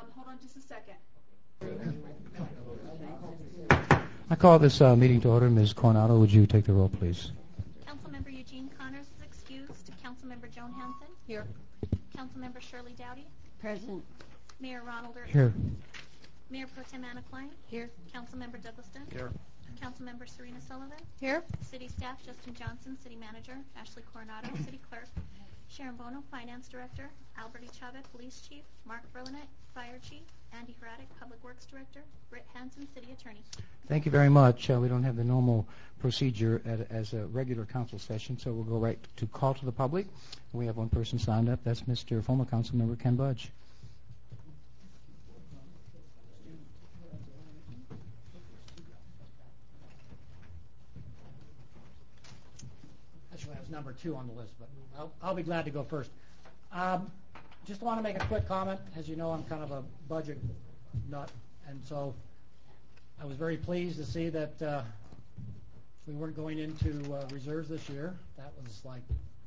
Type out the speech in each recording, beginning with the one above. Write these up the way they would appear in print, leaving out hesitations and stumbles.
Hold on just a second. I call this meeting to order. Ms. Coronado, would you take the roll, please? Councilmember Eugene Connors is excused. Councilmember Joan Hansen. Here. Councilmember Shirley Dowdy. Present. Mayor Ronald Ertler. Here. Mayor Pro Tem Anna Klein. Here. Councilmember Douglas Dent. Here. Councilmember Serena Sullivan. Here. City Staff Justin Johnson, City Manager Ashley Coronado, City Clerk Sharon Bono, Finance Director Albert E. Chavez, Police Chief Mark Berlinet, Fire Chief Andy Hradek, Public Works Director Britt Hansen, City Attorney. Thank you very much. We don't have the normal procedure as a regular council session, so we'll go right to call to the public. We have one person signed up. That's Mr. former Councilmember Ken Budge. Actually, I was number 2 on the list, but I'll be glad to go first. Just want to make a quick comment. As you know, I'm kind of a budget nut, and so I was very pleased to see that we weren't going into reserves this year. That was like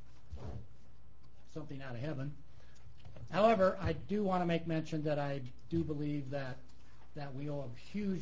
something out of heaven. However, I do want to make mention that I do believe that we owe a huge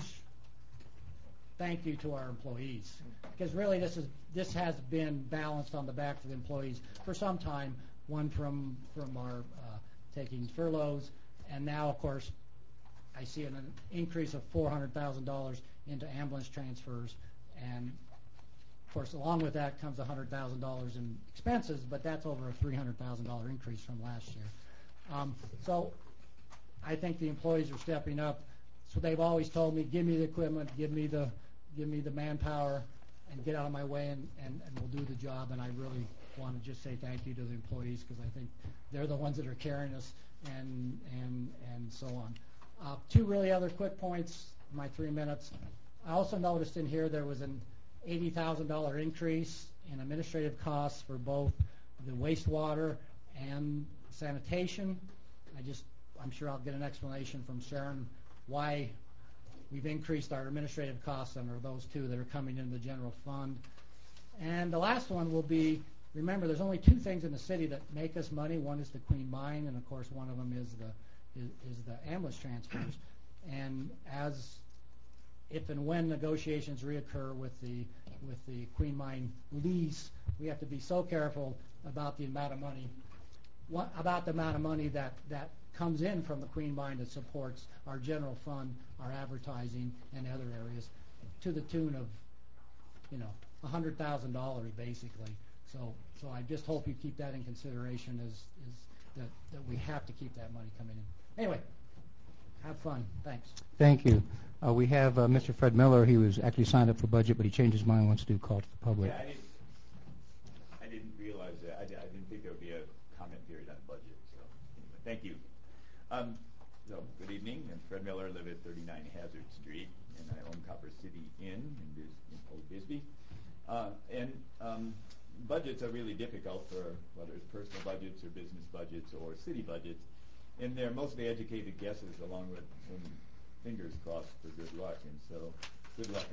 thank you to our employees, because really this has been balanced on the backs of the employees for some time. One from our taking furloughs, and now of course I see an increase of $400,000 into ambulance transfers, and of course along with that comes $100,000 in expenses, but that's over a $300,000 increase from last year. So I think the employees are stepping up. So they've always told me, give me the equipment, give me the manpower, and get out of my way, and we'll do the job. And I really want to just say thank you to the employees, because I think they're the ones that are carrying us, and so on. 2 really other quick points, my 3 minutes. I also noticed in here there was an $80,000 increase in administrative costs for both the wastewater and sanitation. I'm sure I'll get an explanation from Sharon why we've increased our administrative costs under those 2 that are coming into the general fund. And the last one will be, remember, there's only 2 things in the city that make us money. One is the Queen Mine, and of course one of them is the ambulance transfers. And if and when negotiations reoccur with the Queen Mine lease, we have to be so careful about the amount of money that comes in from the Queen Mine that supports our general fund, our advertising, and other areas, to the tune of, $100,000 basically. So I just hope you keep that in consideration, is that we have to keep that money coming in. Anyway, have fun. Thanks. Thank you. We have Mr. Fred Miller. He was actually signed up for budget, but he changed his mind, wants to do call to the public. Yeah, I didn't realize that. I didn't think there would be a comment period on budget. So anyway, thank you. So good evening. I'm Fred Miller. I live at 39 Hazard Street, and I own Copper City Inn in Old Bisbee. Budgets are really difficult, for whether it's personal budgets or business budgets or city budgets, and they're mostly educated guesses along with fingers crossed for good luck, and so good luck.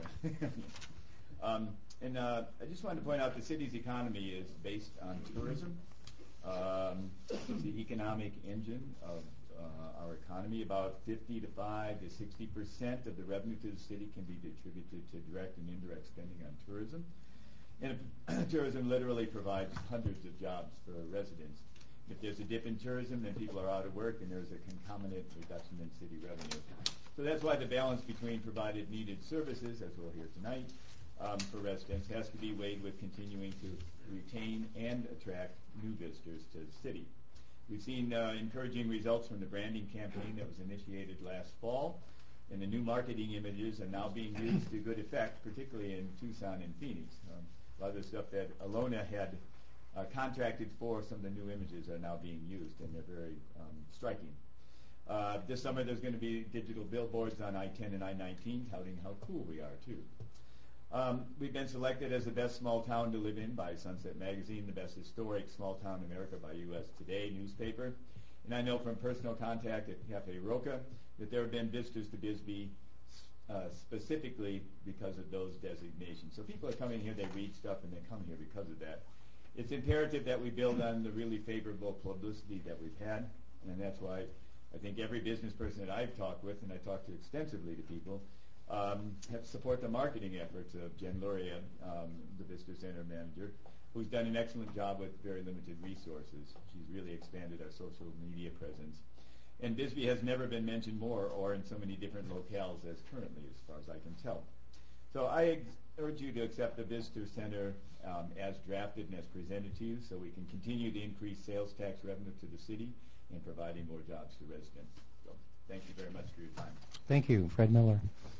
I just wanted to point out the city's economy is based on tourism. It's the economic engine of our economy. About 55 to 60% of the revenue to the city can be attributed to direct and indirect spending on tourism. And tourism literally provides hundreds of jobs for residents. If there's a dip in tourism, then people are out of work, and there's a concomitant reduction in city revenue. So that's why the balance between provided needed services, as we'll hear tonight, for residents has to be weighed with continuing to retain and attract new visitors to the city. We've seen encouraging results from the branding campaign that was initiated last fall, and the new marketing images are now being used to good effect, particularly in Tucson and Phoenix. A lot of the stuff that Alona had contracted for, some of the new images are now being used, and they're very striking. This summer there's going to be digital billboards on I-10 and I-19 touting how cool we are, too. We've been selected as the best small town to live in by Sunset Magazine, the best historic small town in America by U.S. Today newspaper. And I know from personal contact at Cafe Roca that there have been visitors to Bisbee specifically because of those designations. So people are coming here, they read stuff, and they come here because of that. It's imperative that we build on the really favorable publicity that we've had, and that's why I think every business person that I've talked with, and I talk to extensively to people, have support the marketing efforts of Jen Luria, the Visitor Center manager, who's done an excellent job with very limited resources. She's really expanded our social media presence. And Bisbee has never been mentioned more or in so many different locales as currently, as far as I can tell. So I urge you to accept the Visitor Center as drafted and as presented to you so we can continue to increase sales tax revenue to the city and providing more jobs to residents. So thank you very much for your time. Thank you, Fred Miller.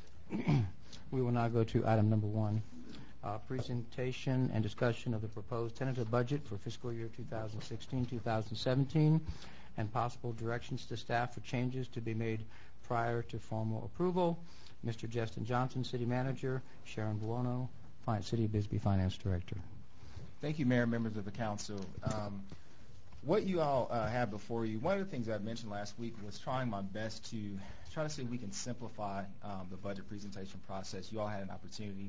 We will now go to item number 1, presentation and discussion of the proposed tentative budget for fiscal year 2016-2017 and possible directions to staff for changes to be made prior to formal approval. Mr. Justin Johnson, City Manager, Sharon Buono, City of Bisbee Finance Director. Thank you, Mayor, members of the council. What you all have before you, one of the things I mentioned last week was trying my best to try to see if we can simplify the budget presentation process. You all had an opportunity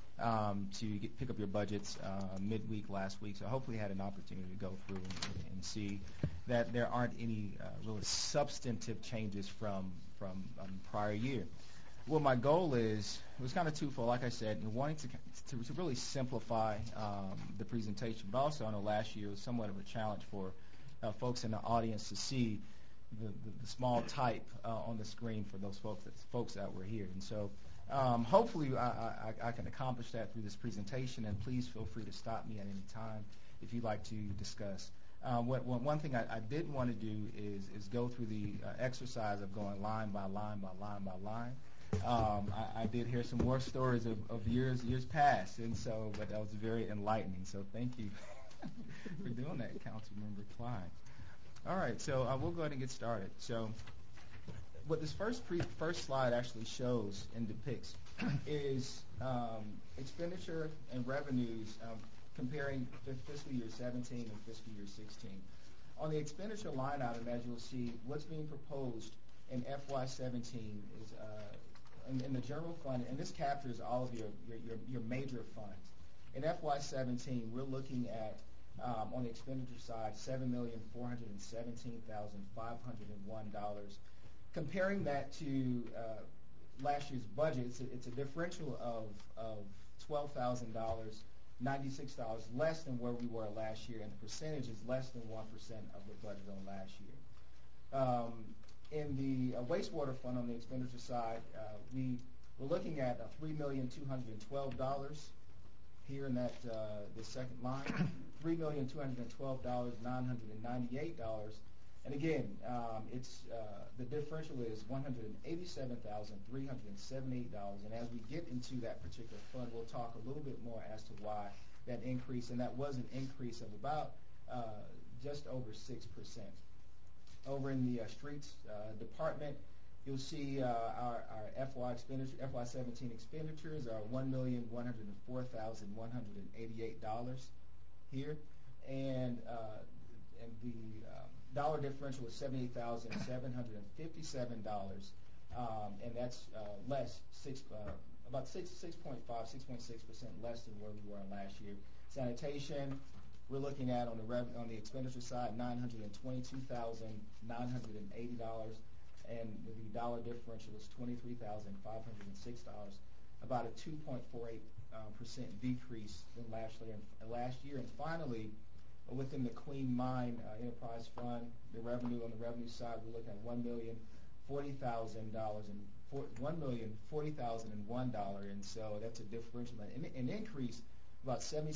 to pick up your budgets midweek last week, so hopefully you had an opportunity to go through and see that there aren't any really substantive changes from prior year. Well, my goal is, it was kind of twofold, like I said, in wanting to really simplify the presentation, but also I know last year was somewhat of a challenge for folks in the audience to see the small type on the screen for those folks that were here. And so hopefully I can accomplish that through this presentation, and please feel free to stop me at any time if you'd like to discuss. One thing I didn't want to do is go through the exercise of going line by line by line by line. I did hear some more stories of years past, and so, but that was very enlightening. So thank you for doing that, Councilmember Klein. All right, so we'll go ahead and get started. So what this first slide actually shows and depicts is expenditure and revenues comparing fiscal year 17 and fiscal year 16. On the expenditure line item, as you'll see, what's being proposed in FY17 is in the general fund, and this captures all of your major funds. In FY17, we're looking at on the expenditure side, $7,417,501. Comparing that to last year's budget, it's a differential of $12,000, $96 less than where we were last year, and the percentage is less than 1% of the budget on last year. In the wastewater fund on the expenditure side, we're looking at $3,212 here in that the second line, $3,212,998, and again, it's the differential is $187,378, and as we get into that particular fund, we'll talk a little bit more as to why that increase, and that was an increase of about just over 6%. Over in the streets department, you'll see our FY17 expenditures are $1,104,188 here, and the dollar differential is $78,757, and that's less about 6.6% less than where we were last year. Sanitation, we're looking at on the expenditure side $922,980, and the dollar differential is $23,506, about a 2.48% decrease than last year. And finally, within the Queen Mine Enterprise Fund, the revenue on the revenue side, we're looking at $1,040,001, and so that's a differential, an increase about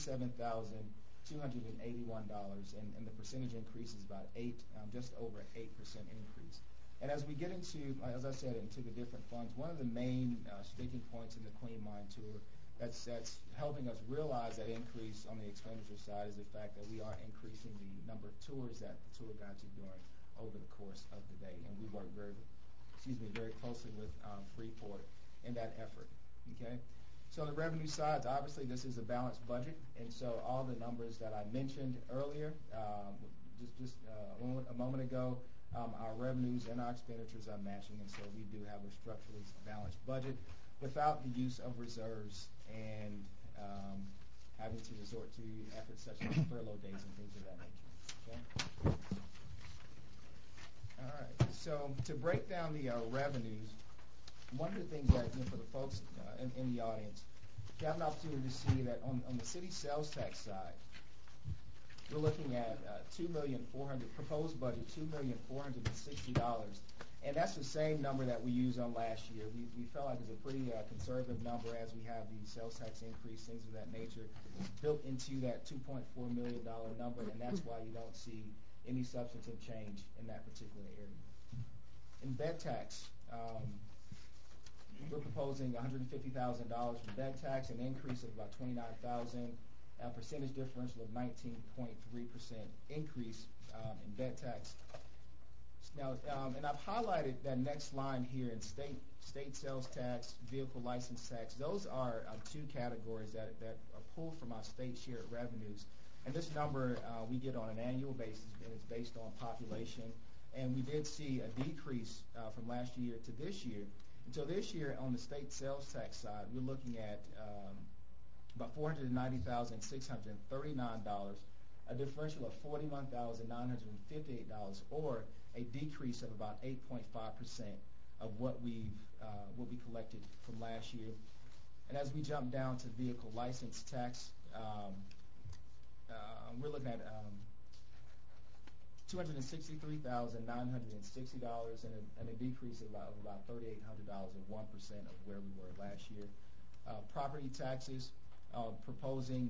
$77,281, and the percentage increase is about just over 8% increase. And as we get into, as I said, into the different funds, one of the main sticking points in the Queen Mine tour that's helping us realize that increase on the expenditure side is the fact that we are increasing the number of tours that the tour guides are doing over the course of the day, and we work very closely with Freeport in that effort. Okay, so on the revenue side, obviously this is a balanced budget, and so all the numbers that I mentioned earlier, just a moment ago, our revenues and our expenditures are matching, and so we do have a structurally balanced budget without the use of reserves and having to resort to efforts such as furlough days and things of that nature. Okay? All right. So to break down the revenues, one of the things that, for the folks in the audience, you have an opportunity to see that on the city sales tax side, we're looking at proposed budget $2,460,000, and that's the same number that we used on last year. We felt like it's a pretty conservative number as we have the sales tax increase, things of that nature, built into that $2.4 million number, and that's why you don't see any substantive change in that particular area. In bed tax, we're proposing $150,000 for bed tax, an increase of about $29,000, a percentage differential of 19.3% increase in bed tax. Now, and I've highlighted that next line here in state sales tax, vehicle license tax. Those are two categories that are pulled from our state shared revenues. And this number we get on an annual basis, and it's based on population. And we did see a decrease from last year to this year. And so this year on the state sales tax side, we're looking at about $490,639, a differential of $41,958, or a decrease of about 8.5% of what we collected from last year. And as we jump down to vehicle license tax, we're looking at $263,960 and a decrease of about $3,800 or 1% of where we were last year. Property taxes, proposing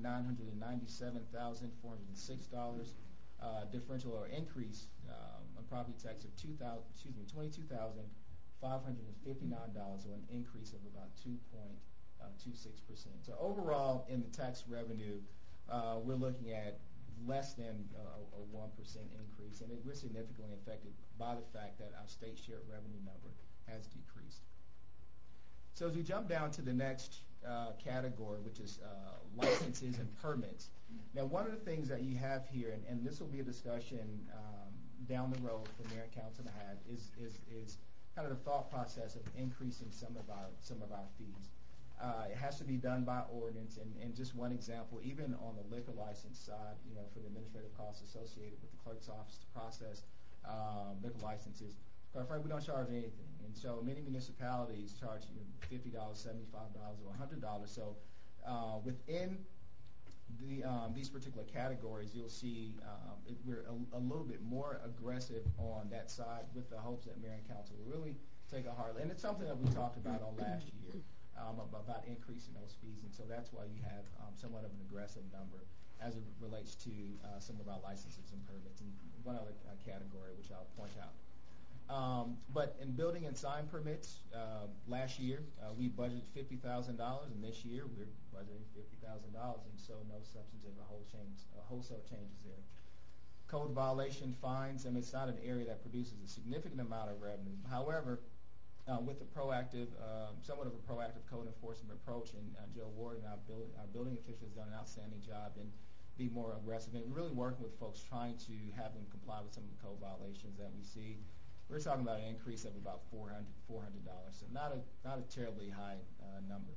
$997,406, differential or increase on property tax of $22,559, or an increase of about 2.26%. So overall, in the tax revenue, we're looking at less than a 1% increase, and we're significantly affected by the fact that our state shared revenue number has decreased. So as we jump down to the next category, which is licenses and permits. Now, one of the things that you have here, and this will be a discussion down the road for Mayor and Council to have, is kind of the thought process of increasing some of our fees. It has to be done by ordinance, and just one example, even on the liquor license side, for the administrative costs associated with the clerk's office to process liquor licenses, quite frankly, we don't charge anything. And so many municipalities charge $50, $75, or $100. So within these particular categories, you'll see we're a little bit more aggressive on that side, with the hopes that Mayor and Council will really take a hard look. And it's something that we talked about on last year, about increasing those fees. And so that's why you have somewhat of an aggressive number as it relates to some of our licenses and permits. And one other category, which I'll point out. But in building and sign permits, last year we budgeted $50,000, and this year we're budgeting $50,000, and so no substantive wholesale changes there. Code violation fines, it's not an area that produces a significant amount of revenue. However, with the somewhat of a proactive code enforcement approach, and Joe Ward and our building officials have done an outstanding job in be more aggressive and really working with folks, trying to have them comply with some of the code violations that we see. We're talking about an increase of about $400, so not a terribly high number.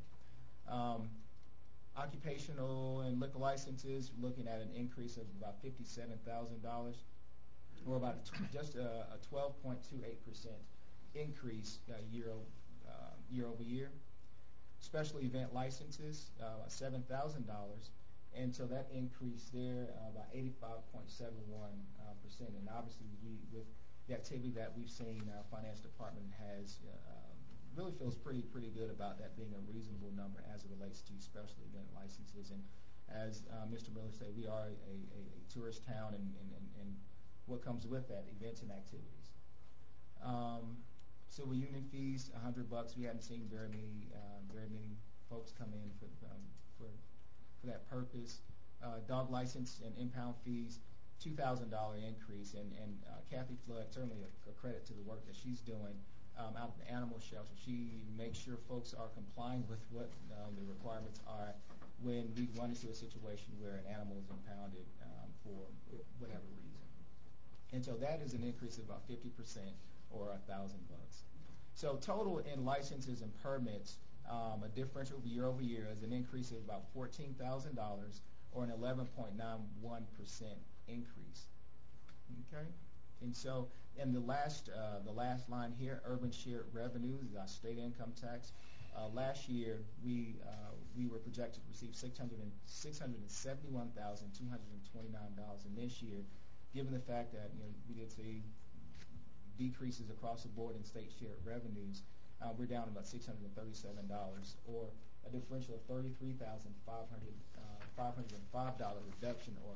Occupational and liquor licenses, we're looking at an increase of about $57,000, or about just a 12.28% increase year over year. Special event licenses, $7,000, and so that increase there about 85.71%. And obviously, with the activity that we've seen, our finance department really feels pretty good about that being a reasonable number as it relates to special event licenses. And as Mr. Miller said, we are a tourist town, and what comes with that, events and activities. Civil union fees, $100. We haven't seen very many folks come in for that purpose. Dog license and impound fees, $2,000 increase, and Kathy Flood, certainly a credit to the work that she's doing out at the animal shelter. She makes sure folks are complying with what the requirements are when we run into a situation where an animal is impounded for whatever reason. And so that is an increase of about 50%, or $1,000. So total in licenses and permits, a differential year over year is an increase of about $14,000, or an 11.91% increase. Okay. And so, in the last line here, urban shared revenues, our state income tax. Last year, we were projected to receive $671,229, and this year, given the fact that we did see decreases across the board in state shared revenues, we're down about $637, or a differential of $33,505 reduction, or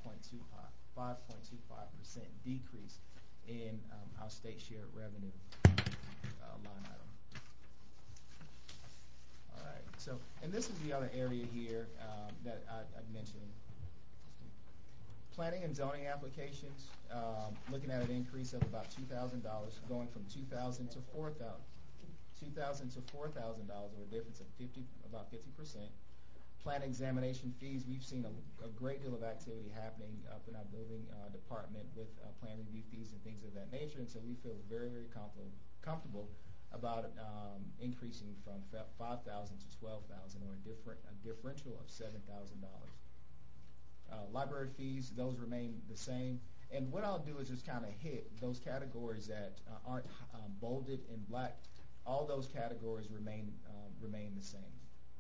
5.25% decrease in our state shared revenue line item. All right. So, and this is the other area here that I mentioned. Planning and zoning applications, looking at an increase of about $2,000, going from $2,000 to $4,000. $2,000 to $4,000, or a difference of about 50%. Plan examination fees, we've seen a great deal of activity happening up in our building department with plan review fees and things of that nature, and so we feel very, very comfortable about increasing from $5,000 to $12,000, or a differential of $7,000. Library fees, those remain the same. And what I'll do is just kind of hit those categories that aren't bolded in black. All those categories remain the same.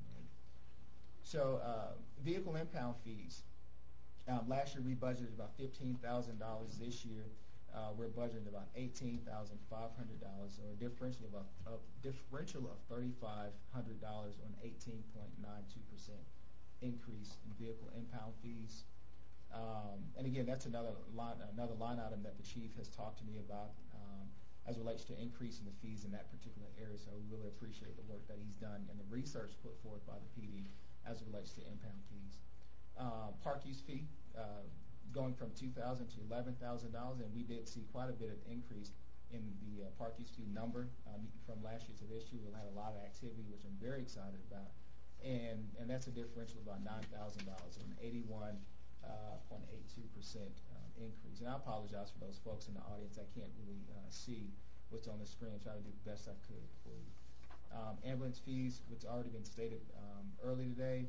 So vehicle impound fees. Last year we budgeted about $15,000. This year we're budgeting about $18,500, or a differential of $3,500 on 18.92% increase in vehicle impound fees. And again, that's another line item that the chief has talked to me about as it relates to increasing the fees in that particular area. So we really appreciate the work that he's done and the research put forth by the PD as it relates to impound fees. Park use fee going from $2,000 to $11,000, and we did see quite a bit of increase in the park use fee number from last year to this year. We've had a lot of activity, which I'm very excited about, and that's a differential of about $9,000, an 81.82% increase. And I apologize for those folks in the audience. I can't really see what's on the screen. Try to do the best I could for you. Ambulance fees, which already been stated early today.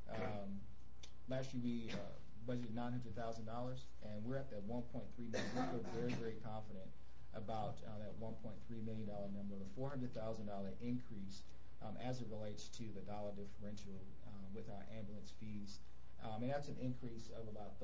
Last year we budgeted $900,000, and we're at that $1.3 million. We feel very, very confident about that $1.3 million number, the $400,000 increase as it relates to the dollar differential with our ambulance fees. And that's an increase of about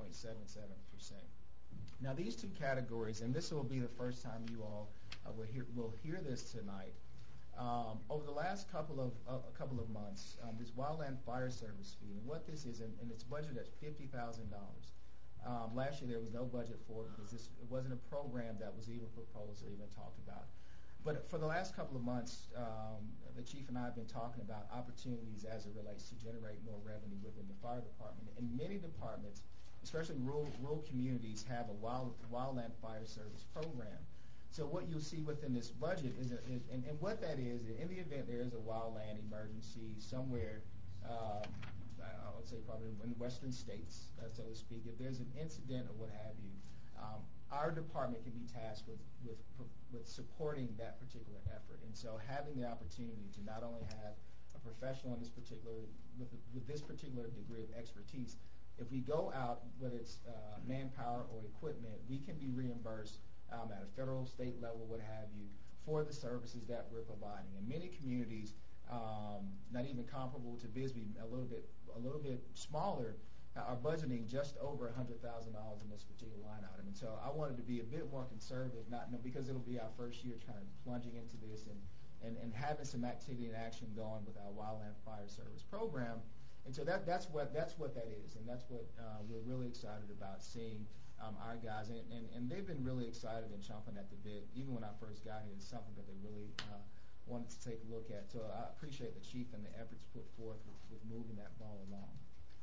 30.77%. Now, these two categories, and this will be the first time you all will hear this tonight. Over the last couple of months, this Wildland Fire Service fee, and what this is, and it's budgeted at $50,000. Last year there was no budget for it because it wasn't a program that was even proposed or even talked about. But for the last couple of months, the chief and I have been talking about opportunities as it relates to generate more revenue within the fire department. And many departments, especially rural communities, have a wildland fire service program. So what you'll see within this budget is, and what that is, in the event there is a wildland emergency somewhere, I would say probably in the western states, so to speak, if there's an incident or what have you, our department can be tasked with supporting that particular effort. And so having the opportunity to not only have a professional in this particular, with this particular degree of expertise, if we go out, whether it's manpower or equipment, we can be reimbursed at a federal, state level, what have you, for the services that we're providing. And many communities, not even comparable to Bisbee, a little bit smaller, are budgeting just over $100,000 in this particular line item. And so I wanted to be a bit more conservative, because it'll be our first year kind of plunging into this and having some activity and action going with our Wildland Fire Service program. And so that's what that is, and that's what we're really excited about seeing our guys. And they've been really excited and chomping at the bit. Even when I first got here, it's something that they really wanted to take a look at. So I appreciate the chief and the efforts put forth with moving that ball along.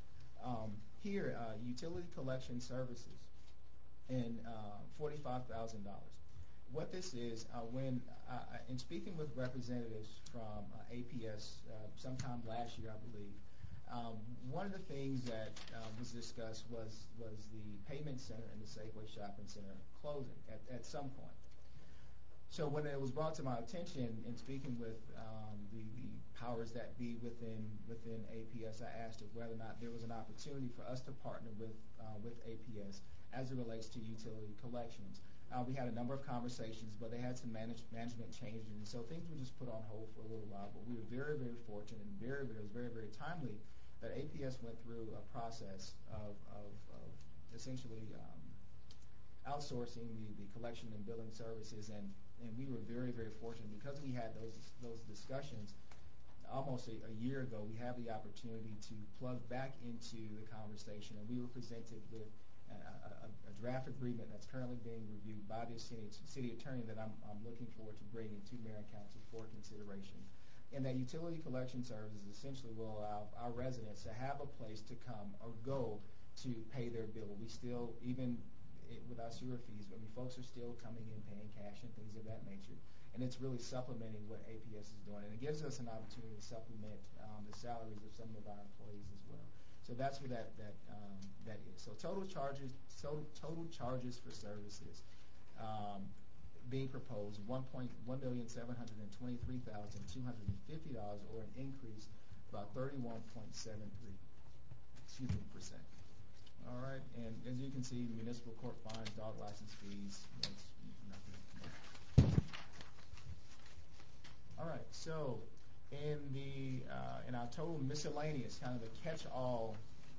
Here, utility collection services, and $45,000. What this is, in speaking with representatives from APS sometime last year, I believe, one of the things that was discussed was the payment center and the Safeway Shopping Center closing at some point. So when it was brought to my attention in speaking with the powers that be within APS, I asked if whether or not there was an opportunity for us to partner with APS as it relates to utility collections. We had a number of conversations, but they had some management changes, and so things were just put on hold for a little while. But we were very, very fortunate and it was very, very timely that APS went through a process of essentially outsourcing the collection and billing services, and we were very, very fortunate because we had those discussions almost a year ago. We have the opportunity to plug back into the conversation, and we were presented with a draft agreement that's currently being reviewed by the city attorney that I'm looking forward to bringing to Mayor and Council for consideration. And that utility collection services essentially will allow our residents to have a place to come or go to pay their bill. We still, even with our sewer fees, folks are still coming in paying cash and things of that nature. And it's really supplementing what APS is doing. And it gives us an opportunity to supplement the salaries of some of our employees as well. So that's what that is. So total charges for services being proposed $1,723,250, or an increase of about 31.73%. All right, and as you can see, municipal court fines, dog license fees, that's nothing. All right, so in our total miscellaneous, kind of the catch-all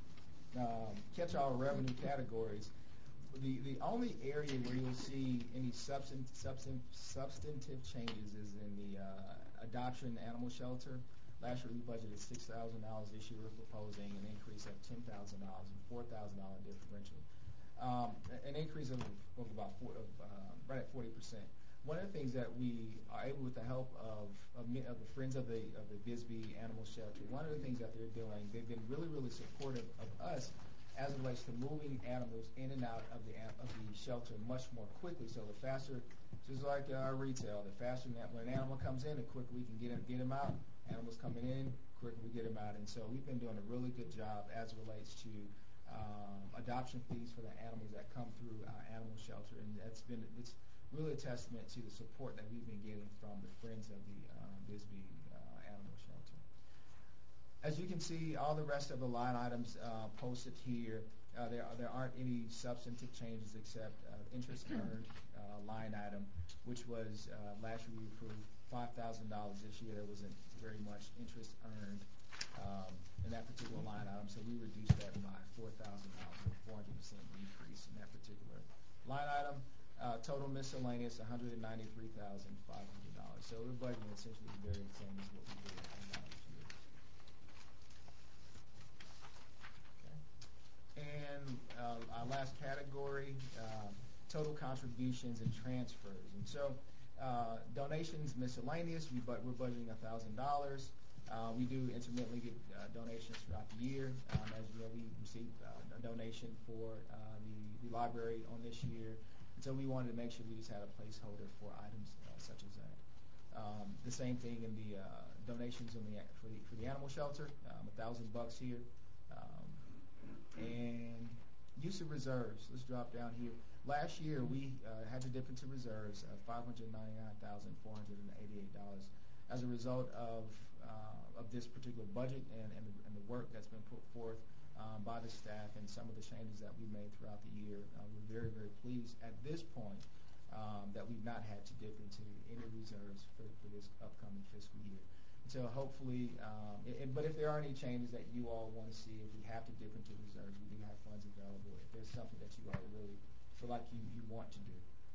revenue categories, the only area where you'll see any substantive changes is in the adoption animal shelter. Last year we budgeted $6,000. This year we're proposing an increase of $10,000 and $4,000 differential, an increase of about right at 40%. One of the things that we are able, with the help of the Friends of the Bisbee Animal Shelter, one of the things that they're doing, they've been really, really supportive of us as it relates to moving animals in and out of the shelter much more quickly. So the faster, just like our retail, the faster when an animal comes in, the quicker we can get him out. Animals coming in, quicker we get them out. And so we've been doing a really good job as it relates to adoption fees for the animals that come through our animal shelter, and it's really a testament to the support that we've been getting from the Friends of the Bisbee Animal Shelter. As you can see, all the rest of the line items posted here, there aren't any substantive changes except interest earned line item, which was last year we approved $5,000. This year there wasn't very much interest earned in that particular line item, so we reduced that by $4,000, a 400% decrease in that particular line item. Total miscellaneous, $193,500. So we're budgeting essentially the very same as what we did last year. Okay. And our last category, total contributions and transfers. And so donations, miscellaneous, we're budgeting $1,000. We do intermittently get donations throughout the year. As you know, we received a donation for the library on this year. So we wanted to make sure we just had a placeholder for items such as that. The same thing in the donations for the animal shelter, $1,000 here. And use of reserves. Let's drop down here. Last year we had to dip into reserves of $599,488 as a result of this particular budget and the work that's been put forth by the staff and some of the changes that we made throughout the year. We're very, very pleased at this point that we've not had to dip into any reserves for this upcoming fiscal year. So hopefully, but if there are any changes that you all want to see, if we have to dip into reserves, we do have funds available. If there's something that you all really feel like you want to do.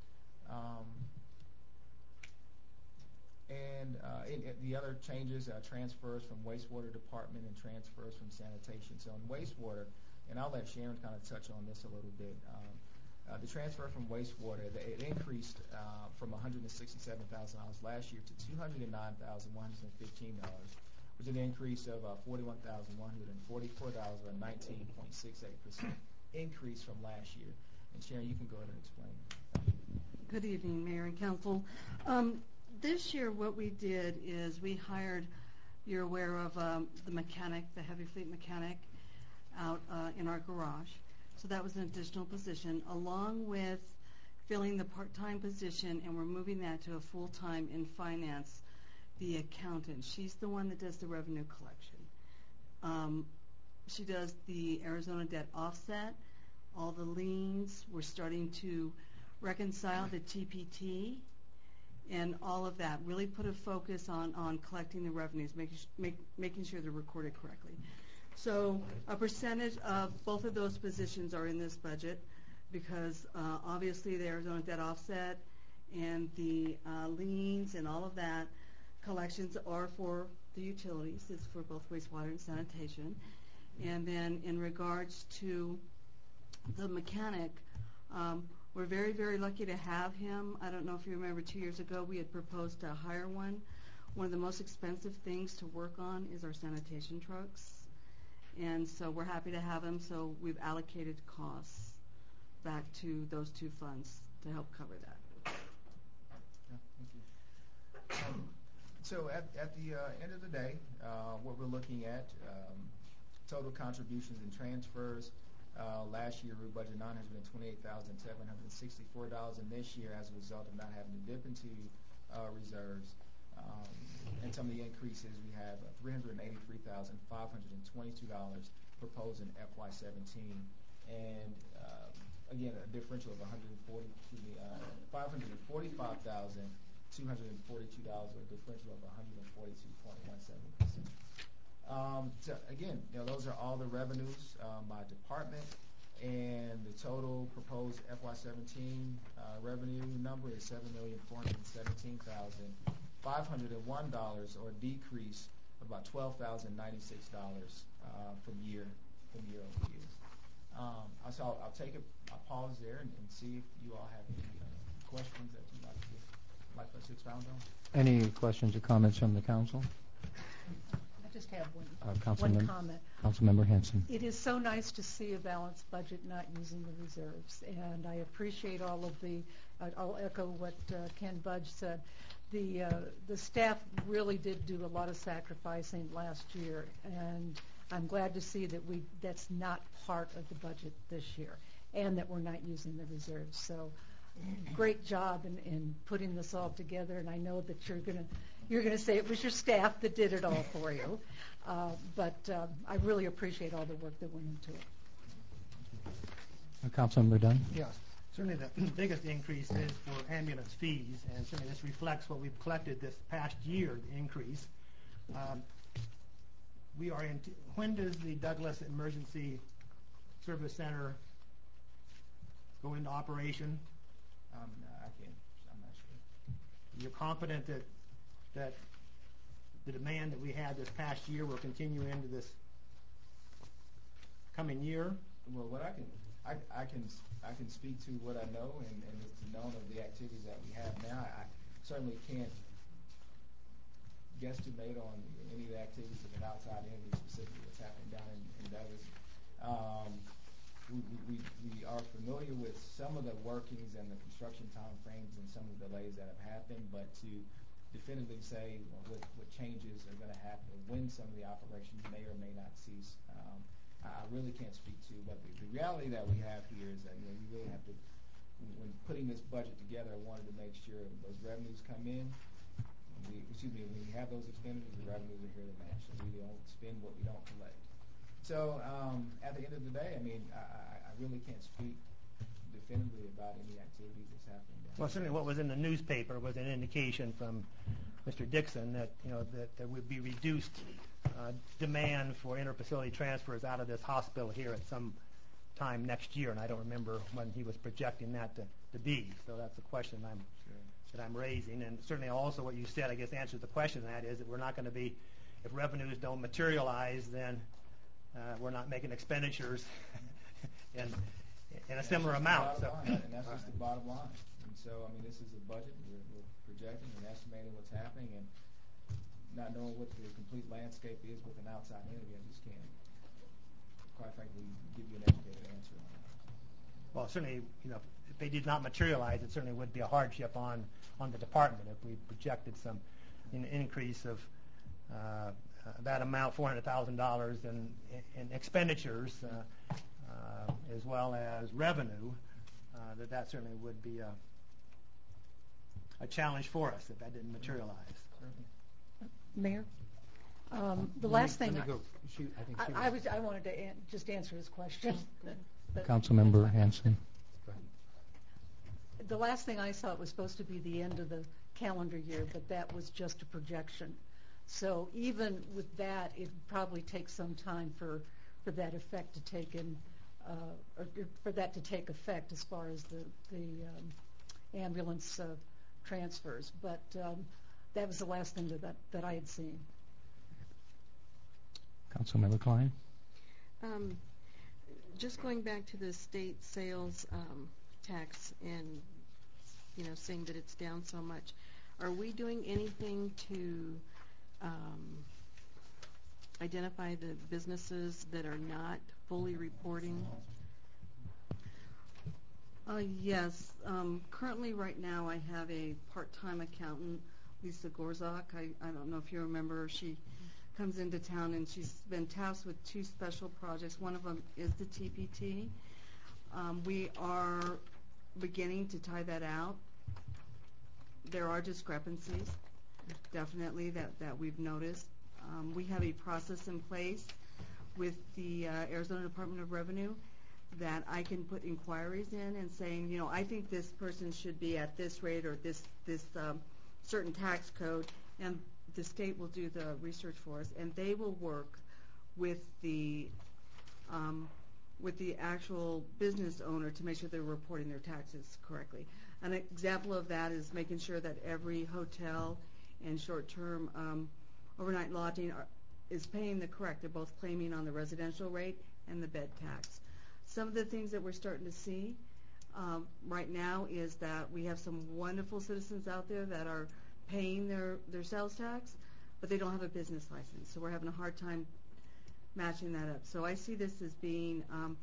And the other changes, transfers from wastewater department and transfers from sanitation. So in wastewater, and I'll let Sharon kind of touch on this a little bit, the transfer from wastewater, it increased from $167,000 last year to $209,115, which is an increase of $41,144, or 19.68% increase from last year. And Sharon, you can go ahead and explain. Good evening, Mayor and Council. This year what we did is we hired, you're aware of the mechanic, the heavy fleet mechanic out in our garage. So that was an additional position, along with filling the part-time position, and we're moving that to a full-time in finance, the accountant. She's the one that does the revenue collection. She does the Arizona debt offset, all the liens. We're starting to reconcile the TPT and all of that. Really put a focus on collecting the revenues, making sure they're recorded correctly. So a percentage of both of those positions are in this budget because obviously the Arizona debt offset and the liens and all of that collections are for the utilities. It's for both wastewater and sanitation. And then in regards to the mechanic, we're very, very lucky to have him. I don't know if you remember 2 years ago we had proposed to hire one. One of the most expensive things to work on is our sanitation trucks. And so we're happy to have him, so we've allocated costs back to those two funds to help cover that. Yeah, thank you. So at the end of the day, what we're looking at, total contributions and transfers. Last year we budgeted $928,764, and this year, as a result of not having to dip into reserves, and some of the increases, we have $383,522 proposed in FY17, and again a differential of $545,242, or a differential of 142.17%. So again, those are all the revenues by department, and the total proposed FY17 revenue number is $7,417,501, or a decrease of about $12,096 from year over year. So I'll pause there and see if you all have any questions that you'd like us to expound on. Any questions or comments from the council? I just have one comment. Councilmember Henson. It is so nice to see a balanced budget not using the reserves, and I appreciate all of the. I'll echo what Ken Budge said. The staff really did do a lot of sacrificing last year, and I'm glad to see that that's not part of the budget this year, and that we're not using the reserves. So, great job in putting this all together, and I know that you're gonna say it was your staff that did it all for you, but I really appreciate all the work that went into it. Councilmember Dunn. Yes, certainly the biggest increase is for ambulance fees, and certainly this reflects what we've collected this past year, the increase. When does the Douglas Emergency Service Center go into operation? I'm not sure. You're confident that the demand that we had this past year will continue into this coming year? Well, what I can speak to what I know, and it's known of the activities that we have now. I certainly can't guesstimate on any of the activities of an outside entity, specifically what's happening down in Douglas. We are familiar with some of the workings and the construction time frames and some of the delays that have happened, but to definitively say what changes are going to happen, when some of the operations may or may not cease, I really can't speak to. But the reality that we have here is that you really have to, when putting this budget together, I wanted to make sure those revenues come in. When we have those expenditures, the revenues are here to match, so we don't spend what we don't collect. So at the end of the day, I really can't speak definitively about any activities that's happening down. Well, certainly what was in the newspaper was an indication from Mr. Dixon that that there would be reduced demand for interfacility transfers out of this hospital here at some time next year, and I don't remember when he was projecting that to be. So that's a question that I'm raising, and certainly also what you said, I guess, answers the question. And that is that we're not going to be, if revenues don't materialize, then we're not making expenditures in a similar amount. And that's just the bottom line. And so, this is a budget. We're projecting and estimating what's happening, and not knowing what the complete landscape is with an outside entity, I just can't, quite frankly, give you an educated answer on that. Well, certainly, if they did not materialize, it certainly would be a hardship on the department if we projected some increase of that amount, $400,000 in expenditures, as well as revenue. That certainly would be a challenge for us if that didn't materialize. Mayor, the last thing I wanted to just answer his question. Councilmember Hanson. the last thing I saw, it was supposed to be the end of the calendar year, but that was just a projection. So even with that, it probably takes some time for that effect to take in, or for that to take effect as far as the ambulance transfers. But that was the last thing that I had seen. Councilmember Klein? Just going back to the state sales tax and, saying that it's down so much, are we doing anything to identify the businesses that are not fully reporting? Yes. Currently, right now, I have a part-time accountant, Lisa Gorzak. I don't know if you remember her. She comes into town, and she's been tasked with 2 special projects. One of them is the TPT. We are beginning to tie that out. There are discrepancies, definitely, that we've noticed. We have a process in place with the Arizona Department of Revenue that I can put inquiries in and saying, I think this person should be at this rate or this certain tax code, and the state will do the research for us, and they will work with the actual business owner to make sure they're reporting their taxes correctly. An example of that is making sure that every hotel and short-term overnight lodging is paying the correct. They're both claiming on the residential rate and the bed tax. Some of the things that we're starting to see right now is that we have some wonderful citizens out there that are paying their sales tax, but they don't have a business license. So we're having a hard time matching that up. So I see this as being,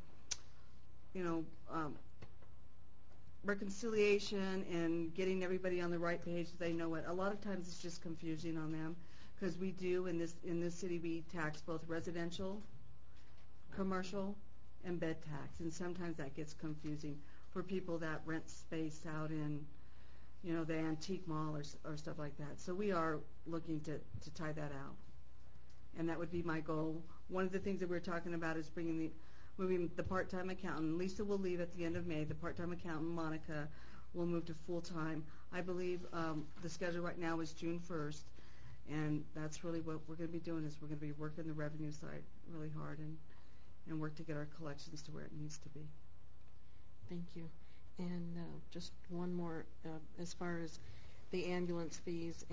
reconciliation and getting everybody on the right page so they know what. A lot of times it's just confusing on them because we do in this city we tax both residential, commercial, and bed tax, and sometimes that gets confusing for people that rent space out in the antique mall or stuff like that. So we are looking to tie that out, and that would be my goal. One of the things that we're talking about is moving the part-time accountant. Lisa will leave at the end of May. The part-time accountant, Monica, will move to full-time. I believe the schedule right now is June 1st, and that's really what we're going to be doing is we're going to be working the revenue side really hard and work to get our collections to where it needs to be. Thank you. And just one more, as far as the ambulance fees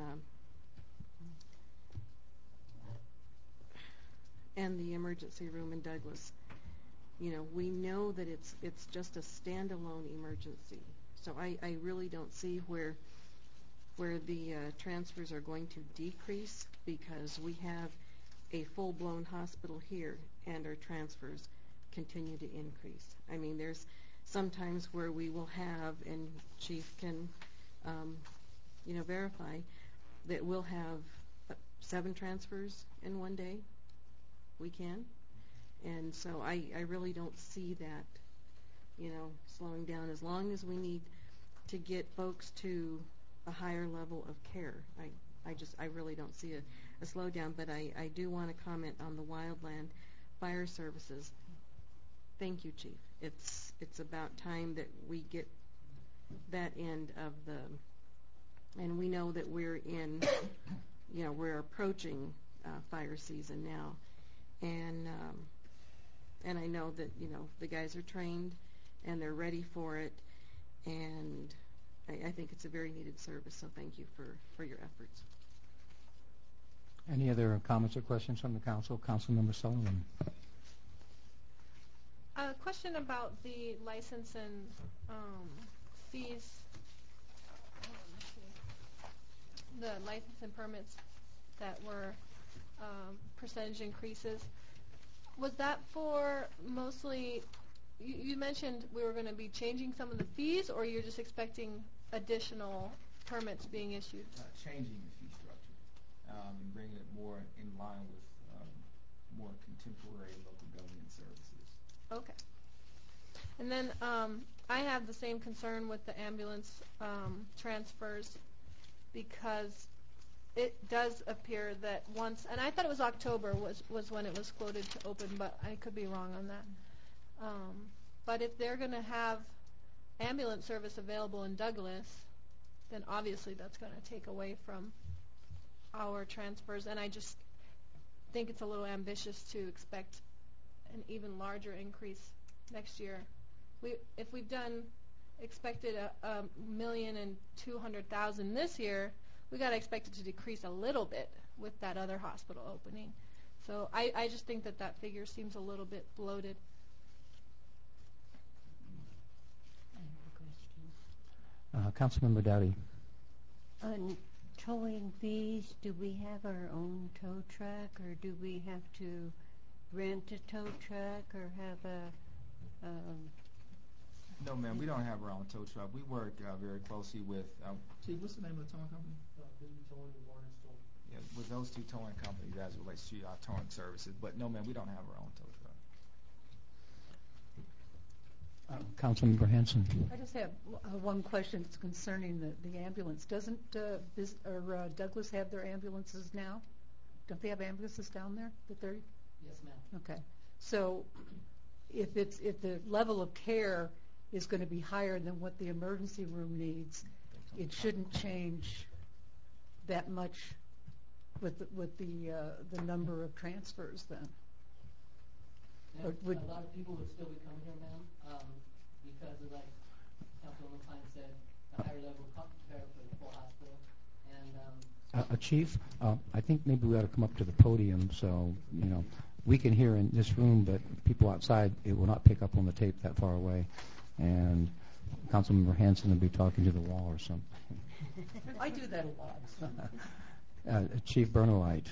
and the emergency room in Douglas. We know that it's just a standalone emergency. So I really don't see where the transfers are going to decrease because we have a full-blown hospital here and our transfers continue to increase. I mean, there's sometimes where we will have, and Chief can verify, that we'll have 7 transfers in one day. We can. And so I really don't see that, slowing down as long as we need to get folks to a higher level of care. I really don't see a slowdown, but I do want to comment on the Wildland Fire Services. Thank you, Chief. It's about time that we get that end of and we know that we're in, we're approaching fire season now, and I know that the guys are trained and they're ready for it, and I think it's a very needed service. So thank you for your efforts. Any other comments or questions from the council? Councilmember Sullivan. A question about the license and fees, the license and permits that were percentage increases. Was that for mostly, you mentioned we were going to be changing some of the fees, or you're just expecting additional permits being issued? Changing the fee structure and bringing it more in line with more contemporary local government services. Okay. And then I have the same concern with the ambulance transfers because it does appear that once, and I thought it was October was when it was quoted to open, but I could be wrong on that. But if they're going to have ambulance service available in Douglas, then obviously that's going to take away from our transfers. And I just think it's a little ambitious to expect an even larger increase next year. If we've expected $1,200,000 this year, we got to expect it to decrease a little bit with that other hospital opening. So I just think that figure seems a little bit bloated. Councilmember Dowdy. On towing fees, do we have our own tow truck, or do we have to rent a tow truck, or have a... No, ma'am, we don't have our own tow truck. We work very closely with, Chief, what's the name of the towing company? Yeah, with those two towing companies as it relates to our towing services. But no, ma'am, we don't have our own tow truck. Councilmember Hanson. I just have one question concerning the ambulance. Doesn't Douglas have their ambulances now? Don't they have ambulances down there? Yes, ma'am. Okay. So if the level of care is going to be higher than what the emergency room needs, it shouldn't change that much with the number of transfers then. A lot of people would still be coming here, ma'am, because of, like Councilwoman Klein said, the higher level of care for the full hospital. And Chief, I think maybe we ought to come up to the podium so, we can hear in this room, but people outside, it will not pick up on the tape that far away. And Councilmember Hanson will be talking to the wall or something. I do that a lot. Chief Bernowite.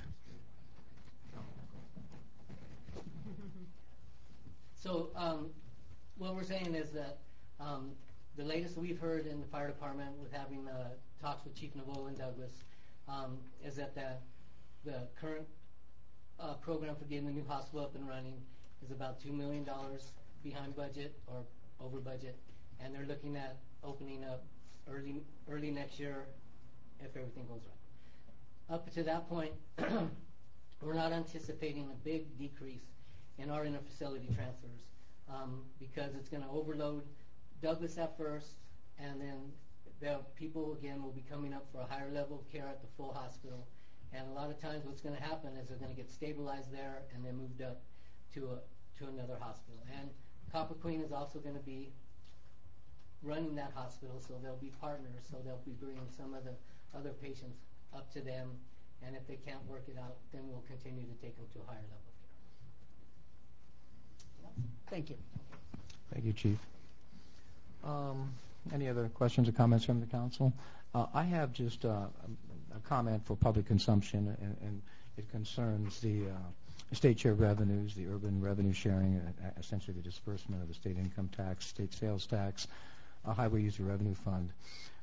So what we're saying is that the latest we've heard in the fire department with having talks with Chief Naveau in Douglas is that the current program for getting the new hospital up and running is about $2 million behind budget or over budget, and they're looking at opening up early next year if everything goes right. Up to that point, we're not anticipating a big decrease in our interfacility transfers because it's going to overload Douglas at first, and then the people again will be coming up for a higher level of care at the full hospital. And a lot of times what's going to happen is they're going to get stabilized there and then moved up to another hospital. And Copper Queen is also going to be running that hospital, so they'll be partners, so they'll be bringing some of the other patients up to them, and if they can't work it out, then we'll continue to take them to a higher level of care. Thank you. Thank you, Chief. Any other questions or comments from the council? I have just a comment for public consumption, and it concerns the state share revenues, the urban revenue sharing, essentially the disbursement of the state income tax, state sales tax, highway user revenue fund.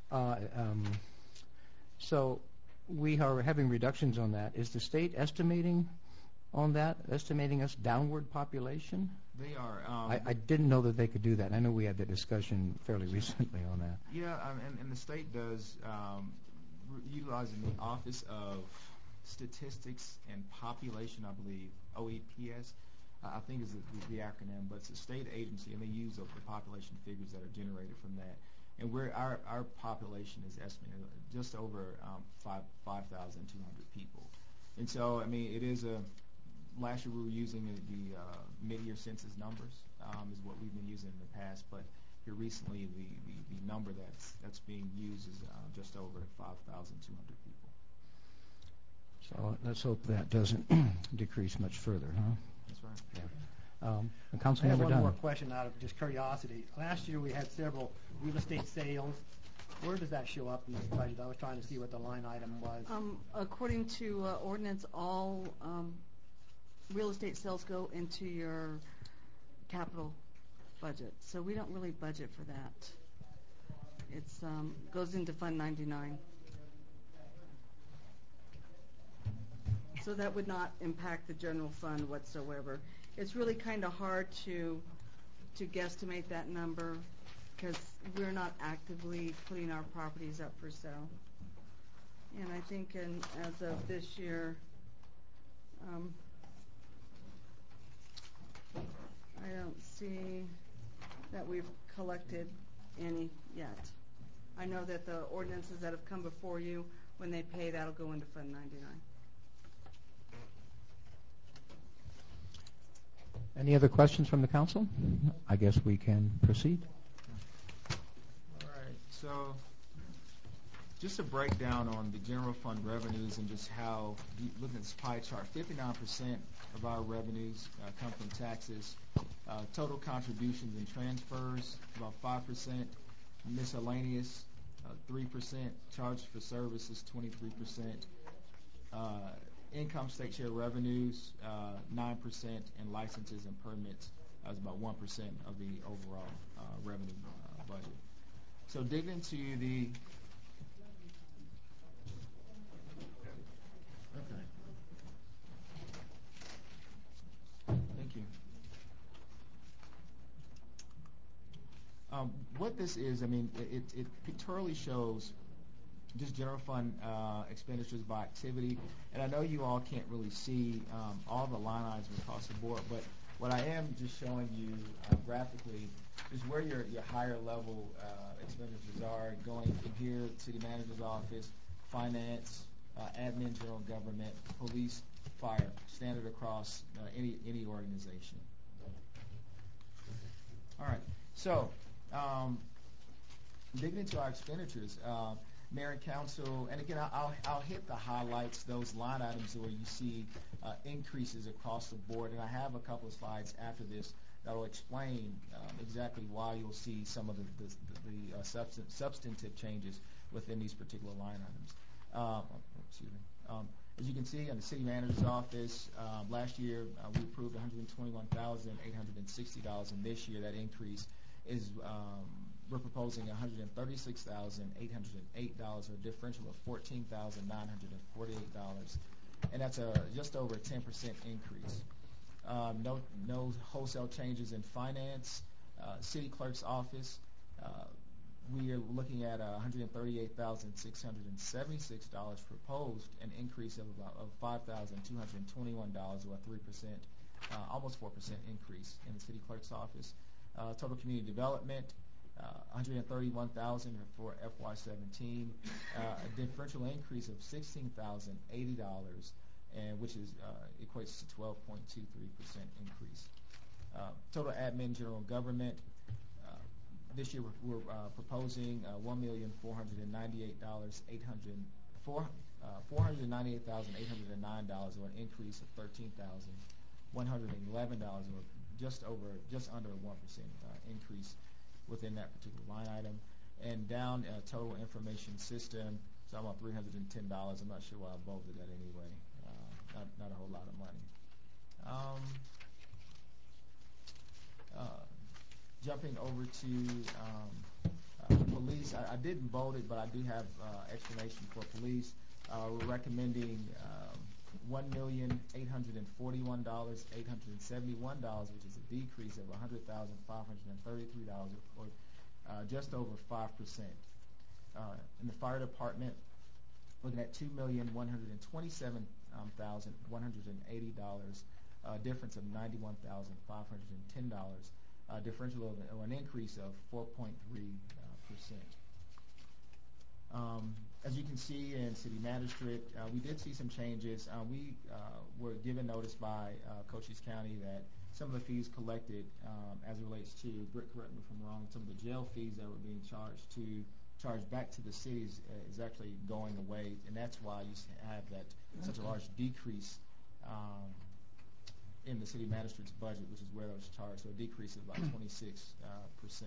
So we are having reductions on that. Is the state estimating on that, estimating us downward population? They are. I didn't know that they could do that. I know we had that discussion fairly recently on that. Yeah, and the state does, utilizing the Office of Statistics and Population, I believe, OEPS, I think is the acronym, but it's a state agency, and they use the population figures that are generated from that. And our population is estimated just over 5,200 people. And so, I mean, it is last year we were using the mid-year census numbers is what we've been using in the past, but here recently the number that's being used is just over 5,200 people. So let's hope that doesn't decrease much further, huh? That's right. Yeah. I have one Dunn. more question out of just curiosity. Last year we had several real estate sales. Where does that show up in this budget? I was trying to see what the line item was. According to ordinance, all real estate sales go into your capital budget. So we don't really budget for that. It's goes into Fund 99. So that would not impact the general fund whatsoever. It's really kind of hard to guesstimate that number because we're not actively putting our properties up for sale. And I think as of this year, I don't see that we've collected any yet. I know that the ordinances that have come before you, when they pay, that'll go into Fund 99. Any other questions from the council? I guess we can proceed. All right. So just a breakdown on the general fund revenues and just how, looking at this pie chart, 59% of our revenues come from taxes. Total contributions and transfers, about 5%. Miscellaneous, 3%. Charges for services, 23%. Income state share revenues, 9%, and licenses and permits is about 1% of the overall revenue budget. So digging into the Thank you. What this is, I mean, it pictorially shows just general fund expenditures by activity, and I know you all can't really see all the line items across the board, but what I am just showing you graphically is where your higher level expenditures are, going from here, city manager's office, finance, admin, general government, police, fire, standard across any organization. All right, so digging into our expenditures, Mayor and Council, and again, I'll hit the highlights, those line items where you see increases across the board, and I have a couple of slides after this that will explain exactly why you'll see some of the substantive changes within these particular line items. Excuse me. As you can see, in the city manager's office, last year we approved $121,860, and this year that increase is we're proposing $136,808, or a differential of $14,948, and that's just over a 10% increase. No wholesale changes in finance. City clerk's office, we are looking at $138,676 proposed, an increase of $5,221, or a 3%, almost 4% increase in the city clerk's office. Total community development, $131,000 for FY17, a differential increase of $16,080, and which is equates to 12.23% increase. Total admin general government, this year we're proposing $1,498,809, or an increase of $13,111, or just under a 1% increase within that particular line item. And down total information system, so I'm about $310. I'm not sure why I bolded that anyway. Not a whole lot of money. Jumping over to police, I didn't bold it, but I do have explanation for police. We're recommending $1,841,871, which is a decrease of $100,533, or just over 5%. In the fire department, looking at $2,127,180, difference of $91,510, differential of an increase of 4.3%. As you can see in City Magistrate, we did see some changes. We were given notice by Cochise County that some of the fees collected as it relates to, Britt, correct me if I'm wrong, some of the jail fees that were being charged back to the cities is actually going away, and that's why you have that such a large decrease in the City Magistrate's budget, which is where those charged, so a decrease of about 26%.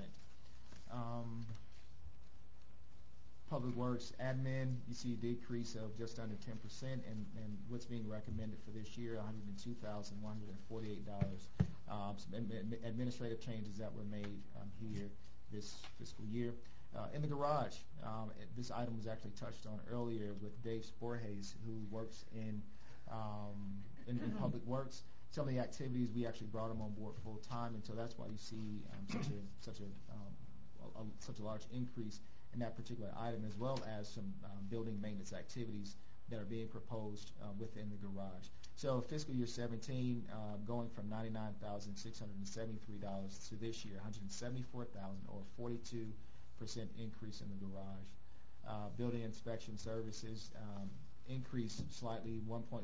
Public Works admin, you see a decrease of just under 10%, and what's being recommended for this year, $102,148. Some administrative changes that were made here this fiscal year. In the garage, this item was actually touched on earlier with Dave Sporhays, who works in Public Works. Some of the activities we actually brought him on board full time, and so that's why you see such a large increase in that particular item, as well as some building maintenance activities that are being proposed within the garage. So fiscal year 17, going from $99,673 to this year, $174,000, or 42% increase in the garage. Building inspection services increased slightly,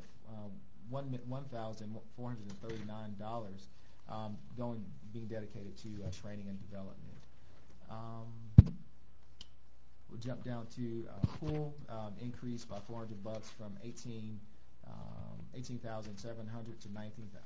$1,439, being dedicated to training and development. We'll jump down to pool, increased by $400 from $18,700 to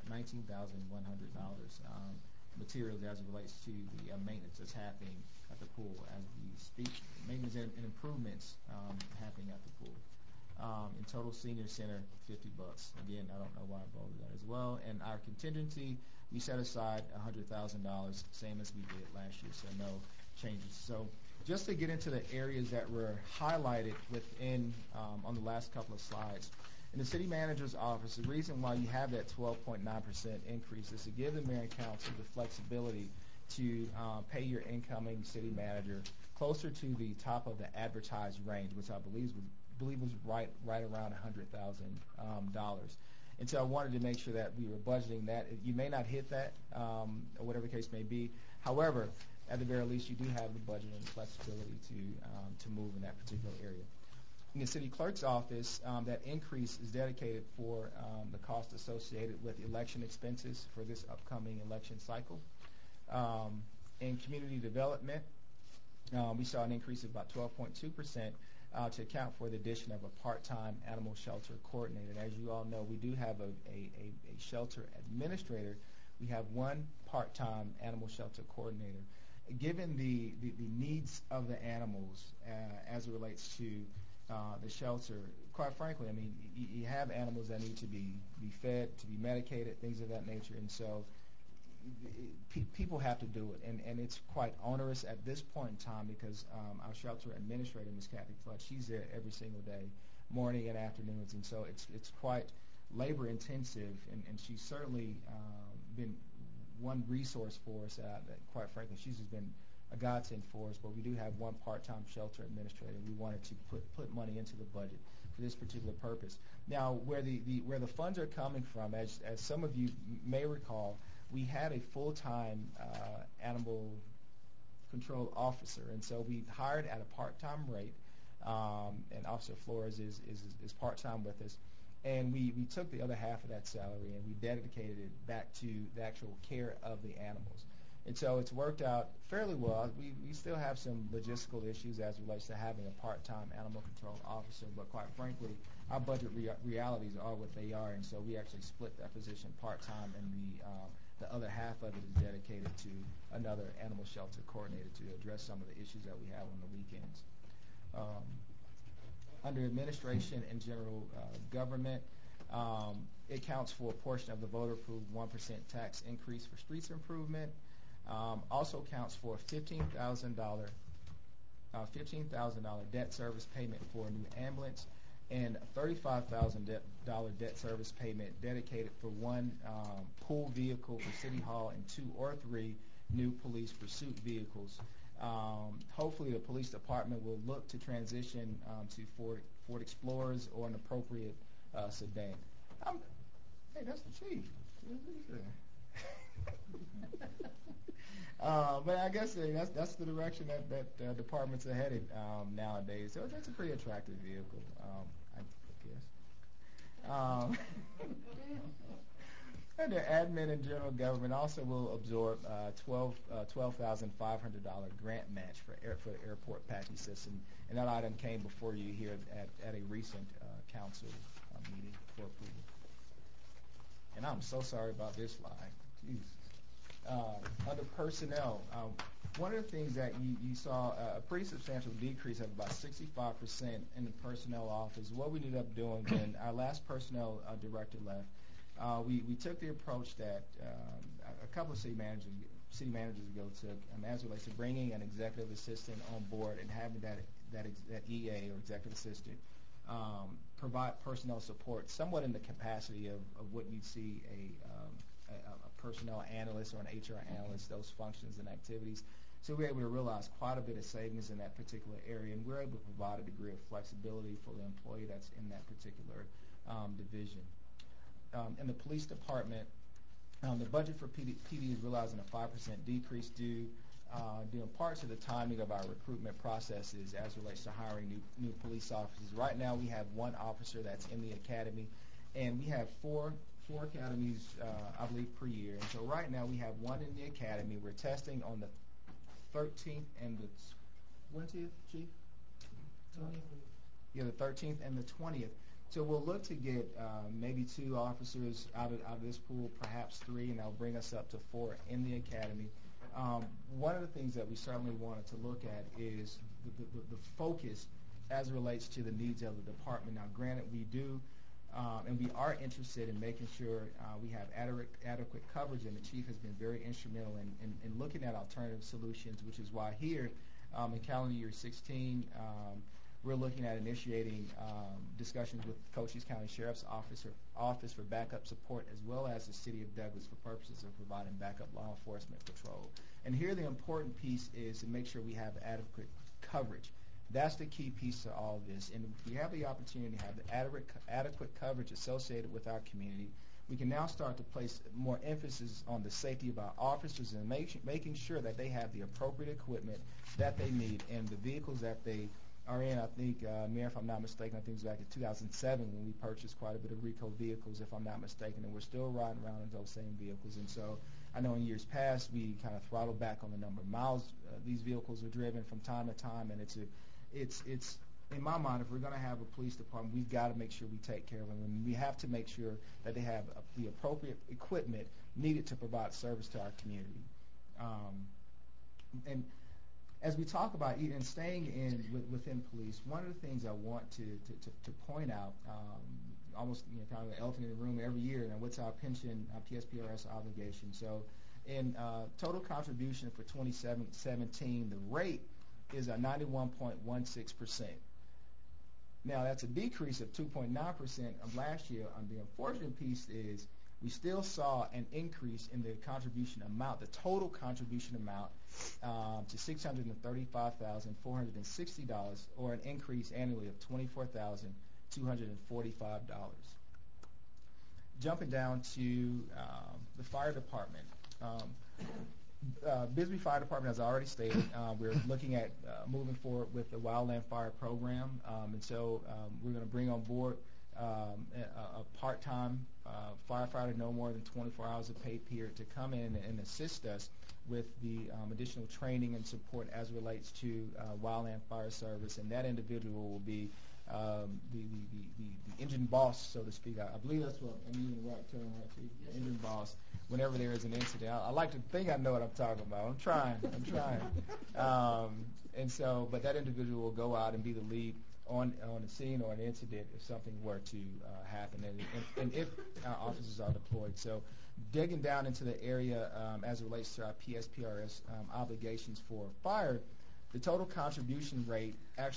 $19,100. Materials as it relates to the maintenance that's happening at the pool as we speak. Maintenance and improvements happening at the pool. In total, senior center, $50. Again, I don't know why I bolded that as well. And our contingency, we set aside $100,000, same as we did last year, so no changes. So just to get into the areas that were highlighted within on the last couple of slides. In the city manager's office, the reason why you have that 12.9% increase is to give the mayor and council the flexibility to pay your incoming city manager closer to the top of the advertised range, which I believe was right around $100,000. And so I wanted to make sure that we were budgeting that. You may not hit that, or whatever the case may be. However, at the very least, you do have the budget and flexibility to move in that particular area. In the city clerk's office, that increase is dedicated for the cost associated with election expenses for this upcoming election cycle. In community development, we saw an increase of about 12.2% to account for the addition of a part-time animal shelter coordinator. And as you all know, we do have a shelter administrator. We have one part-time animal shelter coordinator. Given the needs of the animals as it relates to the shelter, quite frankly, I mean, you have animals that need to be fed, to be medicated, things of that nature, and so people have to do it, and it's quite onerous at this point in time because our shelter administrator, Ms. Kathy Flood, she's there every single day, morning and afternoons, and so it's quite labor intensive, and she's certainly been one resource for us that, quite frankly, she's just been a godsend for us, but we do have one part-time shelter administrator. We wanted to put money into the budget for this particular purpose. Now, where the funds are coming from, as some of you may recall, we had a full-time animal control officer, and so we hired at a part-time rate, and Officer Flores is part-time with us, and we took the other half of that salary and we dedicated it back to the actual care of the animals. And so it's worked out fairly well. We still have some logistical issues as it relates to having a part-time animal control officer, but quite frankly, our budget realities are what they are, and so we actually split that position part-time, and the other half of it is dedicated to another animal shelter coordinator to address some of the issues that we have on the weekends. Under administration and general government, it counts for a portion of the voter-approved 1% tax increase for streets improvement. Also counts for a $15,000 debt service payment for a new ambulance and a $35,000 debt service payment dedicated for one pool vehicle for City Hall and 2 or 3 new police pursuit vehicles. Hopefully the police department will look to transition to Ford Explorers or an appropriate sedan. Hey, that's the chief. But I guess that's the direction that departments are headed nowadays. So that's a pretty attractive vehicle, I guess. Under admin and general government also will absorb $12,500 grant match for the airport packing system, and that item came before you here at a recent council meeting for approval. And I'm so sorry about this slide. Jesus. Under personnel, one of the things that you saw a pretty substantial decrease of about 65% in the personnel office. What we ended up doing when our last personnel director left, we took the approach that a couple of city managers ago took as it relates to bringing an executive assistant on board and having that EA or executive assistant provide personnel support somewhat in the capacity of what you'd see a personnel analyst or an HR analyst, those functions and activities. So we were able to realize quite a bit of savings in that particular area, and we're able to provide a degree of flexibility for the employee that's in that particular division. In the police department, the budget for PD is realizing a 5% decrease due due in part to the timing of our recruitment processes as relates to hiring new police officers. Right now we have one officer that's in the academy, and we have four academies, I believe, per year. And so right now we have one in the academy. We're testing on the 13th and the 20th, Chief? 20th? Yeah, the 13th and the 20th. So we'll look to get maybe 2 officers out of this pool, perhaps 3, and that'll bring us up to 4 in the academy. One of the things that we certainly wanted to look at is the focus as it relates to the needs of the department. Now, granted, we do, and we are interested in making sure we have adequate coverage, and the Chief has been very instrumental in looking at alternative solutions, which is why here in calendar year 16, we're looking at initiating discussions with Cochise County Sheriff's Office for backup support, as well as the City of Douglas for purposes of providing backup law enforcement patrol. And here the important piece is to make sure we have adequate coverage. That's the key piece to all of this. And if we have the opportunity to have the adequate coverage associated with our community, we can now start to place more emphasis on the safety of our officers and making sure that they have the appropriate equipment that they need and the vehicles that they are in. I think, Mayor, if I'm not mistaken, I think it was back in 2007 when we purchased quite a bit of RICO vehicles, if I'm not mistaken, and we're still riding around in those same vehicles. And so I know in years past we kind of throttled back on the number of miles these vehicles are driven from time to time, and it's in my mind, if we're going to have a police department, we've got to make sure we take care of them, and we have to make sure that they have the appropriate equipment needed to provide service to our community. And as we talk about and staying within police, one of the things I want to point out, almost kind of an elephant in the room every year, and what's our pension, our PSPRS obligation. So in total contribution for 2017, the rate is a 91.16%. Now that's a decrease of 2.9% of last year. The unfortunate piece is we still saw an increase in the contribution amount, the total contribution amount, to $635,460, or an increase annually of $24,245. Jumping down to the fire department. Bisbee Fire Department, as I already stated, we're looking at moving forward with the Wildland Fire Program, and so we're going to bring on board a part-time firefighter, no more than 24 hours of paid period, to come in and assist us with the additional training and support as it relates to Wildland Fire Service, and that individual will be the engine boss, so to speak. I believe that's what I'm using the right term, right, Chief? Yes, engine boss. Whenever there is an incident, I like to think I know what I'm talking about. I'm trying. And so, but that individual will go out and be the lead on a scene or an incident if something were to happen, and if our officers are deployed. So, digging down into the area as it relates to our PSPRS obligations for fire, the total contribution rate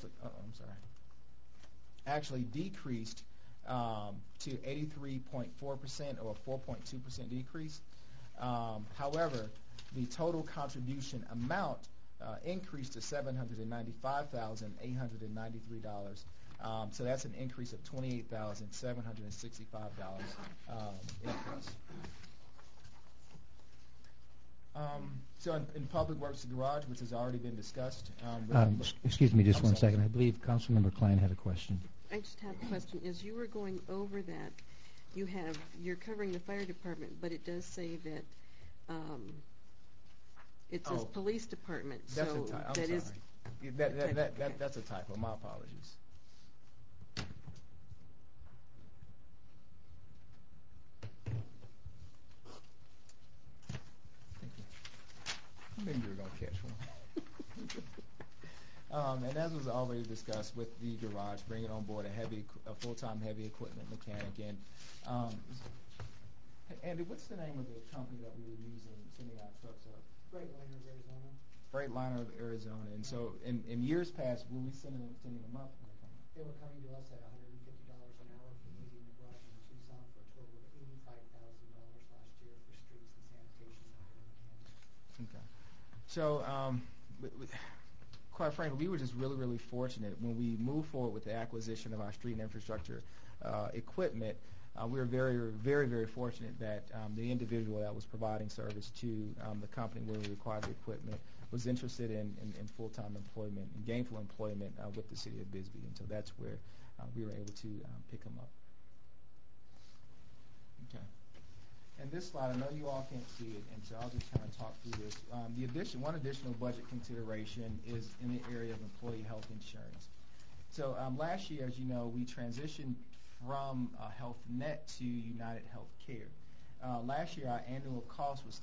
actually decreased to 83.4%, or a 4.2% decrease. However, the total contribution amount increased to $795,893. So that's an increase of $28,765 increase. So in Public Works Garage, which has already been discussed. Excuse me just one second. I believe Councilmember Klein had a question. I just have a question. As you were going over that, you're covering the fire department, but it does say that it says police department. That's so a typo. that is that's a typo. My apologies. Maybe you were going to catch one. And as was already discussed with the garage, bringing on board a full-time heavy equipment mechanic. And Andy, what's the name of the company that we were using sending our trucks up? Freightliner of Arizona. Freightliner of Arizona. And so in years past, were we sending them up? They were coming to us at $150 an hour for moving the brush in Tucson for a total of $85,000 last year for streets and sanitation and mechanics. Okay. So, quite frankly, we were just really, really fortunate when we moved forward with the acquisition of our street and infrastructure equipment. We were very, very, very fortunate that the individual that was providing service to the company where we required the equipment was interested in full-time employment and gainful employment with the city of Bisbee, and so that's where we were able to pick them up. Okay. And this slide, I know you all can't see it, and so I'll just kind of talk through this. One additional budget consideration is in the area of employee health insurance. So last year, as you know, we transitioned from Health Net to United Healthcare. Last year, our annual cost was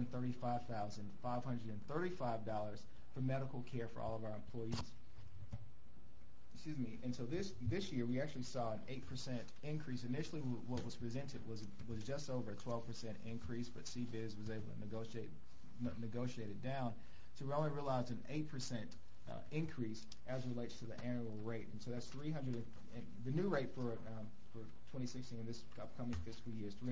$335,535 for medical care for all of our employees. Excuse me. And so this year, we actually saw an 8% increase. Initially, what was presented was just over a 12% increase, but CBiz was able to negotiate it down. So we only realized an 8% increase as relates to the annual rate. And so that's the new rate for 2016 in this upcoming fiscal year is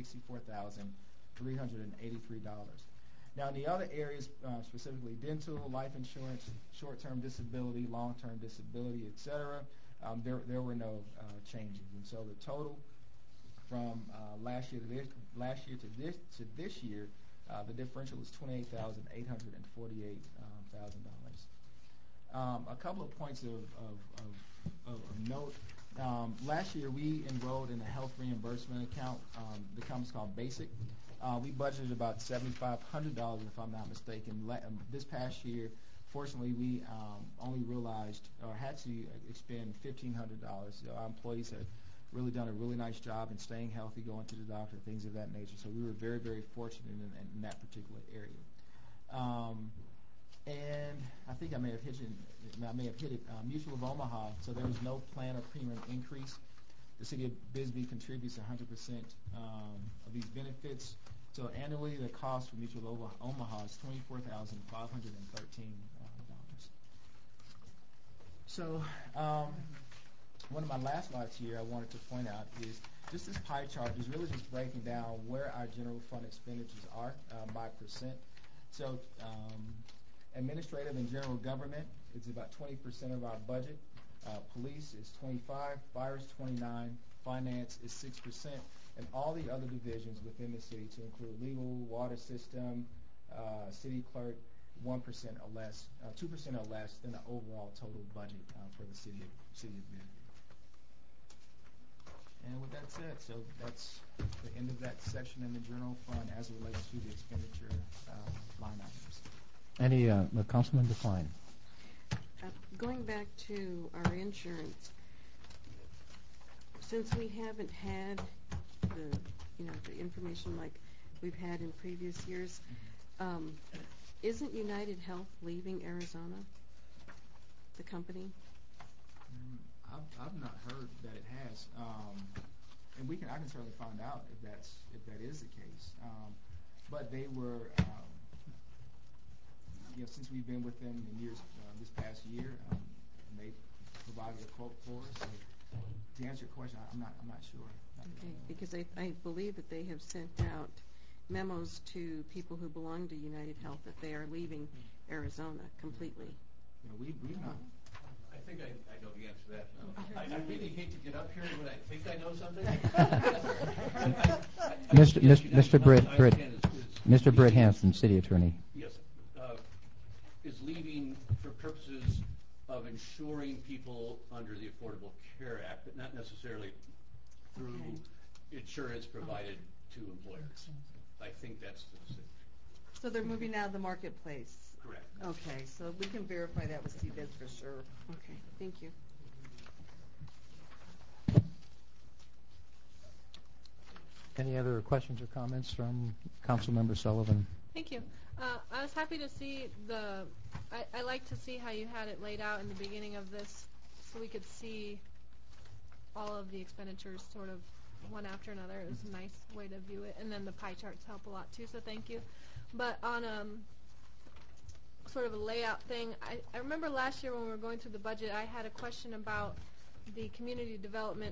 $364,383. Now, in the other areas, specifically dental, life insurance, short-term disability, long-term disability, etc., there were no changes. And so the total from last year to this year, the differential is $28,848,000. A couple of points of note. Last year, we enrolled in a health reimbursement account. The company's called Basic. We budgeted about $7,500, if I'm not mistaken. This past year, fortunately, we only realized or had to expend $1,500. Our employees have really done a really nice job in staying healthy, going to the doctor, things of that nature. So we were very, very fortunate in that particular area. And I think I may have hit it. Mutual of Omaha. So there was no plan or premium increase. The city of Bisbee contributes 100% of these benefits. So annually, the cost for Mutual of Omaha is $24,513. So one of my last slides here I wanted to point out is just this pie chart is really just breaking down where our general fund expenditures are by percent. So administrative and general government is about 20% of our budget. Police is 25%, fire is 29%, finance is 6%, and all the other divisions within the city, to include legal, water system, city clerk, 1% or less, 2% or less than the overall total budget for the city of Bisbee. And with that said, so that's the end of that section in the general fund as it relates to the expenditure line items. Any Councilman Define? Going back to our insurance, since we haven't had the information like we've had in previous years, isn't United Health leaving Arizona, the company? I've not heard that it has, and I can certainly find out if that is the case. But they were, since we've been with them in years this past year, and they provided a quote for us. So to answer your question, I'm not sure. Okay, because I believe that they have sent out memos to people who belong to United Health that they are leaving Arizona completely. We've not. I think I know the answer to that. I really hate to get up here when I think I know something. Mr. Britt Hanson, City Attorney. Yes, is leaving for purposes of insuring people under the Affordable Care Act, but not necessarily through insurance provided to employers. I think that's the decision. So they're moving out of the marketplace. Correct. Okay, so we can verify that with CBiz for sure. Okay, thank you. Any other questions or comments from Councilmember Sullivan? Thank you. I was happy to see I like to see how you had it laid out in the beginning of this so we could see all of the expenditures sort of one after another. It was a nice way to view it. And then the pie charts help a lot too, so thank you. But on sort of a layout thing, I remember last year when we were going through the budget, I had a question about the community development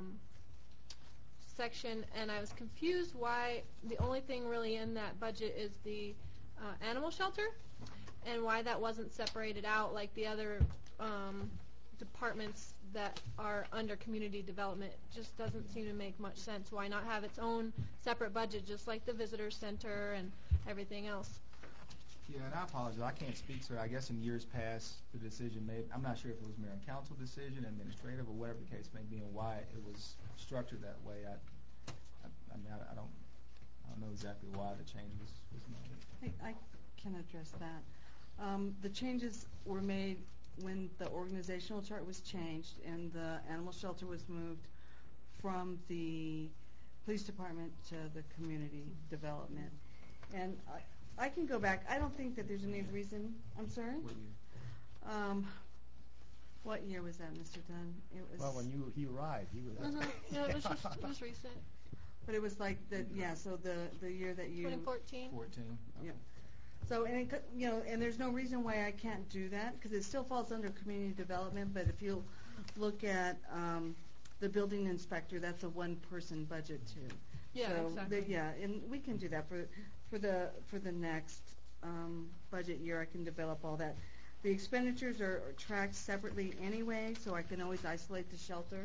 section, and I was confused why the only thing really in that budget is the animal shelter, and why that wasn't separated out like the other departments that are under community development. It just doesn't seem to make much sense. Why not have its own separate budget, just like the visitor center and everything else? Yeah, and I apologize. I can't speak to it. I guess in years past, the decision made, I'm not sure if it was mayor and council decision, administrative, or whatever the case may be, and why it was structured that way. I don't know exactly why the change was made. I can address that. The changes were made when the organizational chart was changed and the animal shelter was moved from the police department to the community development. And I can go back. I don't think that there's any reason. I'm sorry? What year? What year was that, Mr. Dunn? It was. Well, when you arrived, you were. Yeah, it was recent. But it was like so the year that you. 2014. 14. Yeah. So and there's no reason why I can't do that because it still falls under community development. But if you look at the building inspector, that's a one-person budget too. Yeah, so exactly. And we can do that for the next budget year. I can develop all that. The expenditures are tracked separately anyway, so I can always isolate the shelter.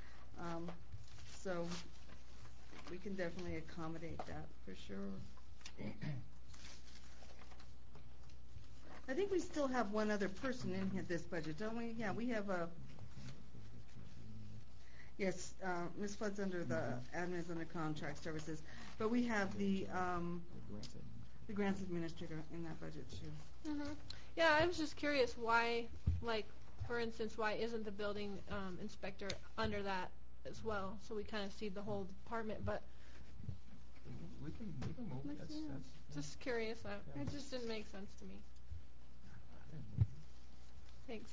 So we can definitely accommodate that for sure. I think we still have one other person in this budget, don't we? Yeah, we have a. Yes, Ms. Flood's under the admin under contract services, but we have the grants administrator in that budget too. Yeah, I was just curious why, like, for instance, why isn't the building inspector under that as well? So we kind of see the whole department, but We can move. That's just curious. It just didn't make sense to me. Thanks.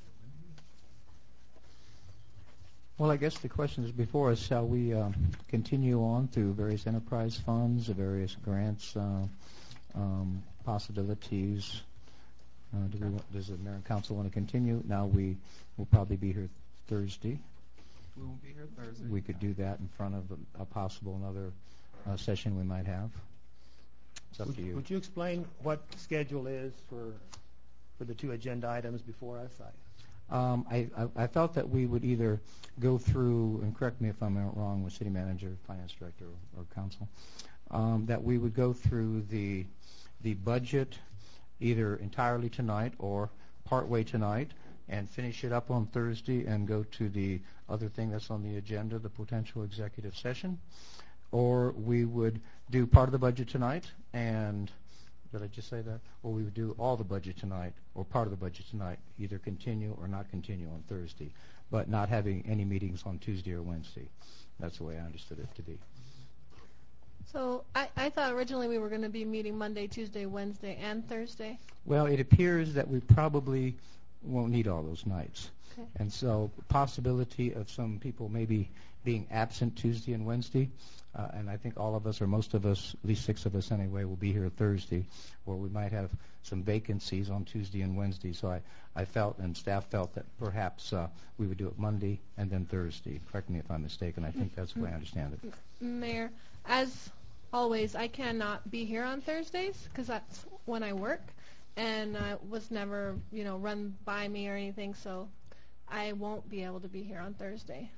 Well, I guess the question is before us, shall we continue on through various enterprise funds, various grants, possibilities? Does the mayor and council want to continue? Now we will probably be here Thursday. We will be here Thursday. We could do that in front of a possible another session we might have. It's up to you. Would you explain what the schedule is for the two agenda items before us? I felt that we would either go through, and correct me if I'm wrong with city manager, finance director, or council, that we would go through the budget either entirely tonight or partway tonight and finish it up on Thursday and go to the other thing that's on the agenda, the potential executive session. Or we would do part of the budget tonight and did I just say that? Or we would do all the budget tonight or part of the budget tonight, either continue or not continue on Thursday, but not having any meetings on Tuesday or Wednesday. That's the way I understood it to be. So I thought originally we were going to be meeting Monday, Tuesday, Wednesday, and Thursday. Well, it appears that we probably won't need all those nights. Okay. And so possibility of some people maybe being absent Tuesday and Wednesday, and I think all of us, or most of us, at least 6 of us anyway, will be here Thursday, or we might have some vacancies on Tuesday and Wednesday. So I felt, and staff felt, that perhaps we would do it Monday and then Thursday. Correct me if I'm mistaken. I think that's the way I understand it. Mayor, as always, I cannot be here on Thursdays because that's when I work, and was never, run by me or anything, so I won't be able to be here on Thursday.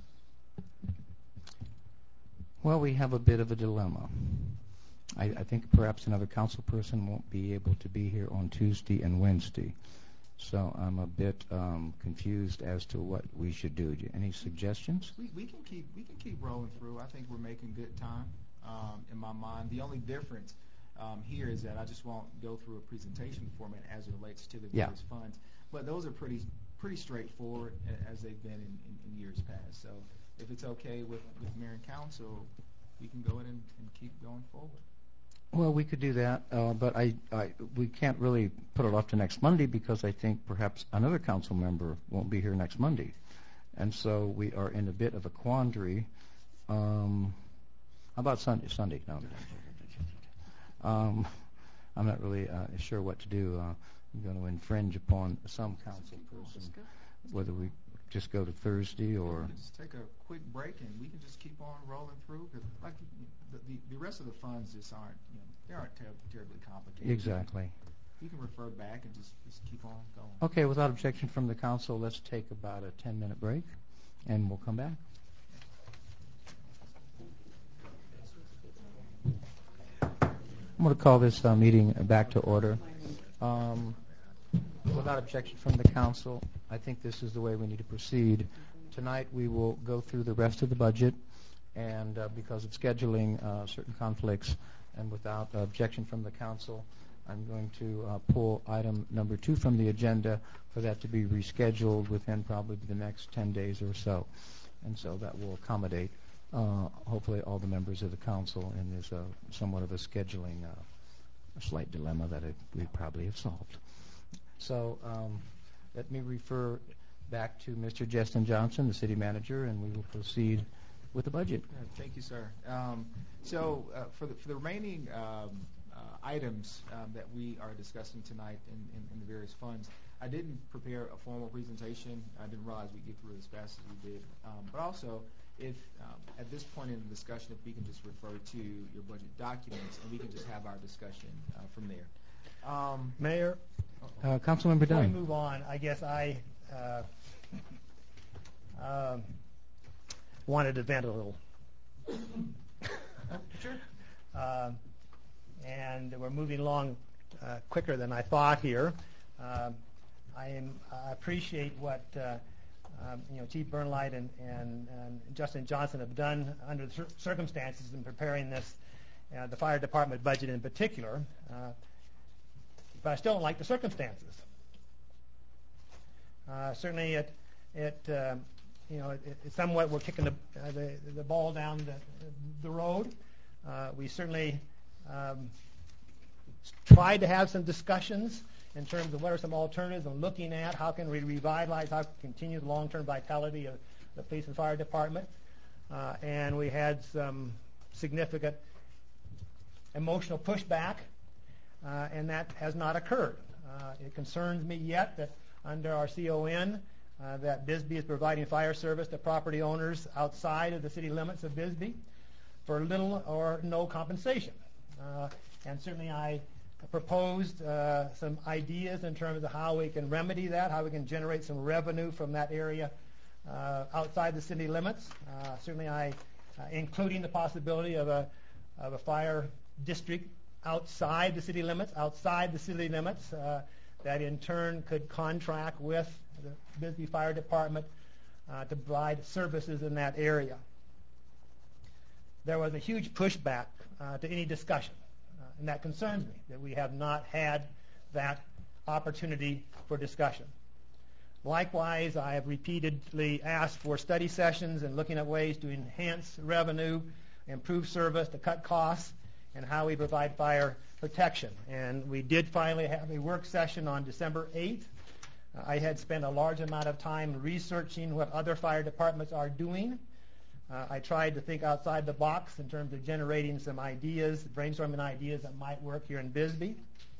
Well, we have a bit of a dilemma. I think perhaps another council person won't be able to be here on Tuesday and Wednesday. So I'm a bit confused as to what we should do. Any suggestions? We can keep rolling through. I think we're making good time in my mind. The only difference here is that I just won't go through a presentation format as it relates to the various funds. But those are pretty straightforward as they've been in years past. So if it's okay with mayor and council, we can go ahead and keep going forward. Well, we could do that, but we can't really put it off to next Monday because I think perhaps another council member won't be here next Monday. And so we are in a bit of a quandary. How about Sunday? No. I'm not really sure what to do. I'm going to infringe upon some council person, whether we just go to Thursday or... Just take a quick break and we can just keep on rolling through. Cause like the rest of the funds just aren't, they aren't terribly complicated. Exactly. You can refer back and just keep on going. Okay, without objection from the council, let's take about a 10-minute break and we'll come back. I'm going to call this meeting back to order. Without objection from the council, I think this is the way we need to proceed. Tonight we will go through the rest of the budget, and because of scheduling certain conflicts, and without objection from the council, I'm going to pull item number 2 from the agenda for that to be rescheduled within probably the next 10 days or so. And so that will accommodate hopefully all the members of the council, and there's somewhat of a scheduling, a slight dilemma that we probably have solved. So let me refer back to Mr. Justin Johnson, the city manager, and we will proceed with the budget. Thank you, sir. For the remaining items that we are discussing tonight in the various funds, I didn't prepare a formal presentation. I didn't realize we'd get through it as fast as we did. But also, if at this point in the discussion, if we can just refer to your budget documents, and we can just have our discussion from there. Mayor, Councilmember before we Dunn. move on, I guess I wanted to vent a little. Sure. And we're moving along quicker than I thought here. I appreciate what Chief Bernlight and Justin Johnson have done under the circumstances in preparing this, the fire department budget in particular. But I still don't like the circumstances. Certainly, it's somewhat we're kicking the ball down the road. We certainly tried to have some discussions in terms of what are some alternatives and looking at how can we revitalize, how can we continue the long-term vitality of the police and fire department. And we had some significant emotional pushback, and that has not occurred. It concerns me yet that under our CON that Bisbee is providing fire service to property owners outside of the city limits of Bisbee for little or no compensation. And certainly I proposed some ideas in terms of how we can remedy that, how we can generate some revenue from that area outside the city limits. Certainly including the possibility of a fire district outside the city limits, that in turn could contract with the Bisbee Fire Department to provide services in that area. There was a huge pushback to any discussion, and that concerns me, that we have not had that opportunity for discussion. Likewise, I have repeatedly asked for study sessions and looking at ways to enhance revenue, improve service, to cut costs, and how we provide fire protection. And we did finally have a work session on December 8th. I had spent a large amount of time researching what other fire departments are doing. I tried to think outside the box in terms of generating some ideas, brainstorming ideas that might work here in Bisbee.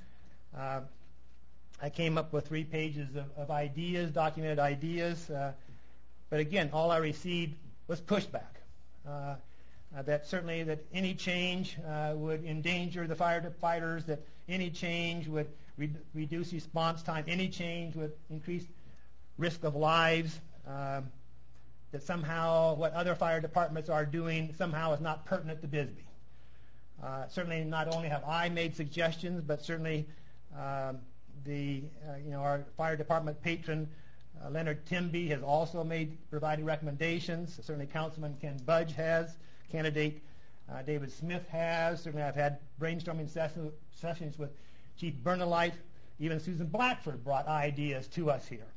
I came up with 3 pages of ideas, documented ideas, but again, all I received was pushback. That certainly that any change would endanger the firefighters, that any change would reduce response time, any change would increase risk of lives, that somehow what other fire departments are doing somehow is not pertinent to Bisbee. Certainly not only have I made suggestions, but certainly our fire department patron, Leonard Timby, has also provided recommendations. Certainly Councilman Ken Budge has. Candidate David Smith has. Certainly I've had brainstorming sessions with Chief Bernlight. Even Susan Blackford brought ideas to us here.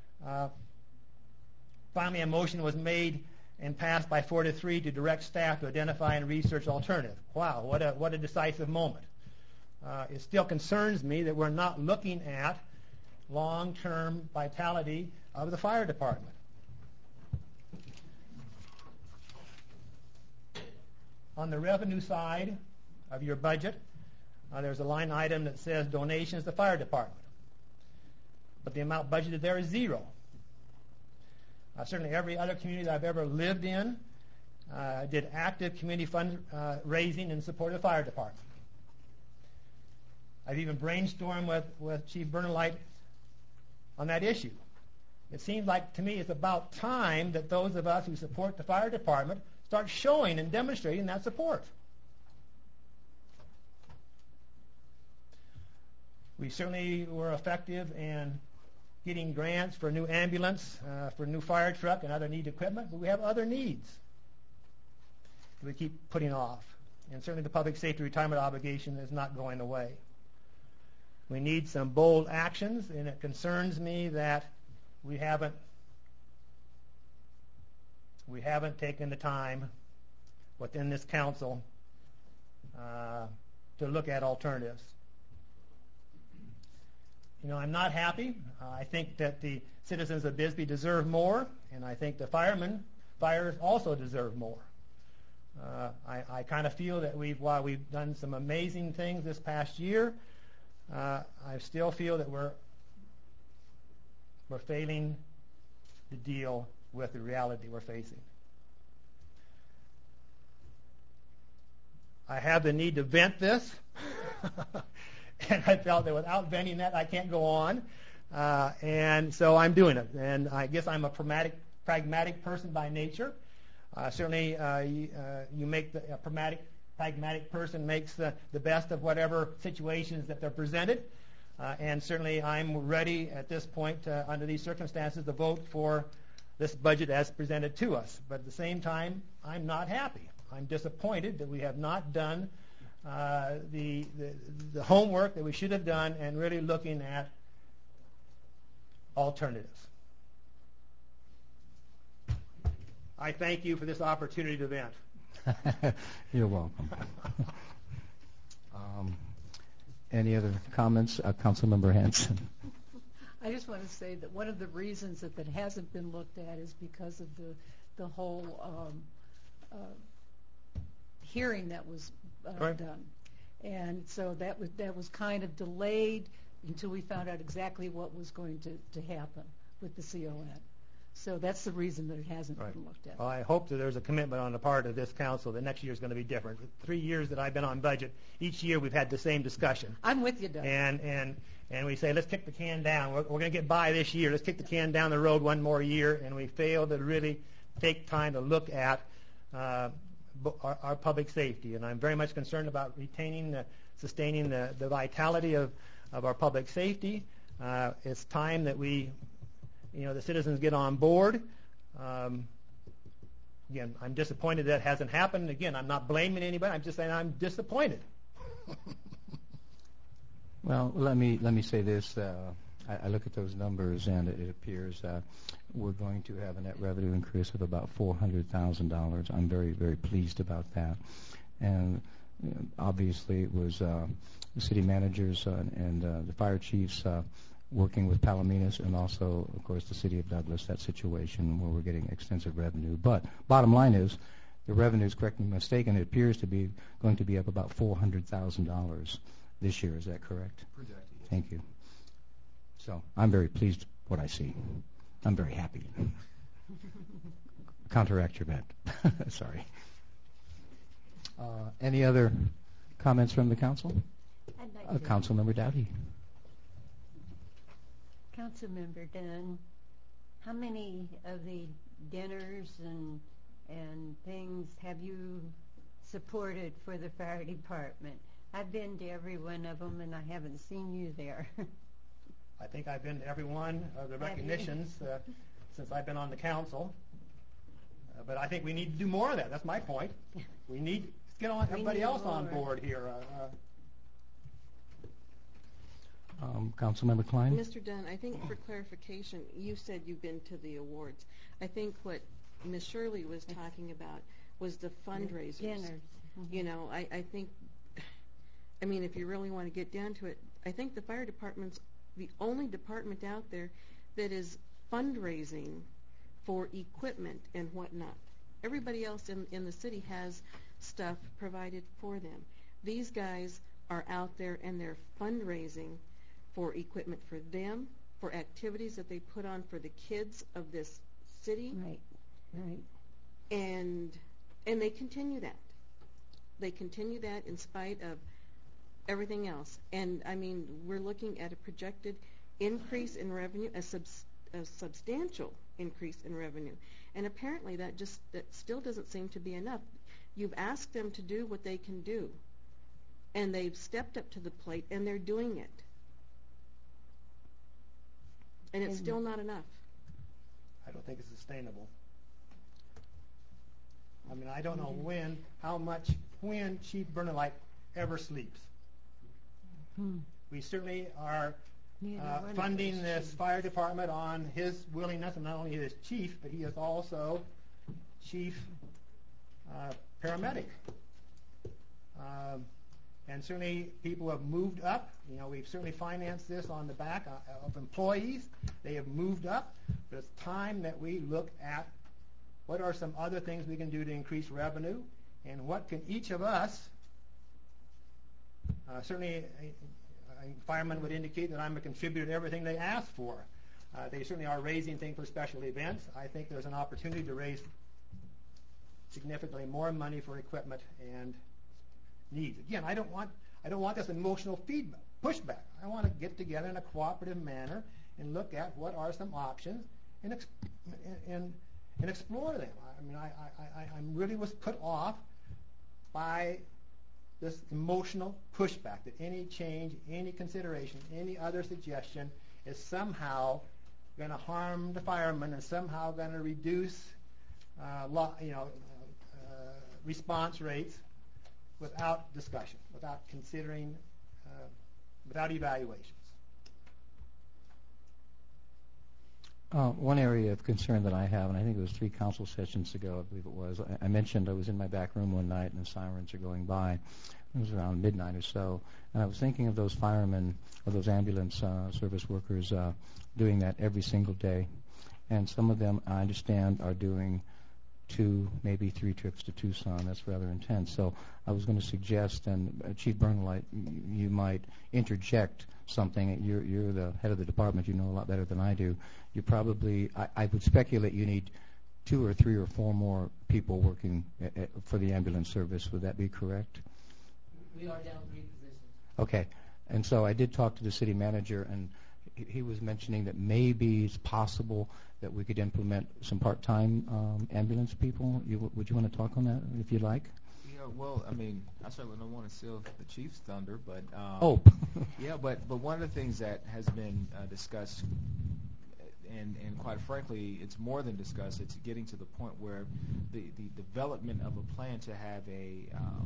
Finally, a motion was made and passed by 4-3 to direct staff to identify and research alternatives. Wow, what a decisive moment. It still concerns me that we're not looking at long-term vitality of the fire department. On the revenue side of your budget, there's a line item that says donations to the fire department. But the amount budgeted there is 0. Certainly every other community that I've ever lived in did active community fund raising in support of the fire department. I've even brainstormed with Chief Bernlight on that issue. It seems like to me it's about time that those of us who support the fire department start showing and demonstrating that support. We certainly were effective in getting grants for a new ambulance, for a new fire truck, and other needed equipment, but we have other needs that we keep putting off. And certainly the public safety retirement obligation is not going away. We need some bold actions, and it concerns me that we haven't taken the time within this council to look at alternatives. I'm not happy. I think that the citizens of Bisbee deserve more, and I think the fires also deserve more. I kind of feel that while we've done some amazing things this past year, I still feel that we're failing to deal with the reality we're facing. I have the need to vent this, and I felt that without venting that, I can't go on, and so I'm doing it. And I guess I'm a pragmatic person by nature. Certainly, you make a pragmatic person makes the best of whatever situations that they're presented. And certainly I'm ready at this point, under these circumstances, to vote for this budget as presented to us. But at the same time, I'm not happy. I'm disappointed that we have not done the homework that we should have done and really looking at alternatives. I thank you for this opportunity to vent. You're welcome. Any other comments? Councilmember Hanson. I just want to say that one of the reasons that hasn't been looked at is because of the whole hearing that was done, and so that was kind of delayed until we found out exactly what was going to happen with the CON. So that's the reason that it hasn't been looked at. Well, I hope that there's a commitment on the part of this council that next year is going to be different. 3 years that I've been on budget, each year we've had the same discussion. I'm with you, Doug. And we say, let's kick the can down. We're going to get by this year. Let's kick the can down the road one more year, and we fail to really take time to look at our public safety. And I'm very much concerned about sustaining the vitality of our public safety. It's time that the citizens get on board. Again, I'm disappointed that hasn't happened. Again, I'm not blaming anybody. I'm just saying I'm disappointed. Well, let me say this. I look at those numbers, and it appears we're going to have a net revenue increase of about $400,000. I'm very, very pleased about that. And obviously, it was the city managers and the fire chiefs working with Palominas, and also, of course, the city of Douglas, that situation where we're getting extensive revenue. But bottom line is, the revenue is, correct me if I'm mistaken, it appears to be going to be up about $400,000 this year. Is that correct? Projected, yes. Thank you. So I'm very pleased with what I see. I'm very happy. Counteract your bet. Sorry. Any other comments from the council? I'd like to. Councilmember Dowdy. Councilmember Dunn, how many of the dinners and things have you supported for the fire department? I've been to every one of them, and I haven't seen you there. I think I've been to every one of the recognitions since I've been on the council. But I think we need to do more of that. That's my point. We need to get everybody else on board here. Councilmember Klein? Mr. Dunn, I think for clarification, you said you've been to the awards. I think what Ms. Shirley was talking about was the fundraisers. Dinners. Mm-hmm. I think, if you really want to get down to it, I think the fire department's the only department out there that is fundraising for equipment and whatnot. Everybody else in the city has stuff provided for them. These guys are out there and they're fundraising for equipment for them, for activities that they put on for the kids of this city. Right. And they continue that. They continue that in spite of everything else. And we're looking at a projected increase in revenue, a substantial increase in revenue. And apparently that still doesn't seem to be enough. You've asked them to do what they can do. And they've stepped up to the plate and they're doing it. And it's still not enough. I don't think it's sustainable. I mean, I don't know when Chief Bernalite ever sleeps. We certainly are funding this fire department on his willingness, and not only his chief, but he is also chief paramedic. And certainly people have moved up. You know, we've certainly financed this on the back of employees. They have moved up, but it's time that we look at what are some other things we can do to increase revenue, and what can each of us, certainly a fireman would indicate that I'm a contributor to everything they ask for. They certainly are raising things for special events. I think there's an opportunity to raise significantly more money for equipment and needs. Again, I don't want this emotional feedback, pushback. I want to get together in a cooperative manner and look at what are some options and explore them. I mean, I really was put off by this emotional pushback that any change, any consideration, any other suggestion is somehow going to harm the firemen and somehow going to reduce, response rates without discussion, without considering, without evaluations. One area of concern that I have, and I think it was 3 council sessions ago, I believe it was, I mentioned I was in my back room one night and the sirens are going by. It was around midnight or so, and I was thinking of those firemen, or those ambulance service workers doing that every single day. And some of them, I understand, are doing 2, maybe 3 trips to Tucson. That's rather intense. So I was going to suggest, and Chief Bernalite, you might interject something. You're the head of the department. You know a lot better than I do. You probably, I would speculate you need 2 or 3 or 4 more people working for the ambulance service. Would that be correct? We are down 3 positions. Okay. And so I did talk to the city manager, and he was mentioning that maybe it's possible that we could implement some part-time ambulance people. Would you want to talk on that, if you'd like? Yeah, well, I mean, I certainly don't want to steal the chief's thunder, but yeah, but one of the things that has been discussed, and quite frankly, it's more than discussed. It's getting to the point where the development of a plan to have a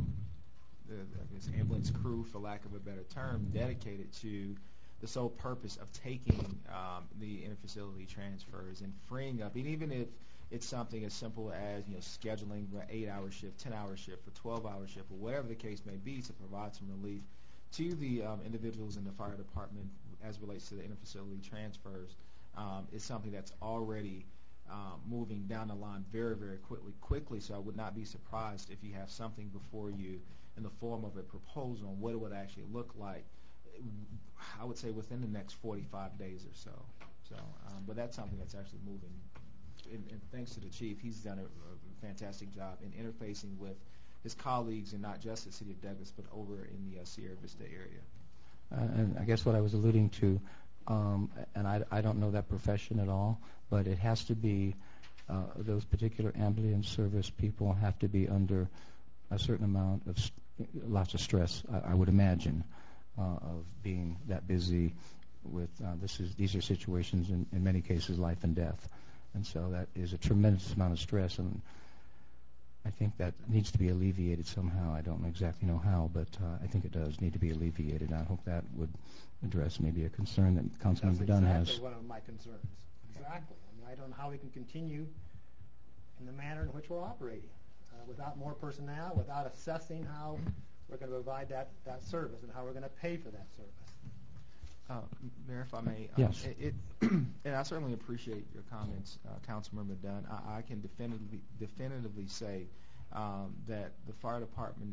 ambulance crew, for lack of a better term, dedicated to the sole purpose of taking the interfacility transfers and freeing up, and even if it's something as simple as scheduling an 8-hour shift, 10-hour shift, a 12-hour shift, or whatever the case may be, to provide some relief to the individuals in the fire department as relates to the interfacility transfers, is something that's already moving down the line very, very quickly. So I would not be surprised if you have something before you in the form of a proposal on what it would actually look like, I would say within the next 45 days or so. But that's something that's actually moving. And thanks to the chief, he's done a fantastic job in interfacing with his colleagues, and not just the city of Douglas, but over in the Sierra Vista area. And I guess what I was alluding to, and I don't know that profession at all, but it has to be, those particular ambulance service people have to be under a certain amount of lots of stress, I would imagine, of being that busy with these are situations in many cases life and death, and so that is a tremendous amount of stress, and I think that needs to be alleviated somehow. I don't exactly know how, but I think it does need to be alleviated. I hope that would address maybe a concern that Councilman Dunn has. That's exactly one of my concerns. Exactly. I mean, I don't know how we can continue in the manner in which we're operating without more personnel, without assessing how we're going to provide that service and how we're going to pay for that service. Mayor, if I may, yes. And I certainly appreciate your comments, Councilmember Dunn. I can definitively say that the fire department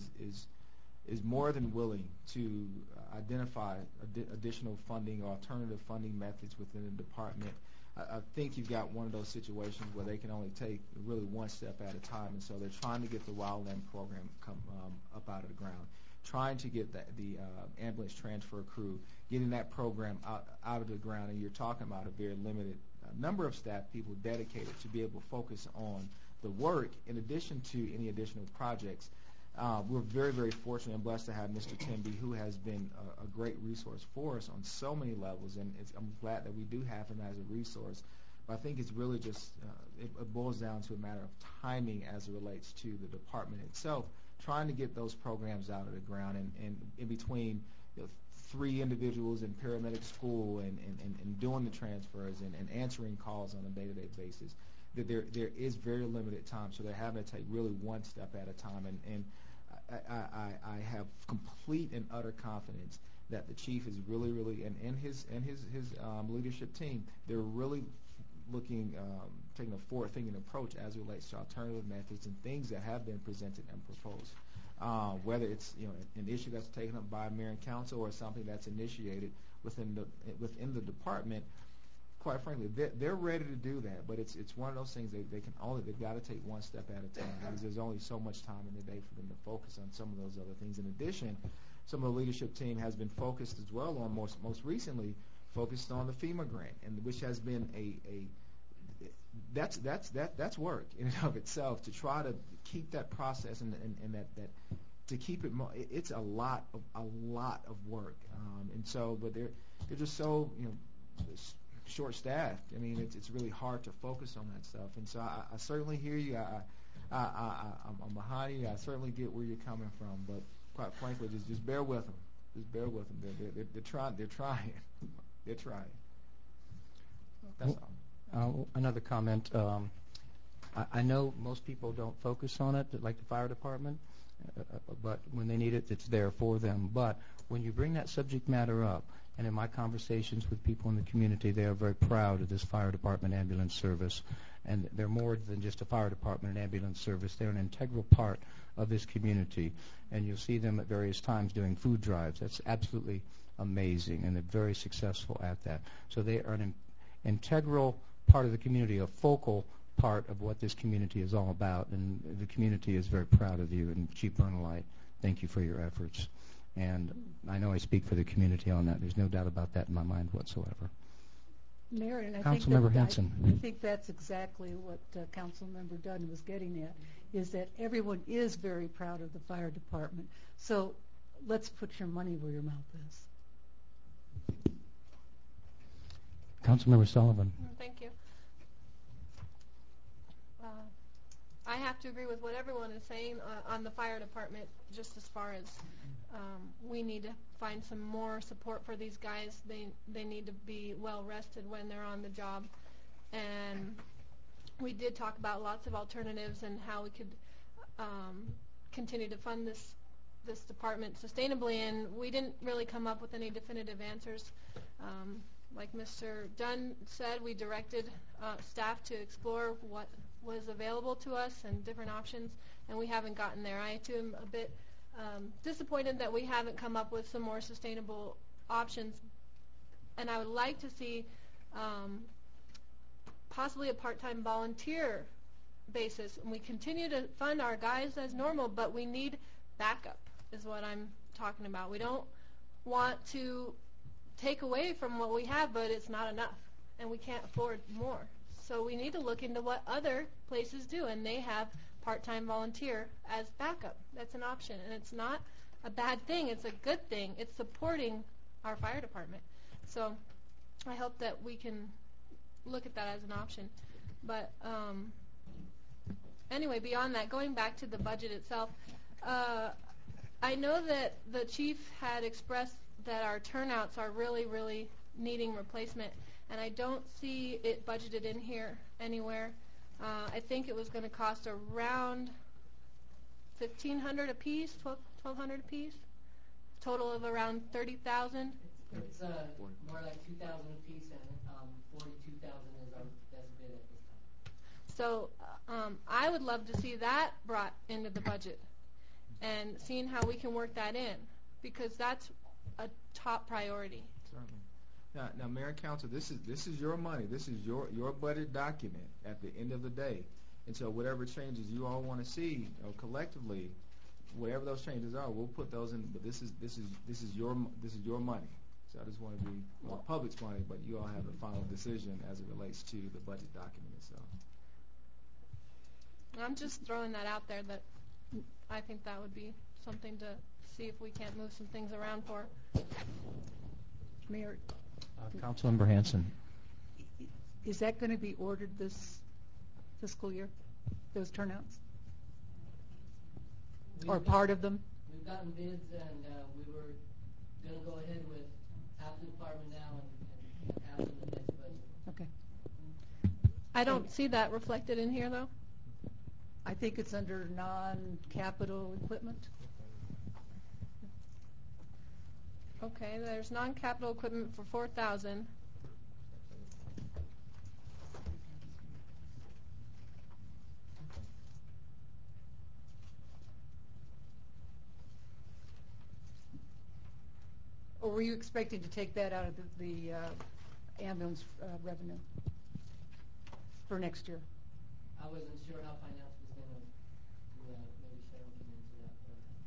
is more than willing to identify additional funding or alternative funding methods within the department. I think you've got one of those situations where they can only take really one step at a time, and so they're trying to get the wildland program up out of the ground, trying to get the ambulance transfer crew, getting that program out of the ground, and you're talking about a very limited number of staff people dedicated to be able to focus on the work in addition to any additional projects. we're very, very fortunate and blessed to have Mr. Timby, who has been a great resource for us on so many levels, and I'm glad that we do have him as a resource. But I think it's really just, it boils down to a matter of timing as it relates to the department itself, trying to get those programs out of the ground, and in between 3 individuals in paramedic school and doing the transfers and answering calls on a day-to-day basis, that there is very limited time, so they're having to take really one step at a time. And I have complete and utter confidence that the chief is really, and his leadership team, they're really looking, taking a forward-thinking approach as it relates to alternative methods and things that have been presented and proposed. Whether it's an issue that's taken up by mayor and council or something that's initiated within the department, quite frankly, they're ready to do that. But it's one of those things they've got to take one step at a time, because there's only so much time in the day for them to focus on some of those other things. In addition, some of the leadership team has been focused as well on most recently focused on the FEMA grant, and which has been that's work in and of itself to try to keep that process and that to keep it. It's a lot of work, and so but they're just so short-staffed. I mean, it's really hard to focus on that stuff, and so I certainly hear you. I'm behind you. I certainly get where you're coming from, but quite frankly, just bear with them. Just bear with them. They're trying. They're trying. That's all. Another comment. I know most people don't focus on it, like the fire department, but when they need it, it's there for them. But when you bring that subject matter up, and in my conversations with people in the community, they are very proud of this fire department ambulance service. And they're more than just a fire department and ambulance service. They're an integral part of this community. And you'll see them at various times doing food drives. That's absolutely amazing, and they're very successful at that. So they are an integral part of the community, a focal part of what this community is all about. And the community is very proud of you. And Chief Bernalite, thank you for your efforts. And I know I speak for the community on that. There's no doubt about that in my mind whatsoever. Mayor, and Councilmember Henson. I think that's exactly what Councilmember Dunn was getting at, is that everyone is very proud of the fire department. So let's put your money where your mouth is. Councilmember Sullivan. Thank you. I have to agree with what everyone is saying on the fire department, just as far as we need to find some more support for these guys. They need to be well rested when they're on the job. And we did talk about lots of alternatives and how we could continue to fund this department sustainably, and we didn't really come up with any definitive answers. Like Mr. Dunn said, we directed staff to explore what was available to us and different options, and we haven't gotten there. I too am a bit disappointed that we haven't come up with some more sustainable options, and I would like to see possibly a part-time volunteer basis. And we continue to fund our guys as normal, but we need backup is what I'm talking about. We don't want to take away from what we have, but it's not enough, and we can't afford more. So we need to look into what other places do, and they have part-time volunteer as backup. That's an option, and it's not a bad thing. It's a good thing. It's supporting our fire department. So I hope that we can look at that as an option. But anyway, beyond that, going back to the budget itself, I know that the chief had expressed that our turnouts are really, really needing replacement, and I don't see it budgeted in here anywhere. I think it was going to cost around $1,500 a piece, $1,200 a piece, total of around $30,000. It's more like $2,000 a piece, and $42,000 is our best bid at this time. So I would love to see that brought into the budget and seeing how we can work that in, because that's a top priority. Certainly. Now, Mayor and Council, this is your money. This is your budget document at the end of the day. And so whatever changes you all want to see, collectively, whatever those changes are, we'll put those in. But this is your money. So I just want to be public's money, but you all have the final decision as it relates to the budget document itself. I'm just throwing that out there that I think that would be something to see if we can't move some things around for. Mayor, Councilmember Hanson. is that going to be ordered this fiscal year, those turnouts? Or part of them? We've gotten bids, and we were going to go ahead with half the department now and half in the next budget. Okay. I don't see that reflected in here, though. I think it's under non-capital equipment. Okay, there's non-capital equipment for 4,000. Or were you expecting to take that out of the ambulance revenue for next year? I wasn't sure how finance was going to do that. Maybe Cheryl can answer that,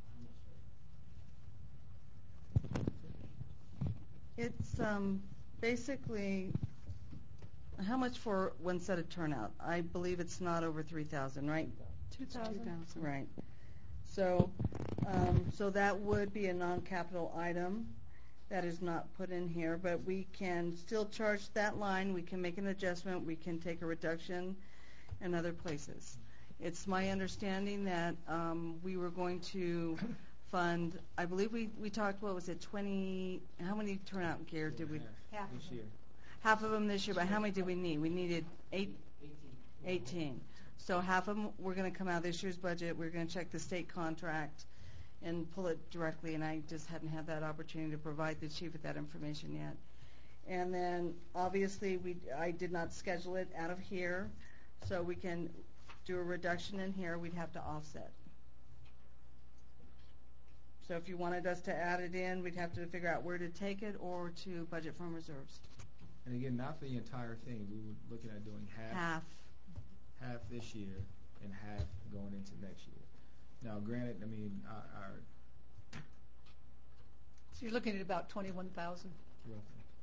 but I'm not sure. It's basically, how much for one set of turnout? I believe it's not over 3,000, right? 2,000. Right. So, so that would be a non-capital item that is not put in here, but we can still charge that line. We can make an adjustment. We can take a reduction in other places. It's my understanding that we were going to fund, I believe we talked, what was it, 20, how many turnout gear did we? Half this year. Half of them this year, but how many did we need? We needed 18. So half of them were going to come out of this year's budget. We're going to check the state contract and pull it directly, and I just hadn't had that opportunity to provide the chief with that information yet. And then, obviously, I did not schedule it out of here, so we can do a reduction in here. We'd have to offset. So if you wanted us to add it in, we'd have to figure out where to take it or to budget from reserves. And again, not the entire thing. We were looking at doing half this year and half going into next year. Now, granted, I mean, our So you're looking at about 21,000. roughly.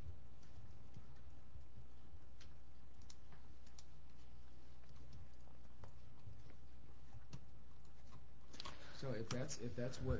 So if that's what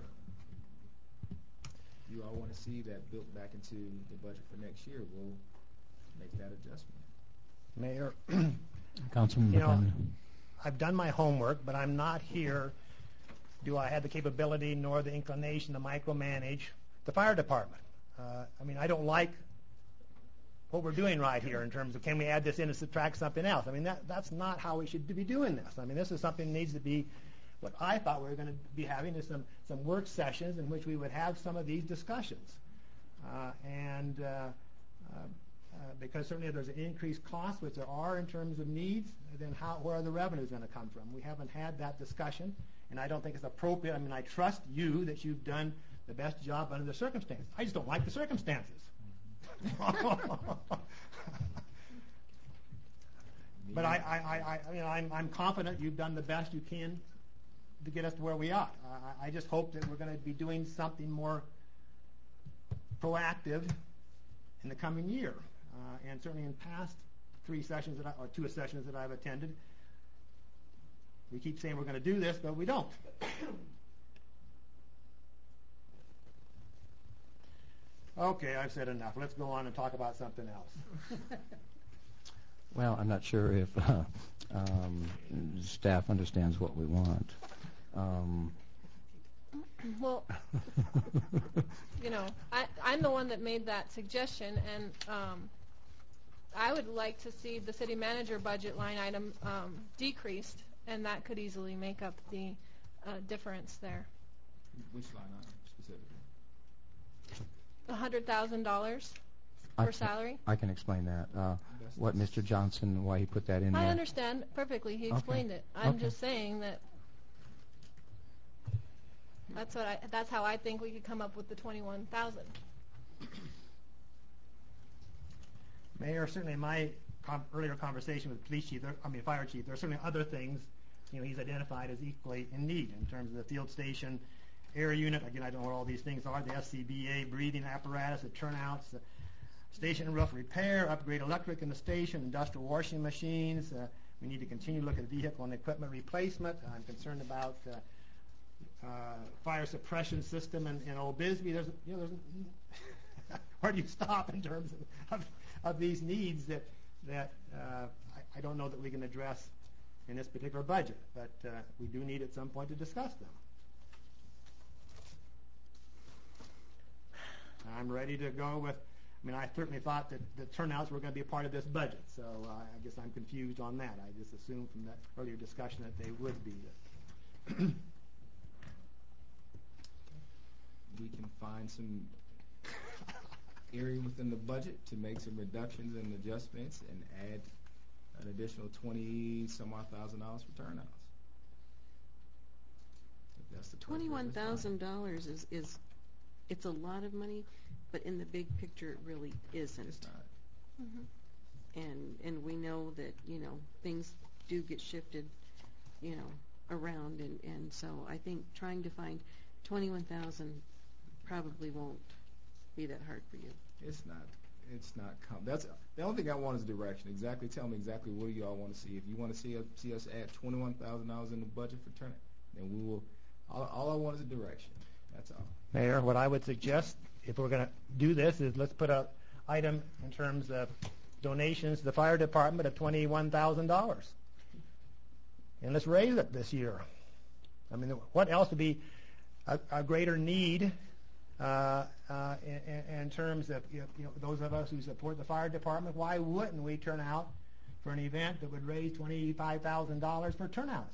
you all want to see that built back into the budget for next year, we'll make that adjustment. Mayor, Councilman you know, McConnell. I've done my homework, but I'm not here. Do I have the capability nor the inclination to micromanage the fire department? I mean, I don't like what we're doing right here in terms of can we add this in and subtract something else. I mean, that's not how we should be doing this. I mean, this is something that needs to be what I thought we were going to be having is some work sessions in which we would have some of these discussions. Because certainly if there's an increased cost, which there are in terms of needs, then where are the revenues going to come from? We haven't had that discussion, and I don't think it's appropriate. I mean, I trust you that you've done the best job under the circumstances. I just don't like the circumstances. But I'm confident you've done the best you can to get us to where we are. I just hope that we're going to be doing something more proactive in the coming year. And certainly in past 2 sessions that I've attended, we keep saying we're going to do this, but we don't. Okay, I've said enough. Let's go on and talk about something else. Well, I'm not sure if staff understands what we want. Well, you know, I'm the one that made that suggestion, and I would like to see the city manager budget line item decreased, and that could easily make up the difference there. Which line item specifically? $100,000 for salary. I can explain that. What Mr. Johnson, why he put that in there. I understand perfectly. He explained it. I'm just saying that that's how I think we could come up with the 21,000. Mayor, certainly in my earlier conversation with fire chief, there are certainly other things he's identified as equally in need in terms of the field station air unit. Again, I don't know what all these things are. The SCBA breathing apparatus, the turnouts, the station roof repair, upgrade electric in the station, industrial washing machines. We need to continue to look at vehicle and equipment replacement. I'm concerned about fire suppression system in Old Bisbee. There's where do you stop in terms of these needs that I don't know that we can address in this particular budget, but we do need at some point to discuss them. I'm ready to go with, I certainly thought that the turnouts were going to be a part of this budget, so I guess I'm confused on that. I just assumed from that earlier discussion that they would be. We can find some area within the budget to make some reductions and adjustments and add an additional $20-some-odd thousand for turnouts. If that's the $21,000 is it's a lot of money, but in the big picture it really isn't. It's not. Mm-hmm. And we know that things do get shifted around, and so I think trying to find 21,000 probably won't be that hard for you. It's not. That's the only thing I want is direction. Exactly. Tell me exactly what do you all want to see. If you want to see us add $21,000 in the budget for turnout, then we will. All I want is a direction. That's all. Mayor, what I would suggest, if we're going to do this, is let's put an item in terms of donations to the fire department of $21,000, and let's raise it this year. What else would be a greater need in terms of those of us who support the fire department? Why wouldn't we turn out for an event that would raise $25,000 for turnouts?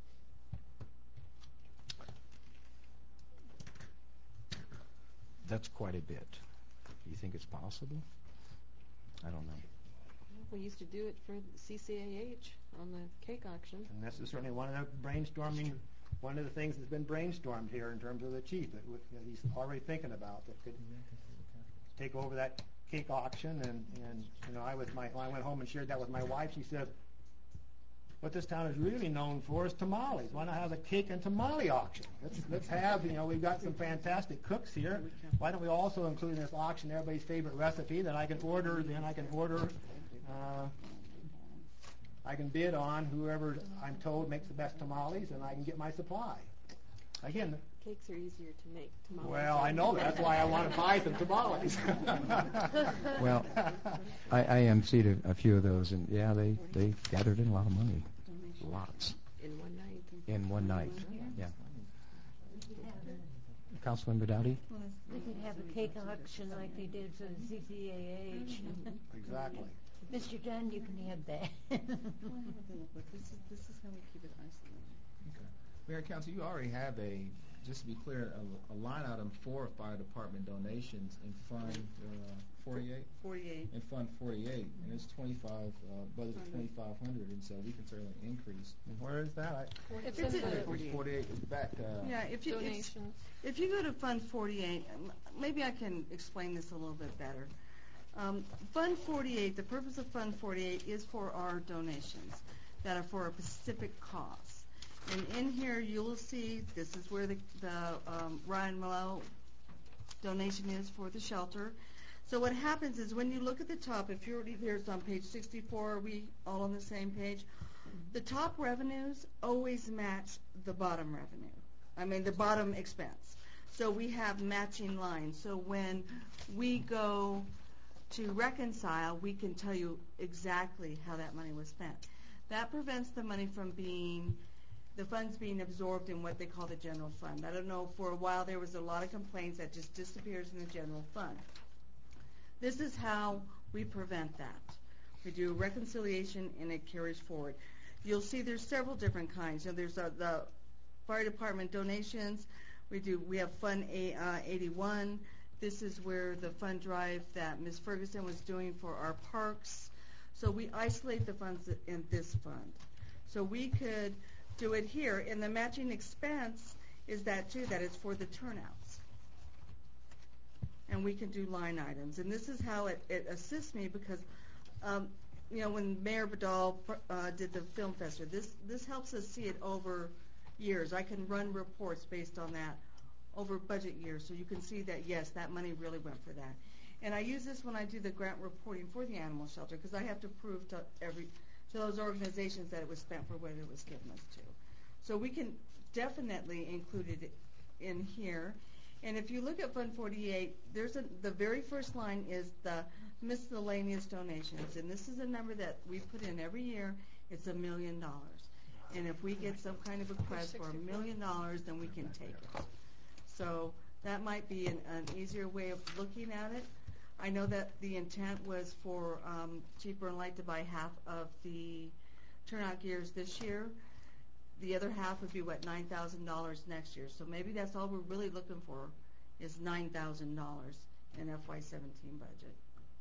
That's quite a bit. Do you think it's possible? I don't know. We used to do it for CCAH on the cake auction. And this is certainly one of the things that's been brainstormed here in terms of the chief that he's already thinking about that could take over that cake auction. And when I went home and shared that with my wife, she said, what this town is really known for is tamales. Why not have a cake and tamale auction? Let's have, we've got some fantastic cooks here. Why don't we also include in this auction everybody's favorite recipe that I can order, I can bid on whoever I'm told makes the best tamales, and I can get my supply. Again, cakes are easier to make. Tamales I know that's why I want to buy some tamales. Well, I emceed a few of those, and yeah, they gathered in a lot of money, lots. In one night. In one night, yeah. Councilmember Dowdy? We could have a cake auction like they did for the CCAH. Exactly. Mr. Dunn, you can have that. This is how we keep it isolated. Okay. Mayor and Council, you already have just to be clear, a line item for fire department donations in Fund 48. 48. In Fund 48, and it's budget of $2,500, and so we can certainly increase. And where is that? It's in the 48 is back. Yeah, donations. If you go to Fund 48, maybe I can explain this a little bit better. Fund 48, the purpose of Fund 48 is for our donations that are for a specific cause. And in here you'll see this is where the Ryan Mallow donation is for the shelter. So what happens is when you look at the top, if you're already there, it's on page 64, are we all on the same page? The top revenues always match the bottom revenue. The bottom expense. So we have matching lines. So when we go to reconcile, we can tell you exactly how that money was spent. That prevents the money from the funds being absorbed in what they call the general fund. I don't know, for a while there was a lot of complaints that just disappears in the general fund. This is how we prevent that. We do reconciliation and it carries forward. You'll see there's several different kinds. There's the fire department donations. We have Fund 81. This is where the fund drive that Ms. Ferguson was doing for our parks. So we isolate the funds in this fund. So we could do it here. And the matching expense is that too, that it's for the turnouts. And we can do line items. And this is how it assists me because, when Mayor Vidal did the film festival, this helps us see it over years. I can run reports based on that over budget years, so you can see that, yes, that money really went for that. And I use this when I do the grant reporting for the animal shelter because I have to prove to those organizations that it was spent for what it was given us to. So we can definitely included in here. And if you look at Fund 48, the very first line is the miscellaneous donations, and this is a number that we put in every year. It's $1 million, and if we get some kind of request for $1 million, then we can take it. So that might be an easier way of looking at it. I know that the intent was for Chief Burnlight to buy half of the turnout gears this year. The other half would be, what, $9,000 next year. So maybe that's all we're really looking for is $9,000 in FY17 budget.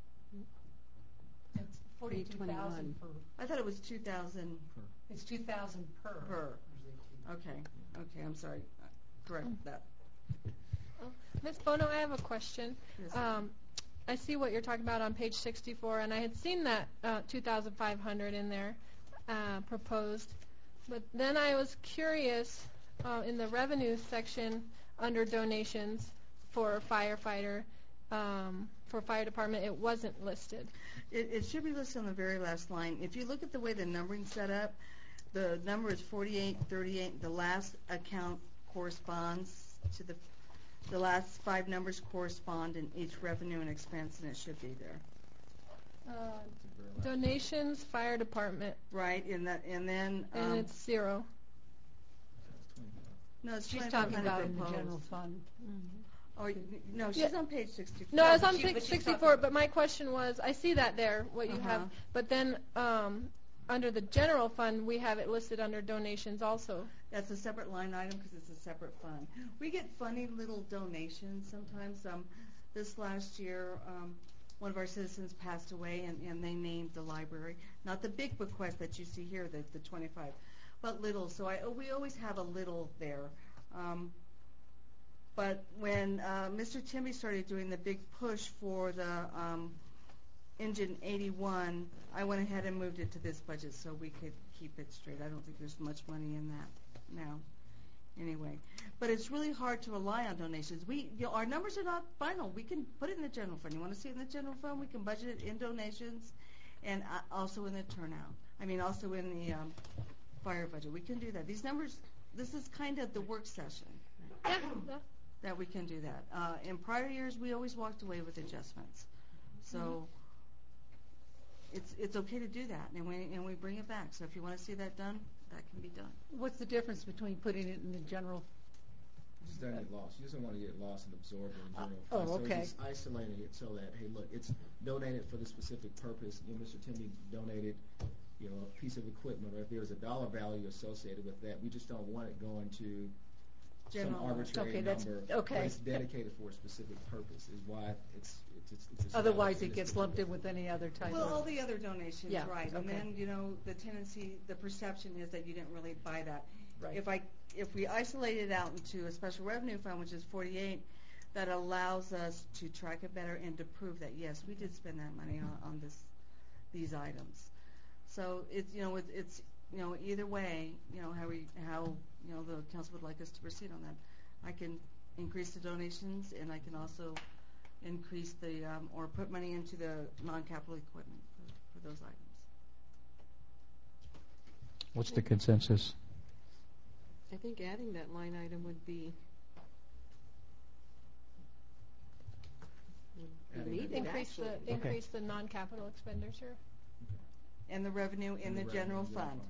It's 42,000 per. I thought it was 2,000. It's 2,000 per. Okay, I'm sorry. Correct that. Ms. Bono, I have a question. Yes. I see what you're talking about on page 64, and I had seen that 2,500 in there proposed. But then I was curious, in the revenue section under donations for firefighter, for fire department, it wasn't listed. It should be listed on the very last line. If you look at the way the numbering's set up, the number is 4838. The last account corresponds to the last 5 numbers correspond in each revenue and expense, and it should be there. Donations, fire department. Right, and then And it's 0. No, it's She's 2,500 talking about in the proposed. general fund. Oh, no, she's on page 64. No, I was on page 64, but my question was, I see that there, what you have, Uh-huh. but then under the general fund, we have it listed under donations also. That's a separate line item because it's a separate fund. We get funny little donations sometimes. This last year, one of our citizens passed away, and they named the library. Not the big bequest that you see here, the 25, but little. So we always have a little there. But when Mr. Timmy started doing the big push for the Engine 81, I went ahead and moved it to this budget so we could keep it straight. I don't think there's much money in that now. Anyway, but it's really hard to rely on donations. Our numbers are not final. We can put it in the general fund. You want to see it in the general fund? We can budget it in donations and also in the turnout. I mean, also in the fire budget. We can do that. These numbers, this is kind of the work session that we can do that. In prior years, we always walked away with adjustments. So it's okay to do that, and we bring it back. So if you want to see that done, that can be done. What's the difference between putting it in the general? Just doesn't get lost. You just don't want to get lost and absorbed in the general Oh, fund. okay. So just isolating it so that, hey, look, it's donated for this specific purpose. Mr. Timmy donated, a piece of equipment, or if there's a dollar value associated with that, we just don't want it going to some arbitrary number. Okay. But it's dedicated for a specific purpose. Is why it's Otherwise, it gets lumped in with any other type Well, of. all the other donations, Yeah, right? And okay. then, the tendency, the perception is that you didn't really buy that. Right. If we isolate it out into a special revenue fund, which is 48, that allows us to track it better and to prove that yes, we did spend that money on these items. So it's either way, how the council would like us to proceed on that. I can increase the donations, and I can also increase the or put money into the non-capital equipment for those items. What's the consensus? I think adding that line item would be needed, Increase the non-capital expenditure. And the revenue in the general fund.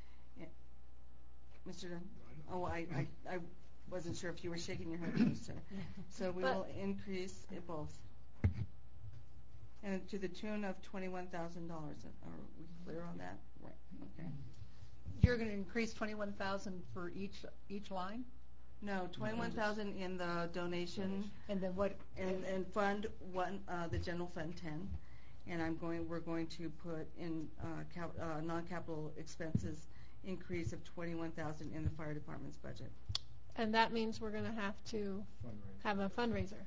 Mr. Dunn? Oh, I wasn't sure if you were shaking your head, Mr. So we will increase it both. And to the tune of $21,000. Are we clear on that? Right. Okay. You're going to increase $21,000 for each line? No, $21,000 in the donation. And then what? And fund one, the general fund 10. And we're going to put in non-capital expenses increase of $21,000 in the fire department's budget. And that means we're going to have to have a fundraiser.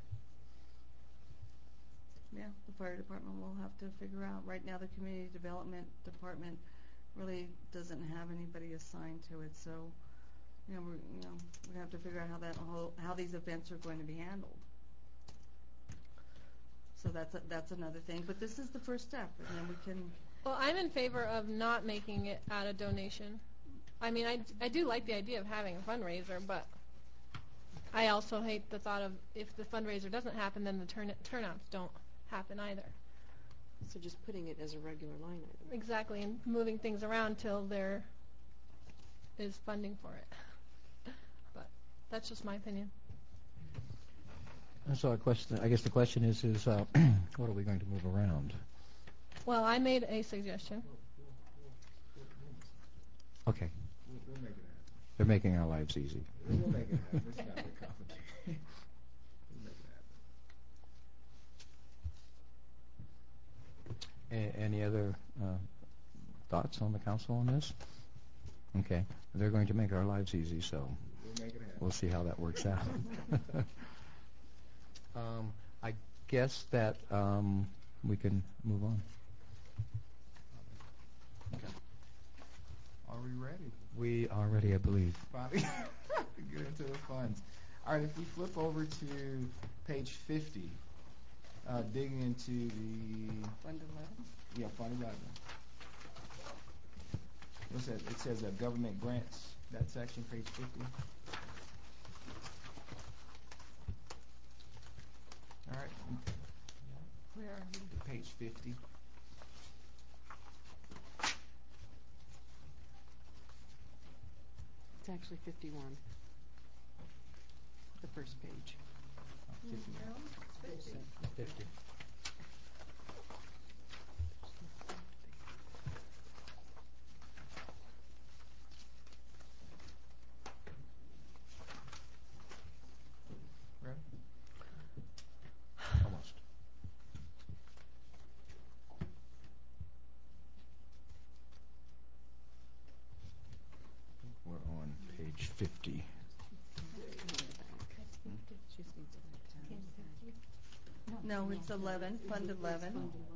Yeah, the fire department will have to figure out. Right now, the community development department really doesn't have anybody assigned to it, so we have to figure out how these events are going to be handled. So that's another thing. But this is the first step, and then we can. Well, I'm in favor of not making it out of donation. I mean, I do like the idea of having a fundraiser, but I also hate the thought of if the fundraiser doesn't happen, then the turnouts don't happen either. So just putting it as a regular line item. Exactly, and moving things around till there is funding for it. But that's just my opinion. And so I guess the question is what are we going to move around? Well, I made a suggestion. Okay. We'll make it happen. They're making our lives easy. We'll make it happen. It's not that complicated. We'll make it happen. Any other thoughts on the council on this? Okay. They're going to make our lives easy, so We'll make it happen. we'll see how that works out. I guess that we can move on. Okay. Are we ready? We are ready, I believe. Finally, get into the funds. All right, if we flip over to page 50, digging into the Fund 11? Yeah, Fund 11. What's that? It says government grants. That section, page 50. All right. Where are you? Page 50. It's actually 51. The first page. 50. Ready? Almost. We're on page 50. No, it's 11, Fund 11.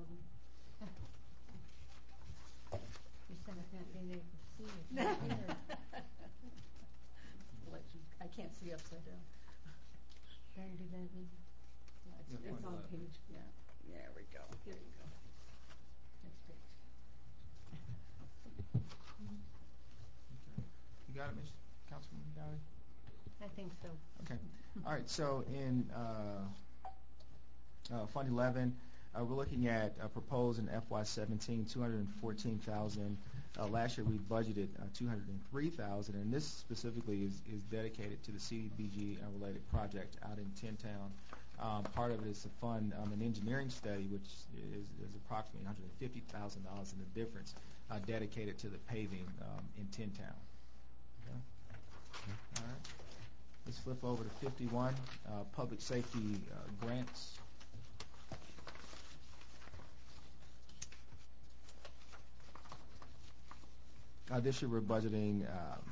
I can't see upside down. It's on page. Yeah, there we go. Here you go. Next page. You got it, Ms. Councilwoman? You got it? I think so. Okay. All right. So in Fund 11, we're looking at proposed in FY17 $214,000. Last year we budgeted $203,000, and this specifically is dedicated to the CDBG related project out in Tin Town. Part of it is to fund an engineering study, which is approximately $150,000 in the difference, dedicated to the paving in Tin Town. Okay. All right. Let's flip over to 51, public safety grants. This year we're budgeting,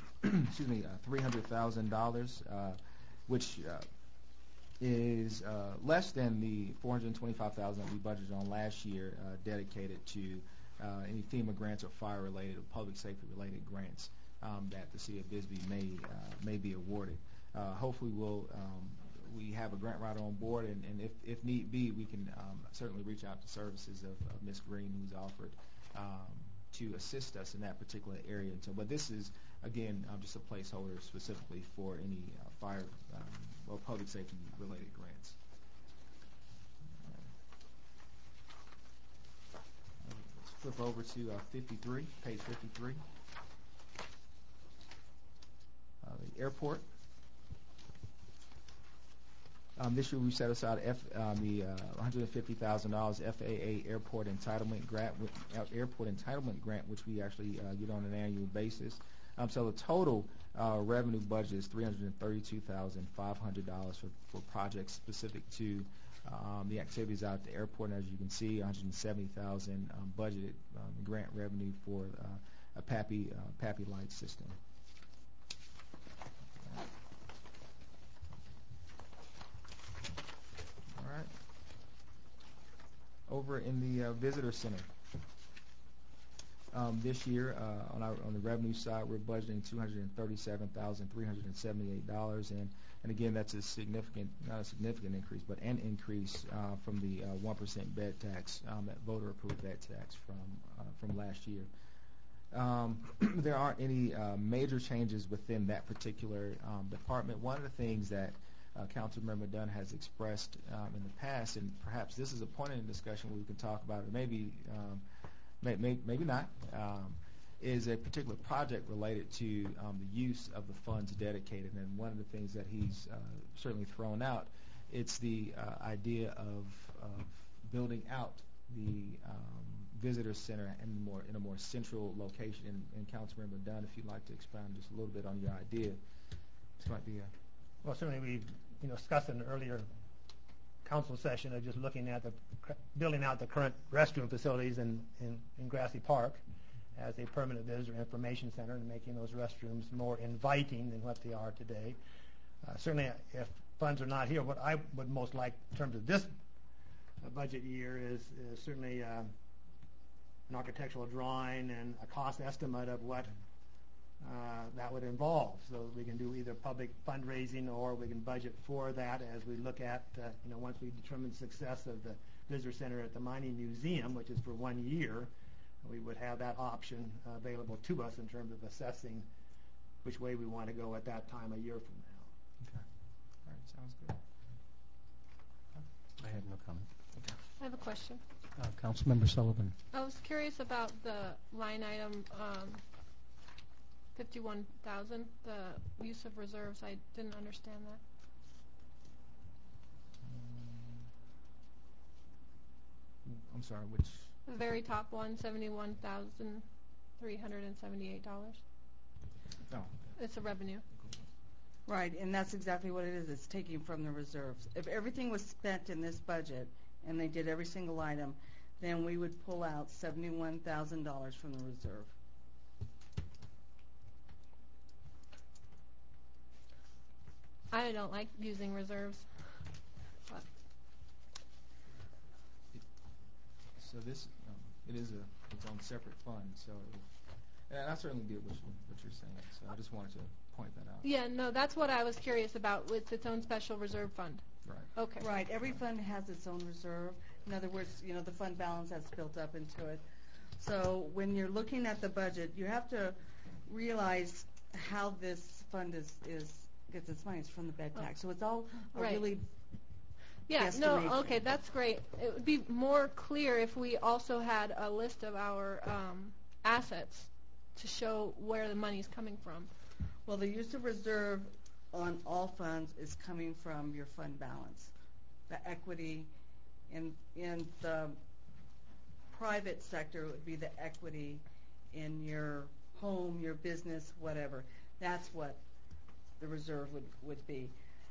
$300,000, which is less than the $425,000 that we budgeted on last year, dedicated to any FEMA grants or fire-related or public safety-related grants that the city of Bisbee may be awarded. Hopefully we have a grant writer on board, and if need be, we can certainly reach out to services of Ms. Green, who's offered to assist us in that particular area. But this is, again, just a placeholder specifically for any fire or public safety-related grants. Let's flip over to 53, page 53. The airport. This year we set aside the $150,000 FAA airport entitlement grant, which we actually get on an annual basis. So the total revenue budget is $332,500 for projects specific to the activities out at the airport. And as you can see, $170,000 budgeted grant revenue for a PAPI light system. All right. Over in the visitor center, this year on the revenue side, we're budgeting $237,378, and again, that's not a significant increase, but an increase from the 1% bed tax, that voter approved bed tax from last year. there aren't any major changes within that particular department. One of the things that Councilmember Dunn has expressed in the past, and perhaps this is a point in the discussion where we can talk about it, maybe not, is a particular project related to the use of the funds dedicated. And one of the things that he's certainly thrown out, it's the idea of building out the visitor center in a more central location. And Councilmember Dunn, if you'd like to expound just a little bit on your idea, this might be a... Well, certainly we discussed in an earlier council session of just looking at building out the current restroom facilities in Grassy Park as a permanent visitor information center and making those restrooms more inviting than what they are today. Certainly, if funds are not here, what I would most like in terms of this budget year is certainly an architectural drawing and a cost estimate of what that would involve, so we can do either public fundraising or we can budget for that as we look at, once we determine success of the visitor center at the Mining Museum, which is for 1 year, we would have that option available to us in terms of assessing which way we want to go at that time a year from now. Okay. All right, sounds good. I have no comment. Okay. I have a question. Councilmember Sullivan. I was curious about the line item 51,000, the use of reserves. I didn't understand that. I'm sorry, which... The very top one, $71,378. Oh. It's a revenue. Right, and that's exactly what it is. It's taking from the reserves. If everything was spent in this budget and they did every single item, then we would pull out $71,000 from the reserve. I don't like using reserves. But So this, it is its own separate fund. So, and I certainly get what you're saying. So I just wanted to point that out. yeah, no, that's what I was curious about with its own special reserve fund. Right. Okay. Right, every fund has its own reserve. In other words, the fund balance that's built up into it. So when you're looking at the budget, you have to realize how this fund gets its money. It's from the bed tax. So it's all a Right. really Yeah, no, guesstimation. okay, that's great. It would be more clear if we also had a list of our assets to show where the money's coming from. Well, the use of reserve on all funds is coming from your fund balance. The equity in the private sector would be the equity in your home, your business, whatever. That's what the reserve would be.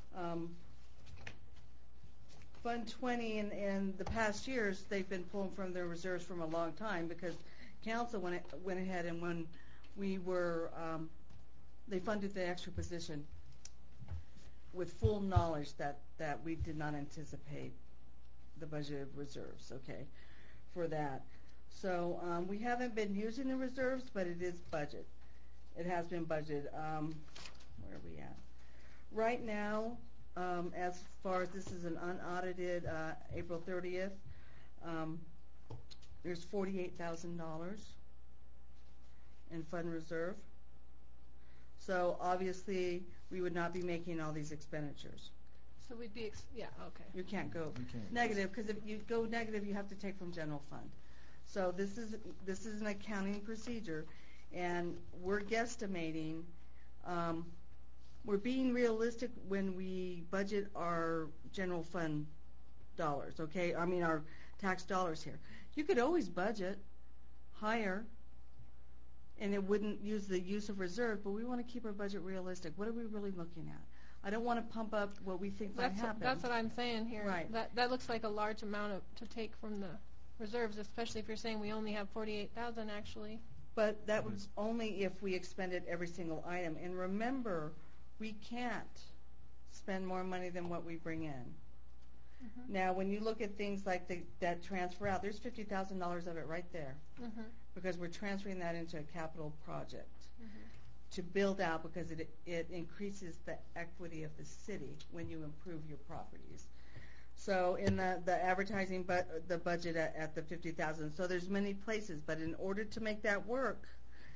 Fund 20 in the past years, they've been pulling from their reserves from a long time because council went ahead and when we were, they funded the extra position with full knowledge that we did not anticipate the budgeted reserves, okay, for that. So we haven't been using the reserves, but it is budget. It has been budgeted. Where are we at? Right now, as far as this is an unaudited April 30th, there's $48,000 in fund reserve. So obviously, we would not be making all these expenditures. So we'd be, yeah, okay. You can't go You can't. negative because if you go negative, you have to take from general fund. So this is an accounting procedure, and we're guesstimating. We're being realistic when we budget our general fund dollars. Okay, I mean our tax dollars here. You could always budget higher, and it wouldn't use the use of reserve. But we want to keep our budget realistic. What are we really looking at? I don't want to pump up what we think might happen. That's what I'm saying here. Right. That looks like a large amount to take from the reserves, especially if you're saying we only have 48,000 actually. But that was only if we expended every single item. And remember, we can't spend more money than what we bring in. Mm-hmm. Now, when you look at things like that transfer out, there's $50,000 of it right there Mm-hmm. because we're transferring that into a capital project Mm-hmm. to build out because it increases the equity of the city when you improve your properties. So in the advertising, the budget at the $50,000. So there's many places, but in order to make that work,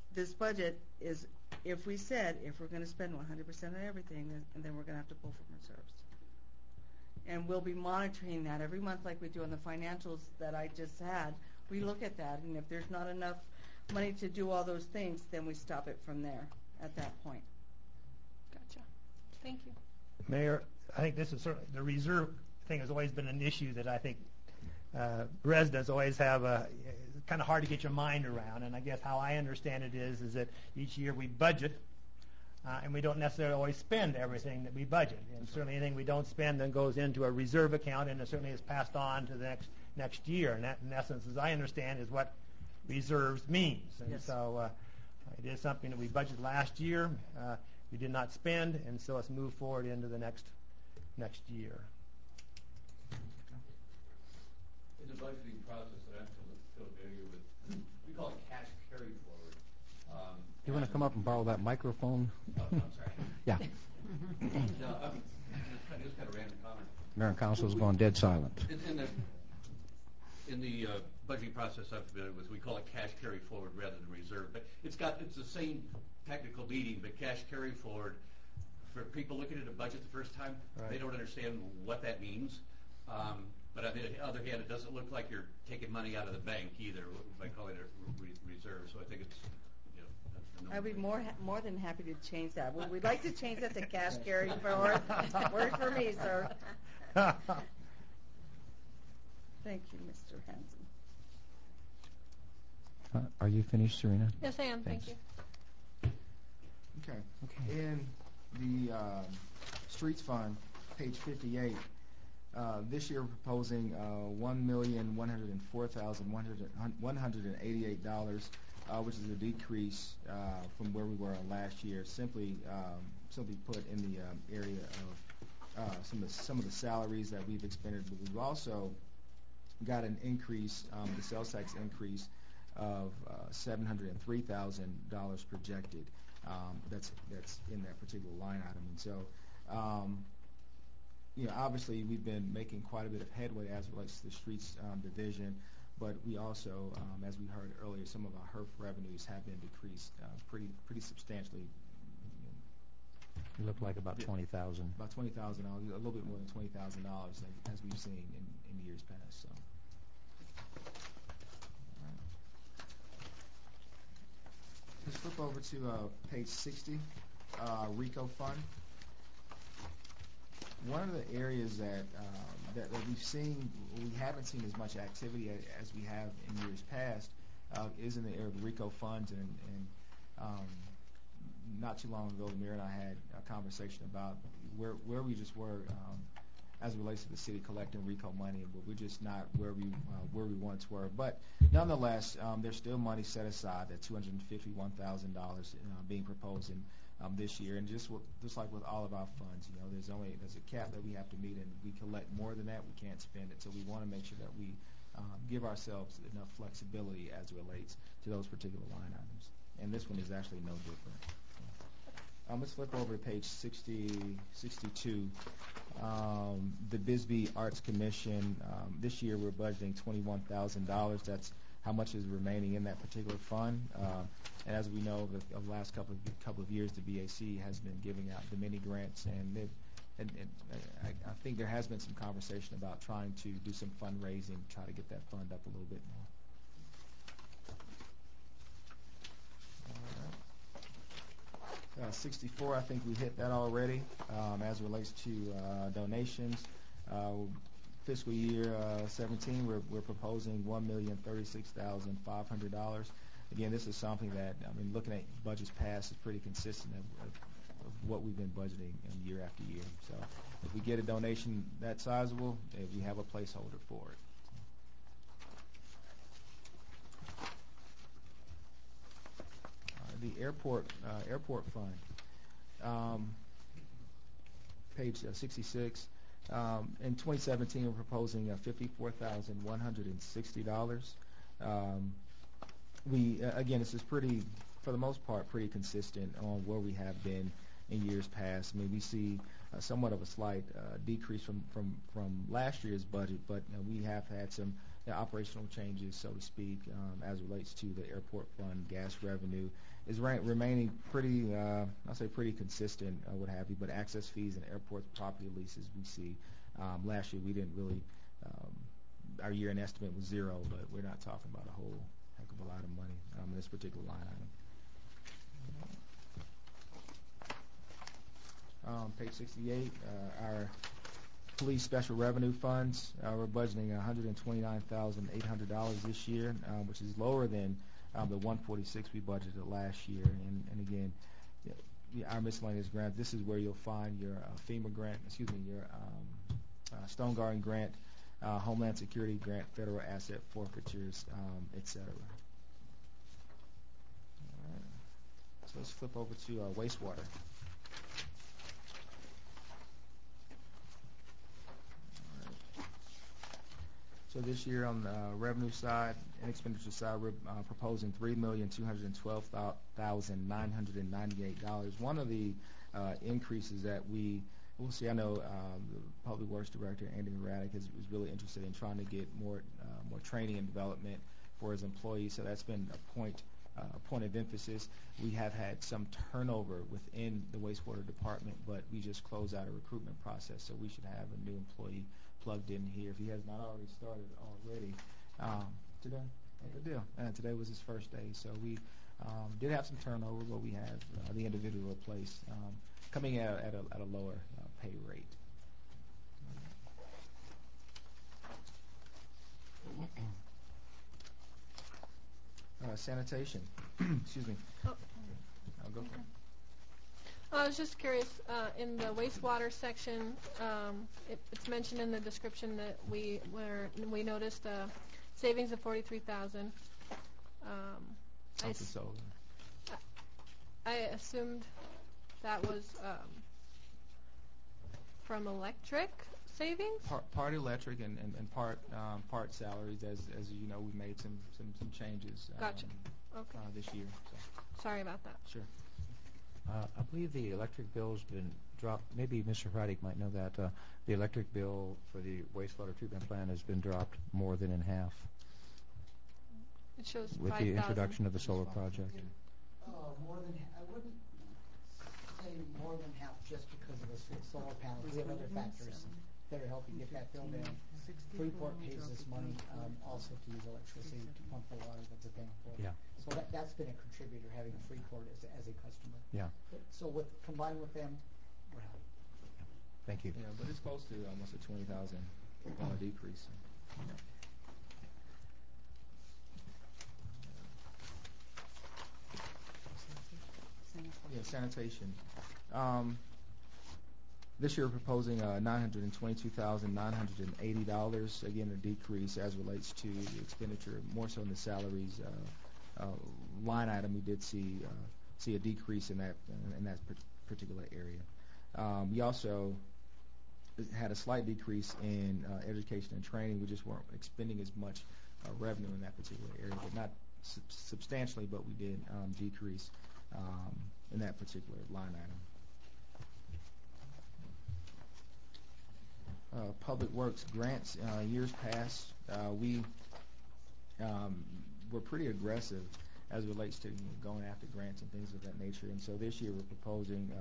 this budget is, if we said, if we're going to spend 100% of everything, then we're going to have to pull from reserves. And we'll be monitoring that every month like we do on the financials that I just had. We look at that, and if there's not enough money to do all those things, then we stop it from there at that point. Gotcha. Thank you. Mayor, I think this is certainly, the reserve thing has always been an issue that I think residents always have kind of hard to get your mind around. And I guess how I understand it is that each year we budget, and we don't necessarily always spend everything that we budget. And certainly anything we don't spend then goes into a reserve account, and it certainly is passed on to the next year. And that, in essence, as I understand, is what reserves means. And yes. So it is something that we budgeted last year. We did not spend, and so let's move forward into the next year. In the budgeting process that I'm familiar with, we call it cash carry forward. You want to come up and borrow that microphone? Oh, I'm sorry. Yeah. No, it's kind of random comment. Mayor and Council is going dead silent. In the budgeting process I'm familiar with, we call it cash carry forward rather than reserve. But it's the same technical meaning, but cash carry forward, for people looking at a budget the first time, right, they don't understand what that means. But on the other hand, it doesn't look like you're taking money out of the bank either by calling it a reserve. So I think it's, I'd be more than happy to change that. We'd like to change that to cash carry forward. Works for me, sir. Thank you, Mr. Hanson. Are you finished, Serena? Yes, I am. Thanks. Thank you. Okay. In the Streets Fund, page 58, this year we're proposing $1,104,188, which is a decrease from where we were last year. Simply put, in the area of some of the salaries that we've expended, but we've also got an increase, the sales tax increase of $703,000 projected. That's in that particular line item, and so obviously we've been making quite a bit of headway as it relates to the streets division, but we also, as we heard earlier, some of our HERF revenues have been decreased pretty substantially. You look like about $20,000. About $20,000, a little bit more than $20,000 as we've seen in years past. So. Let's flip over to page 60, RICO Fund. One of the areas that we haven't seen as much activity as we have in years past is in the area of RICO funds, and not too long ago, the mayor and I had a conversation about where we just were as it relates to the city collecting RICO money, but we're just not where we once were. But nonetheless, there's still money set aside, that $251,000 being proposed in this year, and just like with all of our funds, there's a cap that we have to meet, and we collect more than that, we can't spend it. So we want to make sure that we give ourselves enough flexibility as it relates to those particular line items. And this one is actually no different. Let's flip over to page 62. The Bisbee Arts Commission. This year we're budgeting $21,000. That's how much is remaining in that particular fund. And as we know, over the last couple of years, the BAC has been giving out the mini grants, and I think there has been some conversation about trying to do some fundraising, try to get that fund up a little bit more. 64, I think we hit that already. As it relates to donations, fiscal year 17, we're proposing $1,036,500. Again, this is something that, looking at budgets past, is pretty consistent of what we've been budgeting year after year. So if we get a donation that sizable, we have a placeholder for it. The airport fund, page 66. In 2017, we're proposing $54,160. Again, this is pretty, for the most part, pretty consistent on where we have been in years past. We see somewhat of a slight decrease from last year's budget, but we have had some operational changes, so to speak, as it relates to the airport fund, gas revenue, remaining pretty, I'll say pretty consistent, what have you. But access fees and airport property leases, we see. Last year we didn't really. Our year-end estimate was 0, but we're not talking about a whole heck of a lot of money in this particular line item. Page 68, our police special revenue funds. We're budgeting $129,800 this year, which is lower than the $146 we budgeted last year. And again, our miscellaneous grant. This is where you'll find your FEMA grant. Your Stone Garden grant, Homeland Security grant, federal asset forfeitures, etc. All right. So let's flip over to wastewater. So this year on the revenue side and expenditure side, we're proposing $3,212,998. One of the increases that we'll see, I know the Public Works Director, Andy Raddick, is really interested in trying to get more training and development for his employees. So that's been a point of emphasis. We have had some turnover within the wastewater department, but we just closed out a recruitment process, so we should have a new employee plugged in here if he has not already started already today. Good deal. And today was his first day, so we did have some turnover, but we have the individual replaced coming out at a lower pay rate. Sanitation. Excuse me. Oh. I'll go for it. I was just curious, in the wastewater section, it's mentioned in the description that we noticed savings of $43,000. I assumed that was from electric savings. Part electric and part salaries. As you know, we made some changes. Gotcha. Okay. This year. So. Sorry about that. Sure. I believe the electric bill's been dropped. Maybe Mr. Raddick might know that. The electric bill for the wastewater treatment plant has been dropped more than in half. It shows with 5,000. The introduction of the solar project. More than I wouldn't say more than half just because of the solar panels. We have other factors that are helping get that bill down. Freeport pays us money also to use electricity to pump the water that they're paying for. Yeah. So that's been a contributor, having Freeport as a customer. Yeah. So combined with them, we're happy. Thank you. Yeah, but it's close to almost a $20,000 decrease. Yeah, sanitation. This year we're proposing $922,980. Again, a decrease as relates to the expenditure, more so in the salaries line item. We did see a decrease in that particular area. We also had a slight decrease in education and training. We just weren't expending as much revenue in that particular area, but not substantially, but we did decrease in that particular line item. Public Works grants. Years past, we were pretty aggressive as it relates to going after grants and things of that nature. And so this year we're proposing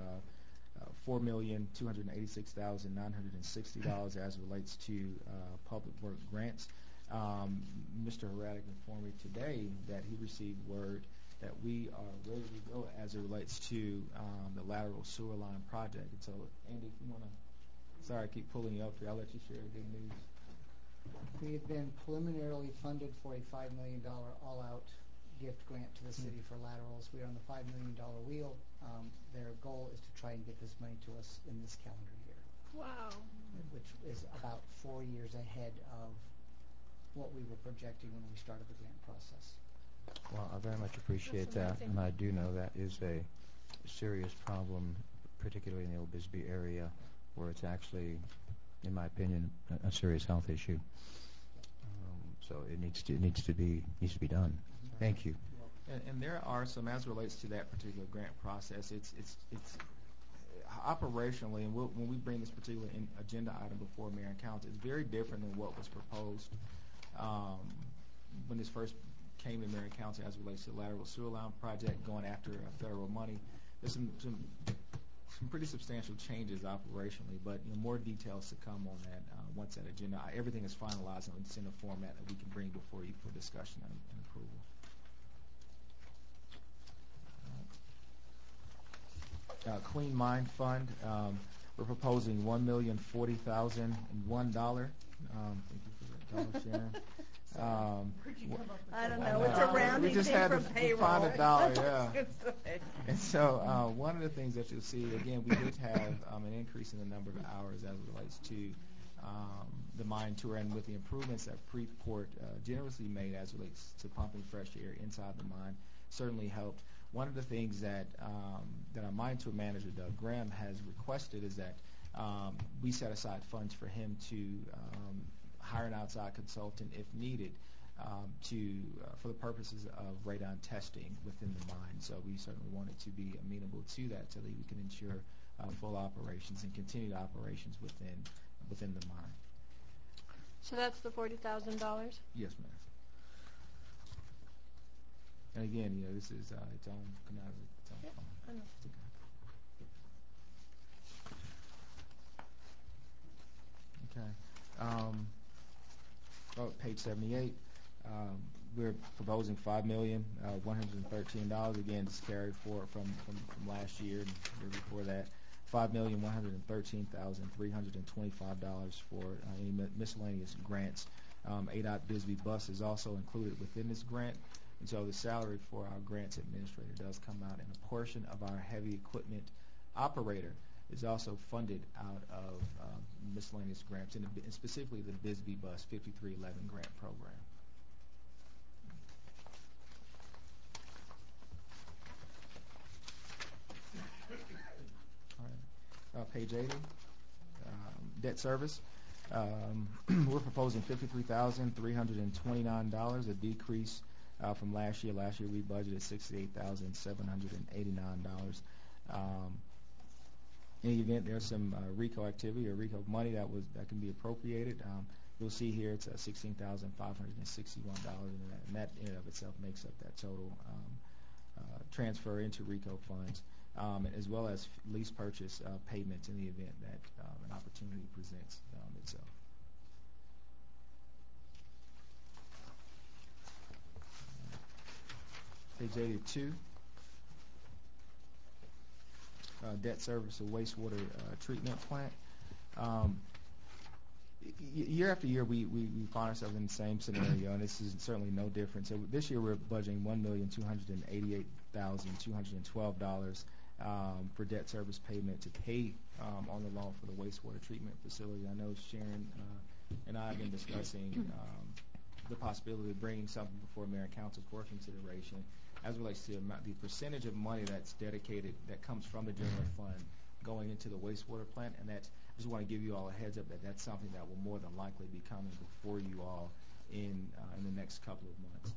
$4,286,960 as it relates to public work grants. Mr. Raddick informed me today that he received word that we are ready to go as it relates to the lateral sewer line project. And so, Andy, if you want to, sorry I keep pulling you up here, I'll let you share the good news. We have been preliminarily funded for a $5 million all-out gift grant to the city for laterals. We are on the $5 million wheel. Their goal is to try and get this money to us in this calendar year. Wow. Which is about 4 years ahead of what we were projecting when we started the grant process. Well, I very much appreciate that, and I do know that is a serious problem, particularly in the Old Bisbee area, where it's actually, in my opinion, a serious health issue. So it needs to be done. Thank you. And there are some, as it relates to that particular grant process, it's operationally, and when we bring this particular agenda item before Mayor and Council, it's very different than what was proposed when this first came to mayor and council as it relates to the lateral sewer line project, going after federal money. There's some pretty substantial changes operationally, but more details to come on that once that agenda. Everything is finalized and it's in a format that we can bring before you for discussion and approval. Clean Mine Fund, we're proposing $1,040,001. Thank you for that, Sharon. I don't know. It's a rounding thing from payroll. Find a dollar, yeah. And so one of the things that you'll see, again, we did have an increase in the number of hours as it relates to the mine tour, and with the improvements that Freeport generously made as it relates to pumping fresh air inside the mine, certainly helped. One of the things that our mine tour manager, Doug Graham, has requested is that we set aside funds for him to hire an outside consultant if needed for the purposes of radon testing within the mine. So we certainly wanted to be amenable to that so that we can ensure full operations and continued operations within the mine. So that's the $40,000? Yes, ma'am. And again, this is its own commodity, its own fund. I know. Okay. Page 78. We're proposing $5,113,000. Again, this carried forward from last year and the year before that. $5,113,325 for any miscellaneous grants. ADOT Bisbee Bus is also included within this grant. And so the salary for our grants administrator does come out, and a portion of our heavy equipment operator is also funded out of miscellaneous grants, and specifically the Bisbee Bus 5311 grant program. All right. Page 80, debt service. We're proposing $53,329, a decrease from last year. Last year we budgeted $68,789. In the event there's some RICO activity or RICO money that can be appropriated, you'll see here it's $16,561, and that in and of itself makes up that total transfer into RICO funds, as well as lease purchase payments in the event that an opportunity presents itself. Page 82, debt service of wastewater treatment plant. Year after year, we find ourselves in the same scenario, and this is certainly no different. So this year, we're budgeting $1,288,212 for debt service payment to pay on the loan for the wastewater treatment facility. I know Sharon and I have been discussing the possibility of bringing something before Mayor and Council for consideration as it relates to the percentage of money that's dedicated, that comes from the general fund going into the wastewater plant, and that I just want to give you all a heads up that that's something that will more than likely be coming before you all in the next couple of months.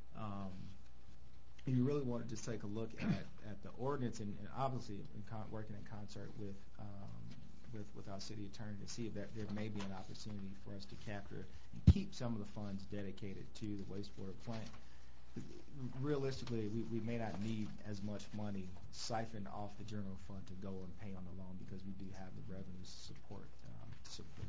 If you really want to just take a look at the ordinance, and obviously working in concert with our city attorney to see if there may be an opportunity for us to capture and keep some of the funds dedicated to the wastewater plant. Realistically, we may not need as much money siphoned off the general fund to go and pay on the loan, because we do have the revenue support to support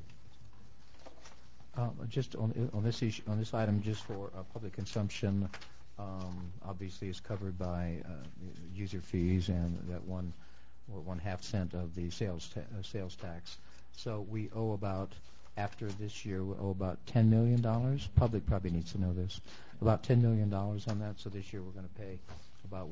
it. Just on this issue, on this item, just for public consumption, obviously is covered by user fees and that 1.5 cent of the sales tax. So we owe about, after this year, we owe about $10 million. Public probably needs to know this. About $10 million on that. So this year we're going to pay about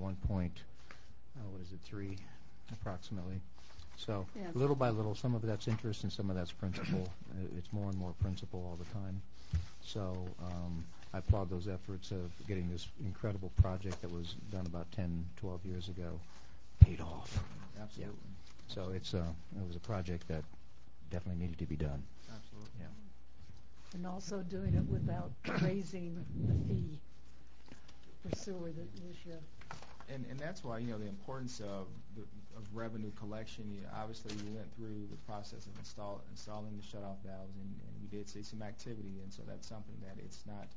3 approximately. So yes. Little by little, some of that's interest and some of that's principal. It's more and more principal all the time. So I applaud those efforts of getting this incredible project that was done about 10, 12 years ago paid off. Absolutely. Yeah. So it was a project that definitely needed to be done. Absolutely. Yeah. And also doing it without raising the fee for sewer this year. And that's why, the importance of revenue collection. Obviously, we went through the process of installing the shutoff valves, and we did see some activity, and so that's something that it's not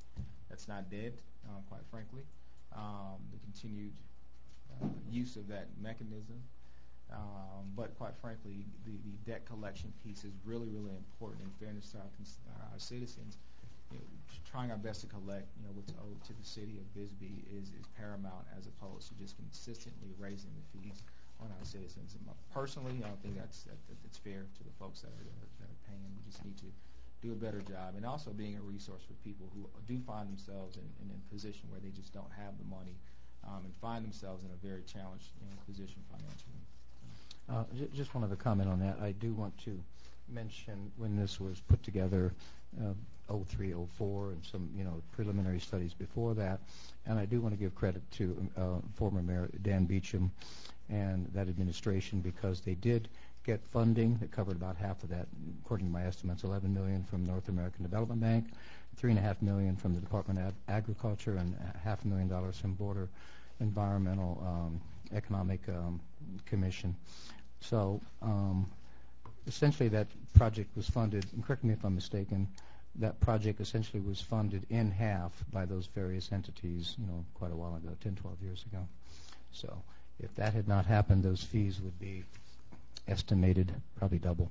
that's not dead, quite frankly. The continued use of that mechanism. But quite frankly, the debt collection piece is really, really important in fairness to our citizens. Trying our best to collect, what's owed to the city of Bisbee is paramount, as opposed to just consistently raising the fees on our citizens. And personally, I don't think that's fair to the folks that are paying. We just need to do a better job, and also being a resource for people who do find themselves in a position where they just don't have the money, and find themselves in a very challenged position financially. Just one other comment on that. I do want to mention when this was put together, 03, 04, and some preliminary studies before that, and I do want to give credit to former Mayor Dan Beecham and that administration, because they did get funding that covered about half of that, according to my estimates, $11 million from North American Development Bank, $3.5 million from the Department of Agriculture, and $500,000 from Border Environmental Economic Commission. So essentially that project was funded, and correct me if I'm mistaken, that project essentially was funded in half by those various entities, quite a while ago, 10, 12 years ago. So if that had not happened, those fees would be estimated probably double.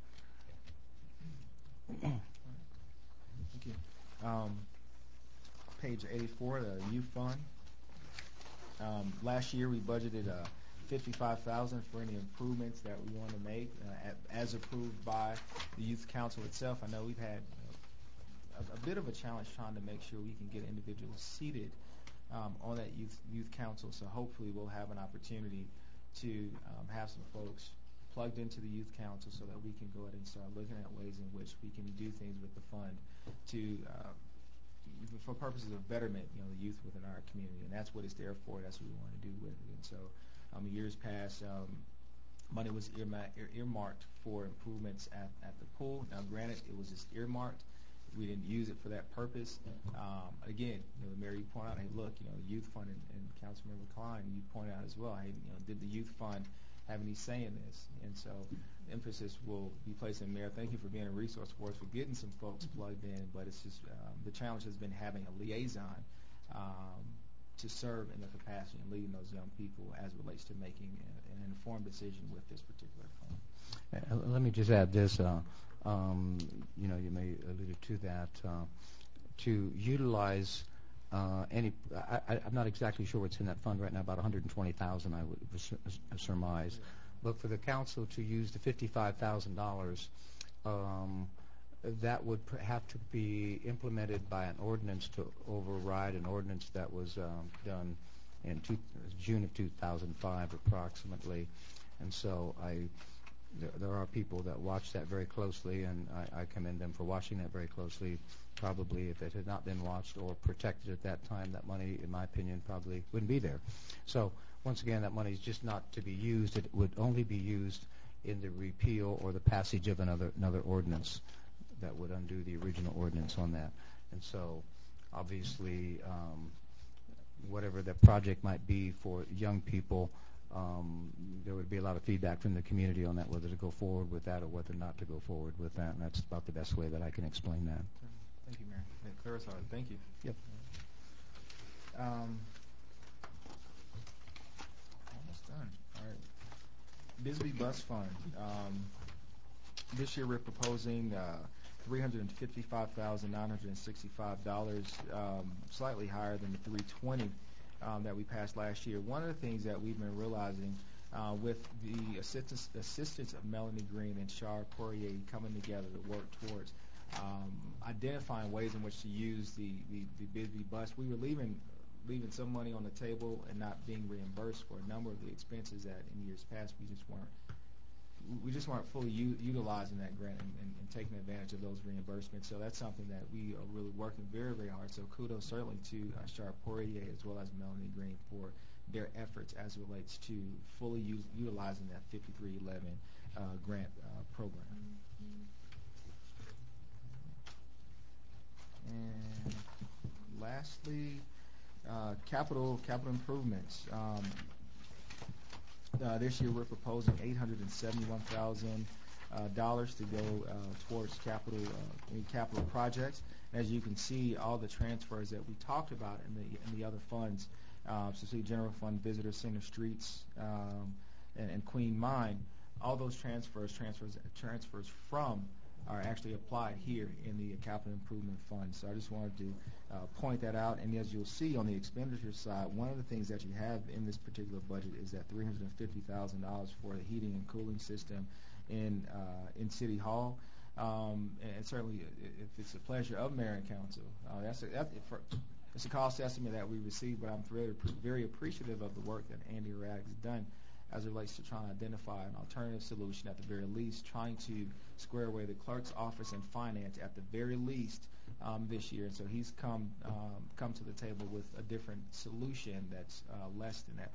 Thank you. Page 84, the youth fund. Last year we budgeted $55,000 for any improvements that we want to make, as approved by the Youth Council itself. I know we've had a bit of a challenge trying to make sure we can get individuals seated on that youth council. So hopefully we'll have an opportunity to have some folks plugged into the youth council so that we can go ahead and start looking at ways in which we can do things with the fund to for purposes of betterment, the youth within our community, and that's what it's there for. That's what we want to do with it. And so, years past, money was earmarked for improvements at the pool. Now, granted, it was just earmarked. We didn't use it for that purpose. Again, the mayor, you point out, hey, look, the youth fund, and Councilmember Klein, you point out as well, hey, did the youth fund have any say in this? And so emphasis will be placed in Mayor. Thank you for being a resource for us, for getting some folks plugged in, but it's just the challenge has been having a liaison to serve in the capacity and leading those young people as it relates to making an informed decision with this particular fund. Let me just add this. You may alluded to that. To utilize I'm not exactly sure what's in that fund right now, about $120,000 I would surmise. But for the council to use the $55,000, that would have to be implemented by an ordinance to override an ordinance that was done in June of 2005 approximately. And so there are people that watch that very closely, and I commend them for watching that very closely. Probably if it had not been watched or protected at that time, that money, in my opinion, probably wouldn't be there. So once again, that money is just not to be used. It would only be used in the repeal or the passage of another ordinance that would undo the original ordinance on that. And so obviously whatever the project might be for young people, there would be a lot of feedback from the community on that, whether to go forward with that or whether not to go forward with that, and that's about the best way that I can explain that. Thank you, Mayor. Clarified. Thank you. Yep. Almost done. All right. Bisbee Bus Fund. This year we're proposing $355,965, slightly higher than the $320,000 that we passed last year. One of the things that we've been realizing with the assistance of Melanie Green and Shar Poirier coming together to work towards identifying ways in which to use the Bisbee bus, we were leaving some money on the table and not being reimbursed for a number of the expenses that in years past we just weren't fully utilizing that grant and taking advantage of those reimbursements. So that's something that we are really working very, very hard. So kudos certainly to Shar Poirier as well as Melanie Green for their efforts as it relates to fully utilizing that 5311 grant program. And lastly, capital improvements. This year we're proposing $871,000 dollars to go towards capital projects. As you can see, all the transfers that we talked about in the other funds, specifically General Fund, Visitor Center, Streets, and Queen Mine, all those transfers from are actually applied here in the Capital Improvement Fund. So I just wanted to point that out. And as you'll see on the expenditure side, one of the things that you have in this particular budget is that $350,000 for the heating and cooling system in City Hall. And certainly, if it's a pleasure of Mayor and Council, it's a cost estimate that we received, but I'm very appreciative of the work that Andy Ragg has done as it relates to trying to identify an alternative solution, at the very least, trying to square away the clerk's office and finance at the very least this year. And so he's come to the table with a different solution that's less than that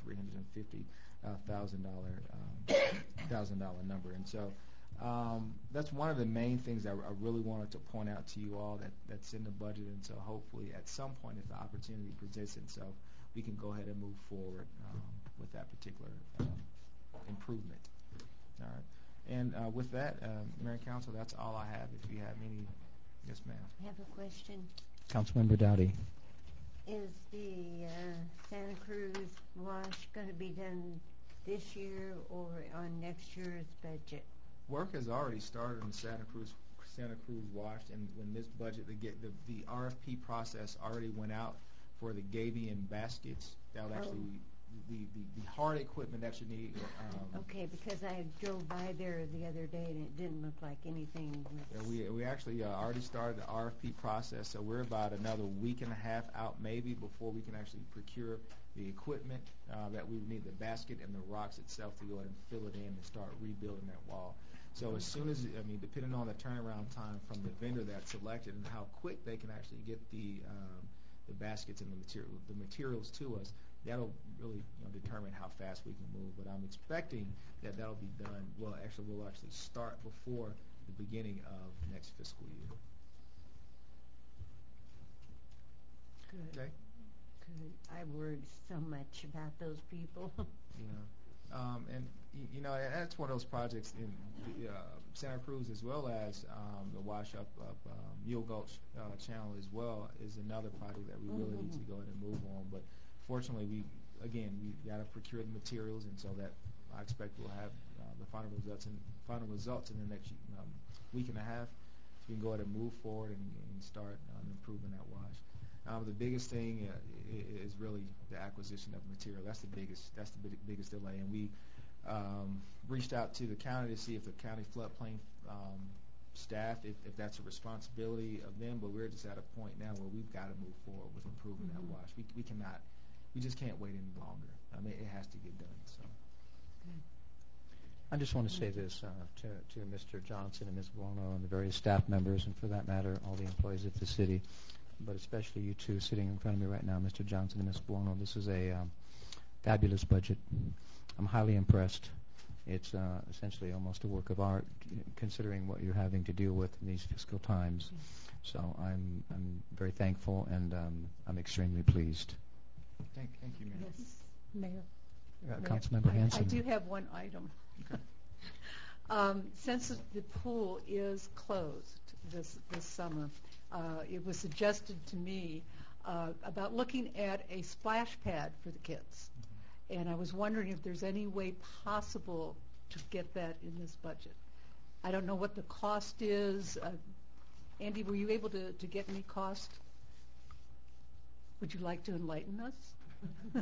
$350,000 number. And so that's one of the main things that I really wanted to point out to you all that's in the budget. And so hopefully at some point, if the opportunity presents itself, we can go ahead and move forward with that particular improvement. All right. And with that, Mayor and Council, that's all I have. If you have any, yes, ma'am. I have a question. Councilmember Dowdy. Is the Santa Cruz wash going to be done this year or on next year's budget? Work has already started on Santa Cruz wash, and when this budget, the RFP process already went out for the Gabion baskets. That would actually the hard equipment that you need. Okay, because I drove by there the other day and it didn't look like anything. We actually already started the RFP process, so we're about another week and a half out maybe before we can actually procure the equipment that we would need, the basket and the rocks itself, to go ahead and fill it in and start rebuilding that wall. So as soon as, depending on the turnaround time from the vendor that's selected and how quick they can actually get the baskets and the materials to us, that'll really determine how fast we can move. But I'm expecting that'll be done. We'll actually start before the beginning of next fiscal year. Good. Okay. Good. I worried so much about those people. And that's one of those projects in Santa Cruz, as well as the wash up of Mule Gulch Channel as well, is another project that we really need to go ahead and move on. But fortunately, we got to procure the materials, and so that I expect we'll have the final results in the next week and a half, so we can go ahead and move forward and start improving that wash. The biggest thing is really the acquisition of material. That's the biggest delay, and we reached out to the county to see if the county floodplain staff, if that's a responsibility of them. But we're just at a point now where we've got to move forward with improving that wash. We just can't wait any longer. It has to get done. So. I just want to say this to Mr. Johnson and Ms. Buono and the various staff members, and for that matter, all the employees at the city, but especially you two sitting in front of me right now, Mr. Johnson and Ms. Buono. This is a fabulous budget. I'm highly impressed. It's essentially almost a work of art, considering what you're having to deal with in these fiscal times. So I'm very thankful, and I'm extremely pleased. Thank you, Mayor. Yes, Mayor. Councilmember Hanson. I do have one item. Okay. Since the pool is closed this summer, it was suggested to me about looking at a splash pad for the kids. And I was wondering if there's any way possible to get that in this budget. I don't know what the cost is. Andy, were you able to get any cost? Would you like to enlighten us? Well,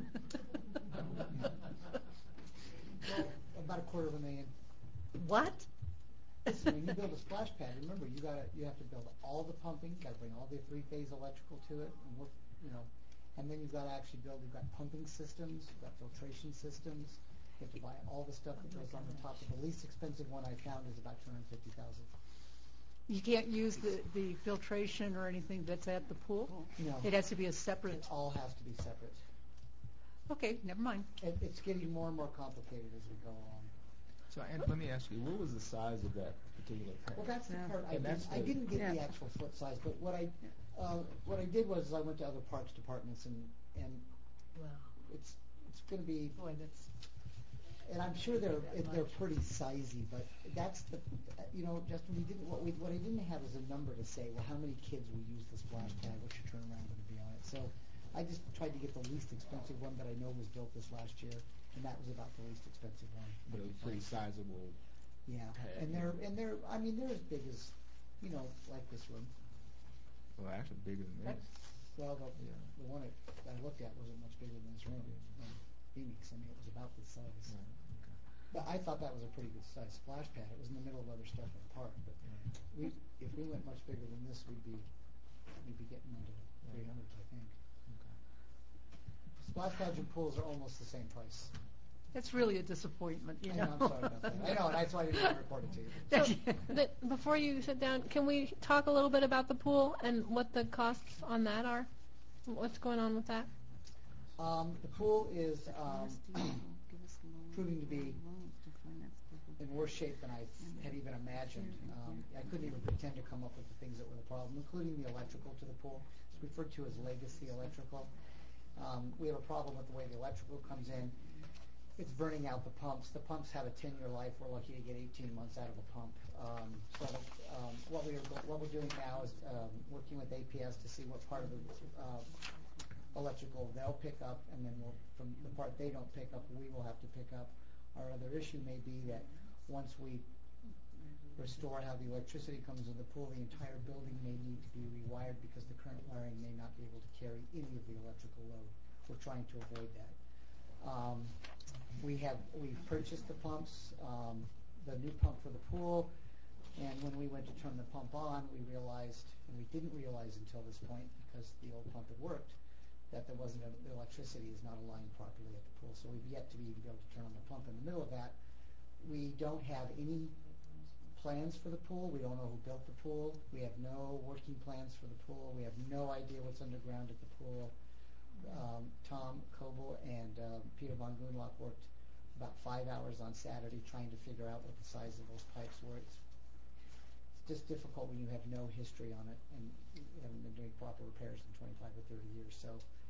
about $250,000. What? Listen, when you build a splash pad, remember you have to build all the pumping. You got to bring all the three-phase electrical to it, and work, and then you've got to actually build. You've got pumping systems, you've got filtration systems. You have to buy all the stuff that goes on the top. The least expensive one I found is about $250,000. You can't use the filtration or anything that's at the pool? No. It has to be a separate. It all has to be separate. Okay, never mind. It's getting more and more complicated as we go along. So, let me ask you, what was the size of that particular pad? Well, that's the part I didn't get the actual foot size, but what I did was I went to other parks departments and wow. it's going to be. Boy, that's. And I'm sure they're pretty sizey, but that's the, Justin, what I didn't have is a number to say, well, how many kids will use the splash pad, what's your turnaround going to be on it? So I just tried to get the least expensive one that I know was built this last year, and that was about the least expensive one. But it was pretty sizable. Yeah, pad. and they're as big as, like this room. Well, actually bigger than this. Well, the one I looked at wasn't much bigger than this room. Phoenix, it was about this size. Right. Okay. But I thought that was a pretty good size splash pad. It was in the middle of other stuff in the park. But if we went much bigger than this, we'd be getting into 300s, I think. Okay. Splash pads and pools are almost the same price. It's really a disappointment, I know, I'm sorry about that. I know, and that's why I didn't want to report it to you. So, before you sit down, can we talk a little bit about the pool and what the costs on that are? What's going on with that? The pool is proving to be in worse shape than I had even imagined. I couldn't even pretend to come up with the things that were the problem, including the electrical to the pool. It's referred to as legacy electrical. We have a problem with the way the electrical comes in. It's burning out the pumps. The pumps have a 10-year life. We're lucky to get 18 months out of a pump. What we're doing now is working with APS to see what part of the electrical they'll pick up, and then from the part they don't pick up, we will have to pick up. Our other issue may be that once we restore how the electricity comes in the pool, the entire building may need to be rewired because the current wiring may not be able to carry any of the electrical load. We're trying to avoid that. We've purchased the pumps, the new pump for the pool, and when we went to turn the pump on, we realized, and we didn't realize until this point because the old pump had worked, that the electricity is not aligned properly at the pool. So we've yet to be able to turn on the pump. In the middle of that, we don't have any plans for the pool. We don't know who built the pool. We have no working plans for the pool. We have no idea what's underground at the pool. Tom Coble and Peter von Goonlock worked about 5 hours on Saturday trying to figure out what the size of those pipes were. It's just difficult when you have no history on it and you haven't been doing proper repairs in 25 or 30 years. So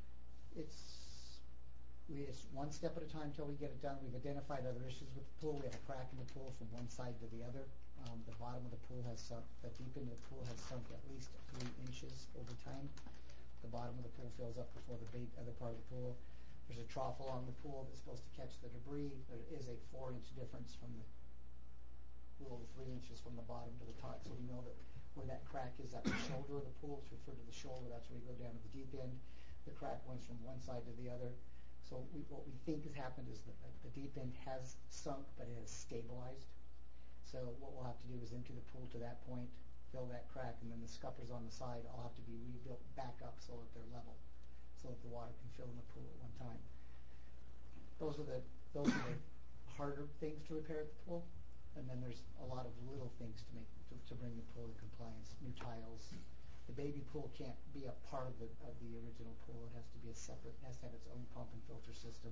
it's one step at a time until we get it done. We've identified other issues with the pool. We have a crack in the pool from one side to the other. The bottom of the pool has sunk, the deep end of the pool has sunk at least 3 inches over time. The bottom of the pool fills up before the other part of the pool. There's a trough along the pool that's supposed to catch the debris. There is a 4-inch difference from the pool to 3 inches from the bottom to the top. So we know that where that crack is at the shoulder of the pool. It's referred to the shoulder. That's where you go down to the deep end. The crack went from one side to the other. So what we think has happened is that the deep end has sunk, but it has stabilized. So what we'll have to do is empty the pool to that point, fill that crack, and then the scuppers on the side all have to be rebuilt back up so that they're level, so that the water can fill in the pool at one time. Those are the harder things to repair at the pool, and then there's a lot of little things to bring the pool in compliance. New tiles. The baby pool can't be a part of the original pool. It has to be has to have its own pump and filter system.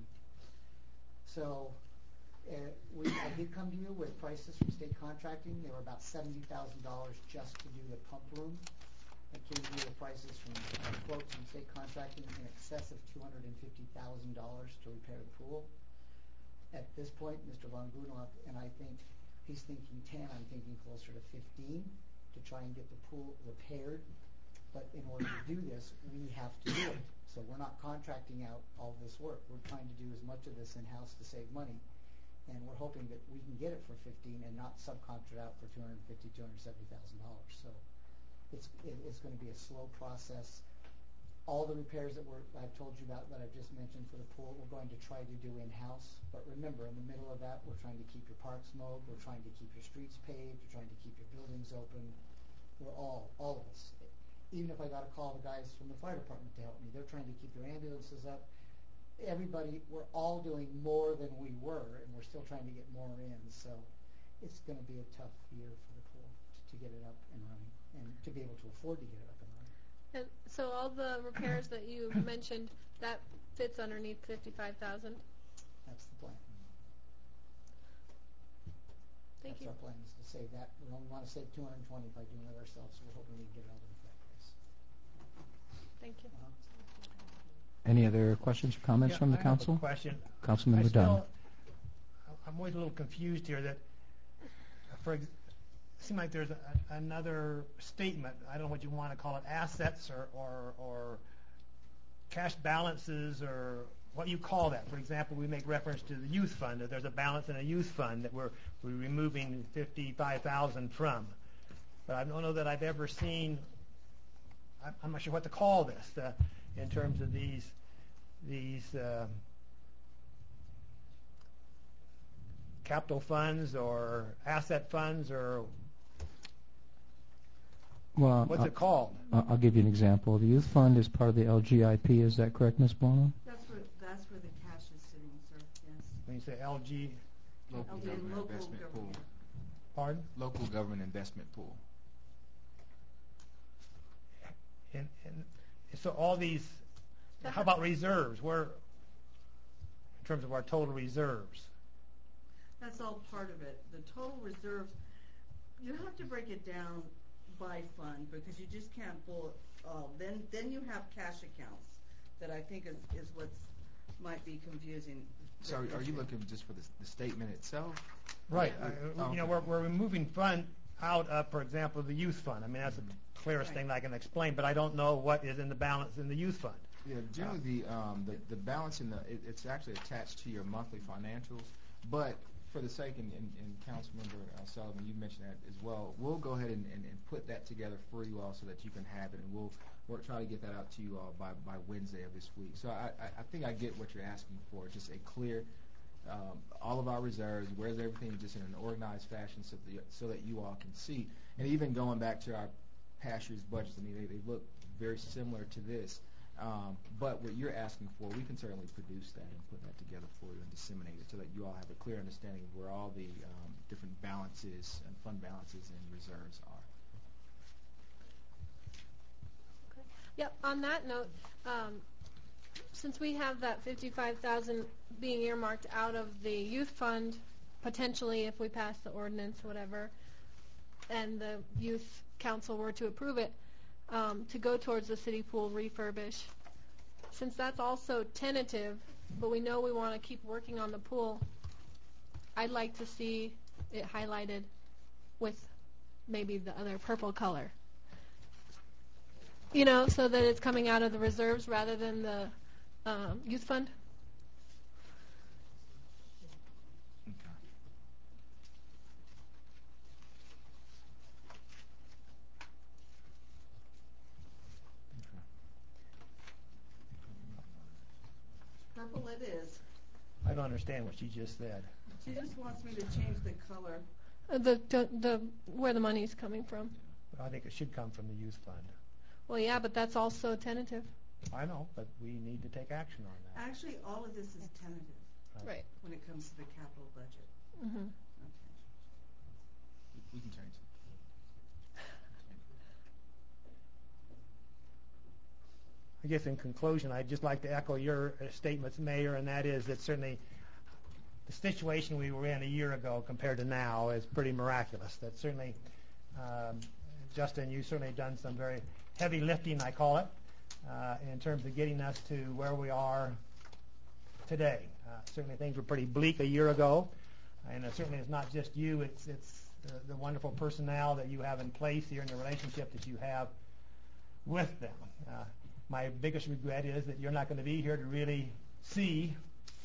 So I did come to you with prices from state contracting. They were about $70,000 just to do the pump room. I came to you with prices from quotes from state contracting in excess of $250,000 to repair the pool. At this point, Mr. von Goonlock and I think he's thinking 10. I'm thinking closer to 15 to try and get the pool repaired. But in order to do this, we have to do it. So we're not contracting out all this work. We're trying to do as much of this in-house to save money. And we're hoping that we can get it for 15 and not subcontract out for $250,000, $270,000. So it's going to be a slow process. All the repairs that I've told you about that I've just mentioned for the pool, we're going to try to do in-house. But remember, in the middle of that, we're trying to keep your parks mowed. We're trying to keep your streets paved. We're trying to keep your buildings open. We're all of us. Even if I got to call the guys from the fire department to help me, they're trying to keep their ambulances up. Everybody, we're all doing more than we were, and we're still trying to get more in. So it's going to be a tough year for the pool to get it up and running, and to be able to afford to get it up and running. And so all the repairs that you mentioned, that fits underneath $55,000? That's the plan. Thank you. That's our plan, is to save that. We only want to save $220 by doing it ourselves, so we're hoping we can get it under that price. Thank you. Any other questions or comments from the council? I have a question. Councilmember Dunn. I'm always a little confused here that it seems like there's another statement, I don't know what you want to call it, assets or cash balances or what you call that. For example, we make reference to the youth fund, that there's a balance in a youth fund that we're removing $55,000 from. But I don't know that I've ever seen, I'm not sure what to call this in terms of these capital funds or asset funds, or what's it called? I'll give you an example. The youth fund is part of the LGIP. Is that correct, Ms. Bono? That's where the cash is sitting, sir. Yes. When you say LG, Local government investment pool. Pardon? Local government investment pool. And so all these, how about reserves? Where, in terms of our total reserves? That's all part of it. The total reserves, you have to break it down by fund because you just can't pull it all. Then you have cash accounts that I think is what might be confusing. So are you looking just for the statement itself? Right. We're removing fund out of, for example, the youth fund. I mean, that's the clearest thing that I can explain, but I don't know what is in the balance in the youth fund. Yeah, generally the balance it's actually attached to your monthly financials, but for the sake, and Councilmember Sullivan, you mentioned that as well, we'll go ahead and put that together for you all so that you can have it, and we'll try to get that out to you all by Wednesday of this week. So I think I get what you're asking for, just a clear, all of our reserves, where's everything just in an organized fashion so that you all can see. And even going back to our past year's budgets, I mean, they look very similar to this. But what you're asking for, we can certainly produce that and put that together for you and disseminate it so that you all have a clear understanding of where all the different balances and fund balances and reserves are. Okay. Yep. On that note, since we have that $55,000 being earmarked out of the youth fund, potentially if we pass the ordinance, whatever, and the youth council were to approve it, to go towards the city pool refurbish. Since that's also tentative, but we know we want to keep working on the pool, I'd like to see it highlighted with maybe the other purple color. So that it's coming out of the reserves rather than the youth fund. Purple it is. I don't understand what she just said. She just wants me to change the color. The where the money's coming from. I think it should come from the youth fund. Well, yeah, but that's also tentative. I know, but we need to take action on that. Actually, all of this is tentative. Right. When it comes to the capital budget. Mm-hmm. Okay. We can change it. I guess in conclusion, I'd just like to echo your statements, Mayor, and that is that certainly the situation we were in a year ago compared to now is pretty miraculous. That certainly, Justin, you certainly done some very heavy lifting, I call it, in terms of getting us to where we are today. Certainly things were pretty bleak a year ago, and it certainly is not just you, it's the wonderful personnel that you have in place here and the relationship that you have with them. My biggest regret is that you're not going to be here to really see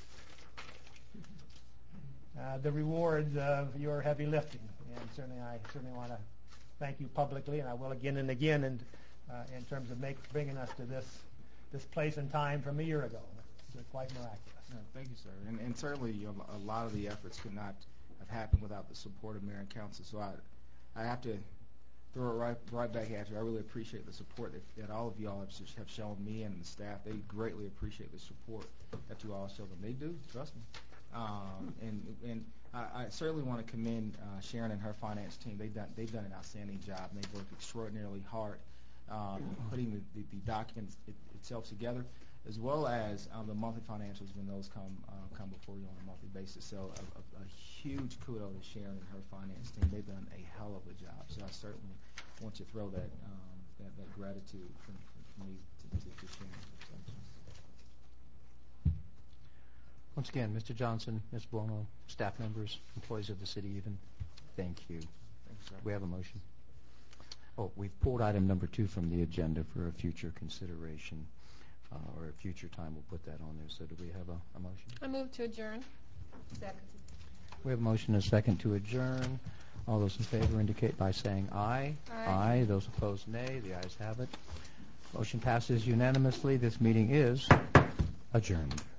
the rewards of your heavy lifting. And I certainly want to thank you publicly, and I will again and again, and in terms of bringing us to this place and time from a year ago. It's quite miraculous. No, thank you, sir. And certainly a lot of the efforts could not have happened without the support of Mayor and Council. So I have to throw it right back at you. I really appreciate the support that all of you all have shown me and the staff. They greatly appreciate the support that you all show them. They do, trust me. And I certainly want to commend Sharon and her finance team. They've done an outstanding job, and they've worked extraordinarily hard putting the documents itself together, as well as the monthly financials when those come before you on a monthly basis. So a huge kudos to Sharon and her finance team. They've done a hell of a job. So I certainly want to throw that gratitude from me to Sharon. Once again, Mr. Johnson, Ms. Buono, staff members, employees of the city even, thank you. Thanks, sir. We have a motion. Oh, we've pulled item number 2 from the agenda for a future consideration, or a future time we'll put that on there. So do we have a motion? I move to adjourn. Second. We have a motion and a second to adjourn. All those in favor indicate by saying aye. Aye. Those opposed, nay. The ayes have it. Motion passes unanimously. This meeting is adjourned.